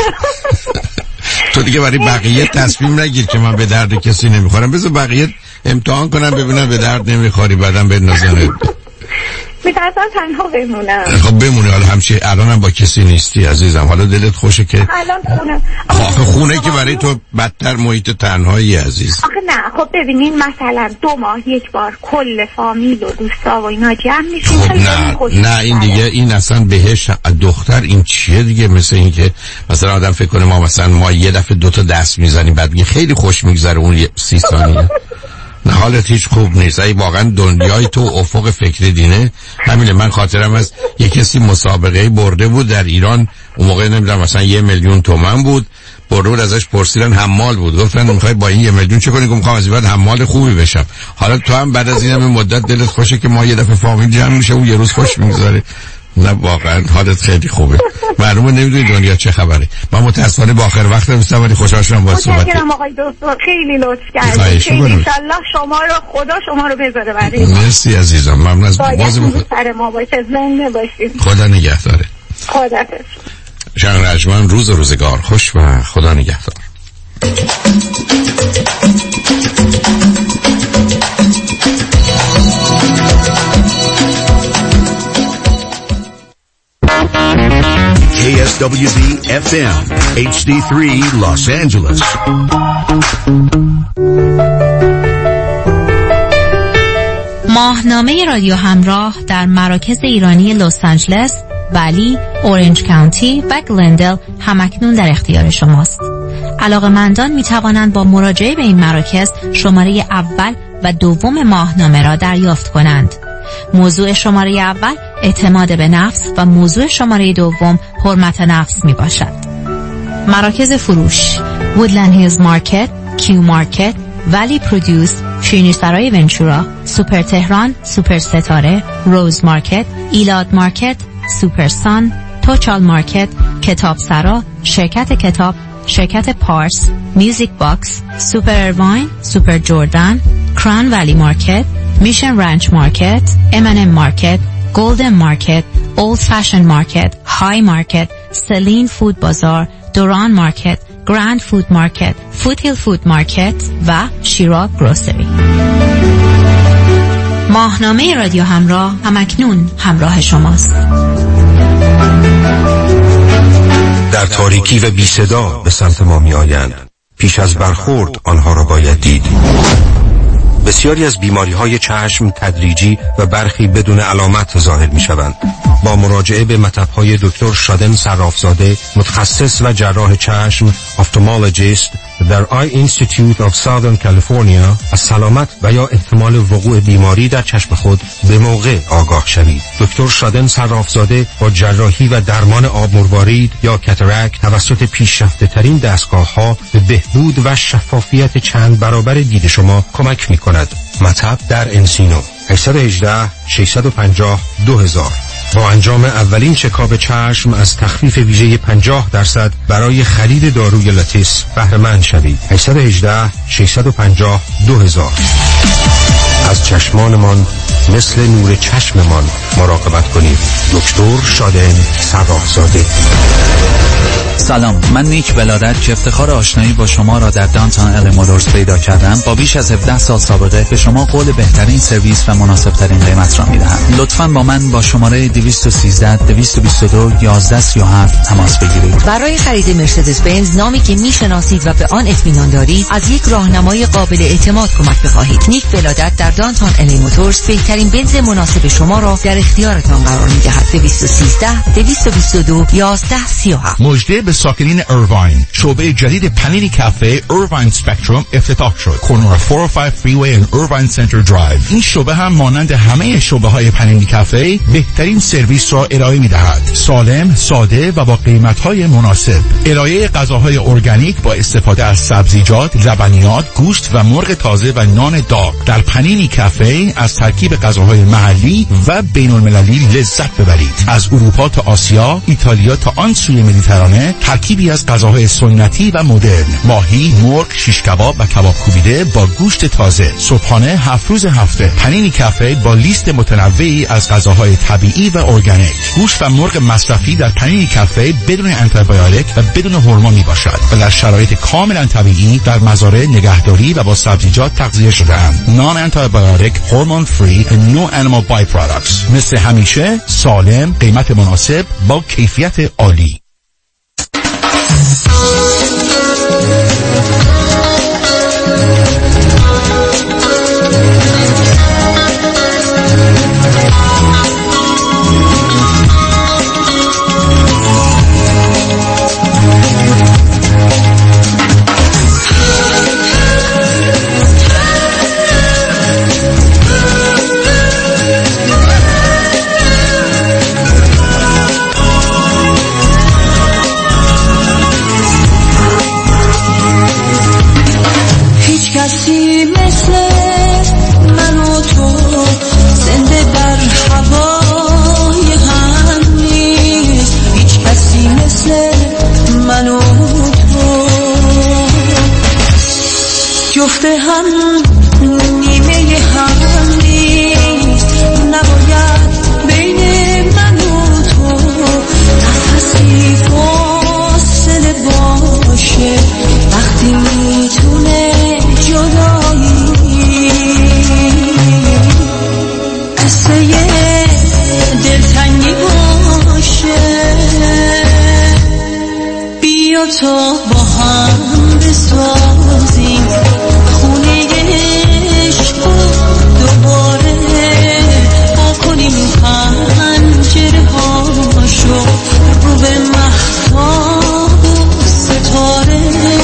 تو دیگه برای بقیه تصمیم نگیر که من به درد کسی نمیخورم. بذار بقیه امتحان کنم ببینم به درد نمیخوری، بعدم به نظر میترسم تنها بمونم. خب بمونی. حالا همچه الانم با کسی نیستی عزیزم. حالا دلت خوشه که الان خونه آخه خونه که برای تو بدتر محیط تنهایی عزیز. آخه نه خب ببینین مثلا دو ماه یک بار کل فامیل و دوستا و اینا جمع میشیم. خب نه نه این دیگه این اصلا بهش دختر این چیه دیگه؟ مثل این که مثلا آدم فکر کنه ما مثلا ما یه دفعه دو تا دست میزنیم بعد میگه خیلی خوش میگذره اون سی ثانیه. نه حالت هیچ خوب نیست. ای واقعا دنیای تو افق فکری دینه همینه. من خاطرم از یه کسی مسابقه برده بود در ایران، اون موقع نمیدونم مثلا یه میلیون تومان بود، برده بود ازش پرسیدن حمال بود، گفتن میخوای با این یه میلیون چه کنی؟ گفتم میخوام از این بعد حمال خوبی بشم. حالا تو هم بعد از این همه مدت دلت خوشه که ما یه دفعه فامیل جمع میشه اون یه روز خوش میگذاره؟ نه واقعا حالت خیلی خوبه. معلومه نمیدونی دنیا چه خبره. من متاسفانه با آخر وقت نمیستم ولی خوشحال شدم با صحبت. متشکرم آقای دکتر، خیلی لطف کردید. خیلی ان شاء الله شما رو خدا شما رو بذاره برای ما. مرسی عزیزم. ممنون از بازم سر ما باشه. زنده باشید. خدا نگهداره. خدا حافظ. شنگ رجمن روز و روزگار خوش و خدا نگهدار. کی اس دبلیو دی اف ام اچ دی سه Los Angeles. ماهنامه رادیو همراه در مراکز ایرانی لس آنجلس، ولی، اورنج کانتی و گلندل همکنون در اختیار شماست. علاقه‌مندان می توانند با مراجعه به این مراکز شماره اول و دوم ماهنامه را دریافت کنند. موضوع شماره اول اعتماد به نفس و موضوع شماره دوم حرمت نفس می باشد. مراکز فروش: وودلند هیلز مارکت، کیو مارکت، ولی پرودوس، شیرینی سرای ونچورا، سوپر تهران، سوپر ستاره، روز مارکت، ایلاد مارکت، سوپر سان، توچال مارکت، کتاب سرا، شرکت کتاب، شرکت پارس، میوزیک باکس، سوپر ارواین، سوپر جوردن، کران ولی مارکت، میشن رانچ مارکت، ام ان ام مارکت، گلدن مارکت، اولد فشن مارکت، های مارکت، سلین فود بازار، دوران مارکت، گراند فود مارکت، فوت هیل فود مارکت و شیراک گروسری. ماهنامه رادیو همراه همکنون همراه شماست. در تاریکی و بی صدا به سمت ما می آیند. پیش از برخورد آنها را باید دید. بسیاری از بیماری‌های چشم تدریجی و برخی بدون علامت ظاهر می‌شوند. با مراجعه به مطب‌های دکتر شادن صرافزاده، متخصص و جراح چشم، افتالمولوژیست در آی اینستیتیوت آف ساودرن کالیفرنیا، از سلامت و یا احتمال وقوع بیماری در چشم خود به موقع آگاه شوید. دکتر شادن صرافزاده با جراحی و درمان آب مروارید یا کاتاراکت توسط پیشرفته ترین دستگاه‌ها به بهبود و شفافیت چند برابر دید شما کمک می‌کند. مطب در انسینو هشت یک هشت شش پنج صفر دو هزار. با انجام اولین چکاپ چشم از تخفیف ویژه پنجاه درصد برای خرید داروی لاتیس بهره مند شوید. هشت یک هشت شش پنج صفر دو هزار. از چشمانمان مثل نور چشممان مراقبت کنید. دکتر شادن صرافزاده. سلام، من نیک ولادت که افتخار آشنایی با شما را در دانتان ال مولورز پیدا کردم، با بیش از هفده سال سابقه به شما قول بهترین سرویس و مناسب ترین قیمت را میدهم. لطفاً با من با شماره دویست و سیزده دویست و بیست و دو یازده سی و هفت تماس بگیرید. برای خرید مرسدس بنز نامی که میشناسید و به آن اطمینان دارید، از یک راهنمای قابل اعتماد کمک بخواهید. نیک ولادت در دانتان ال موتورز بهترین بنز مناسب شما را در اختیارتان قرار میدهد. دویست و سیزده دویست و بیست و دو یازده سی و هفت. مژده به ساکنین ایرواین. شعبه جدید پنینی کافه ایرواین سپکتروم افتتاح شد. کورنر چهارصد و پنج فریوی و ایرواین سنتر درایو. این شعبه هم مانند همه شعبه های پنینی کافه بهترین سرویس را ارائه می‌دهد. سالم، ساده و با قیمت‌های مناسب. ارائه غذاهای ارگانیک با استفاده از سبزیجات، لبنیات، گوشت و مرغ تازه و نان داغ. در پنینی کافه از ترکیب غذاهای محلی و بین‌المللی لذت ببرید. از اروپا تا آسیا، ایتالیا تا آن سوی مدیترانه، ترکیبی از غذاهای سنتی و مدرن. ماهی، مرغ، شیش کباب و کباب کوبیده با گوشت تازه. صبحانه هفت روز هفته. پنینی کافه با لیست متنوعی از غذاهای طبیعی و ارگانیک. گوشت و مرغ مصرفی در پنینی کافه بدون آنتیبیوتیک و بدون هورمون می باشد و در شرایط کاملا طبیعی در مزارع نگهداری و با سبزیجات تغذیه شده‌اند. نان آنتیبیوتیک، هورمون فری و نو انیمال بای پروداکتس. مثل همیشه سالم، قیمت مناسب با کیفیت عالی. جفته هم نیمه هم نیست، نباید بین من و تو نفسی فاصله باشه. وقتی میتونه جدایی قصه دلتنگی باشه. بیا تا با هم بسازیم خونه عشق دوباره، با کنیم پنجره هاشو رو به مهتاب و ستاره.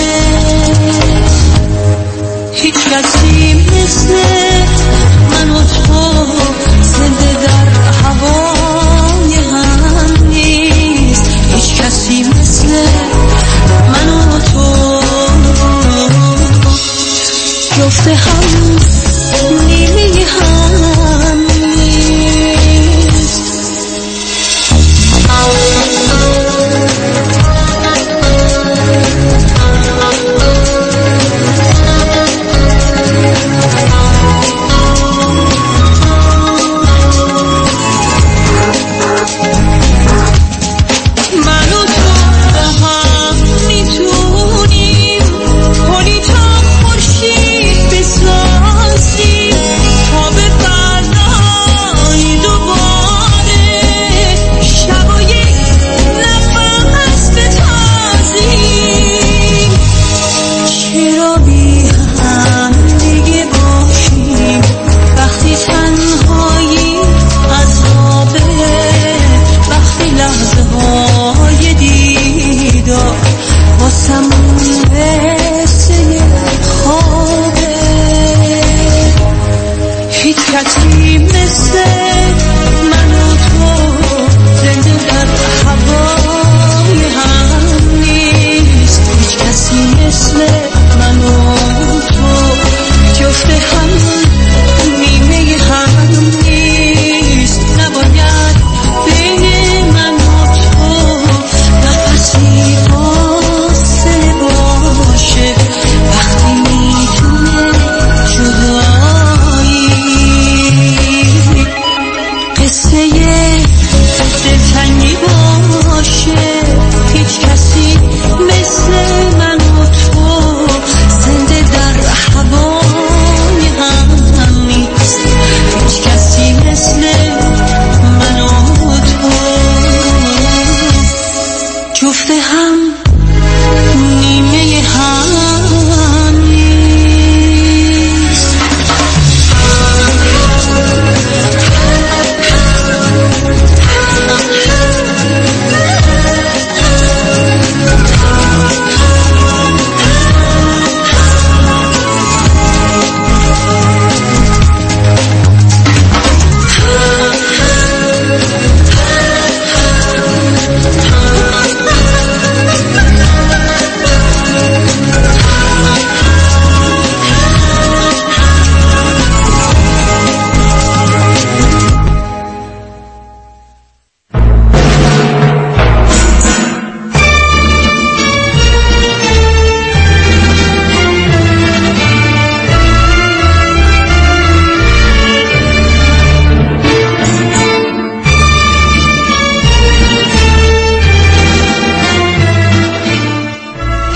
هیچ کسی مثل من و تو زنده در هوای هم نیست. هیچ کسی مثل من و تو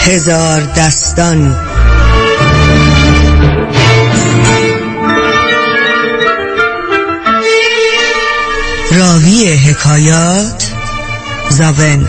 هزار دستان. راوی حکایات زاون.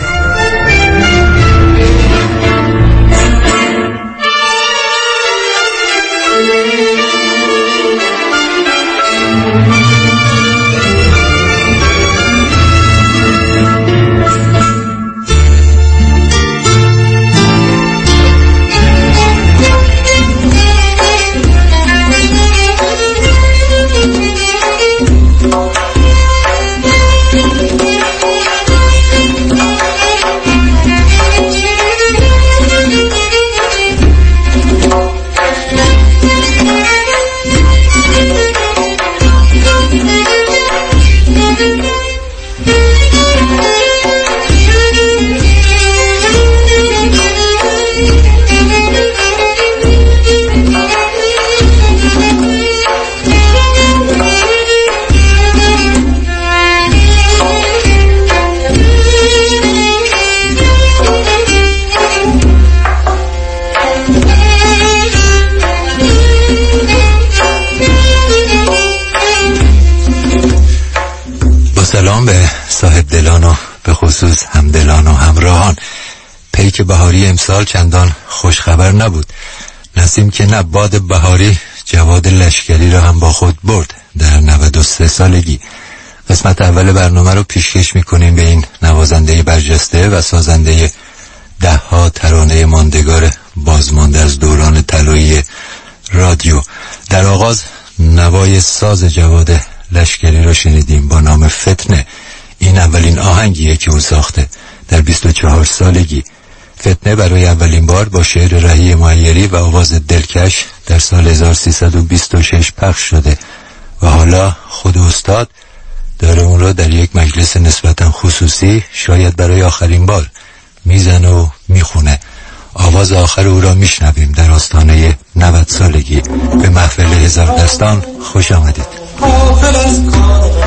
سلام به صاحب دلان و به خصوص همدلان و همراهان. پیک بهاری امسال چندان خوشخبر نبود. نسیم که نه باد بهاری جواد لشکری را هم با خود برد در نود و سه سالگی. قسمت اول برنامه رو پیشکش میکنیم به این نوازنده برجسته و سازنده ده ها ترانه ماندگار بازمانده از دوران طلایی رادیو. در آغاز نوای ساز جواد لشکری رو شنیدیم با نام فتنه. این اولین آهنگیه که او ساخته در بیست و چهار سالگی. فتنه برای اولین بار با شعر رهی معیری و آواز دلکش در سال هزار و سیصد و بیست و شش پخش شده و حالا خود استاد داره اون رو در یک مجلس نسبتا خصوصی شاید برای آخرین بار میزنه و میخونه. آواز آخر او را میشنویم در آستانه نود سالگی. به محفل هزار دستان خوش آمدید.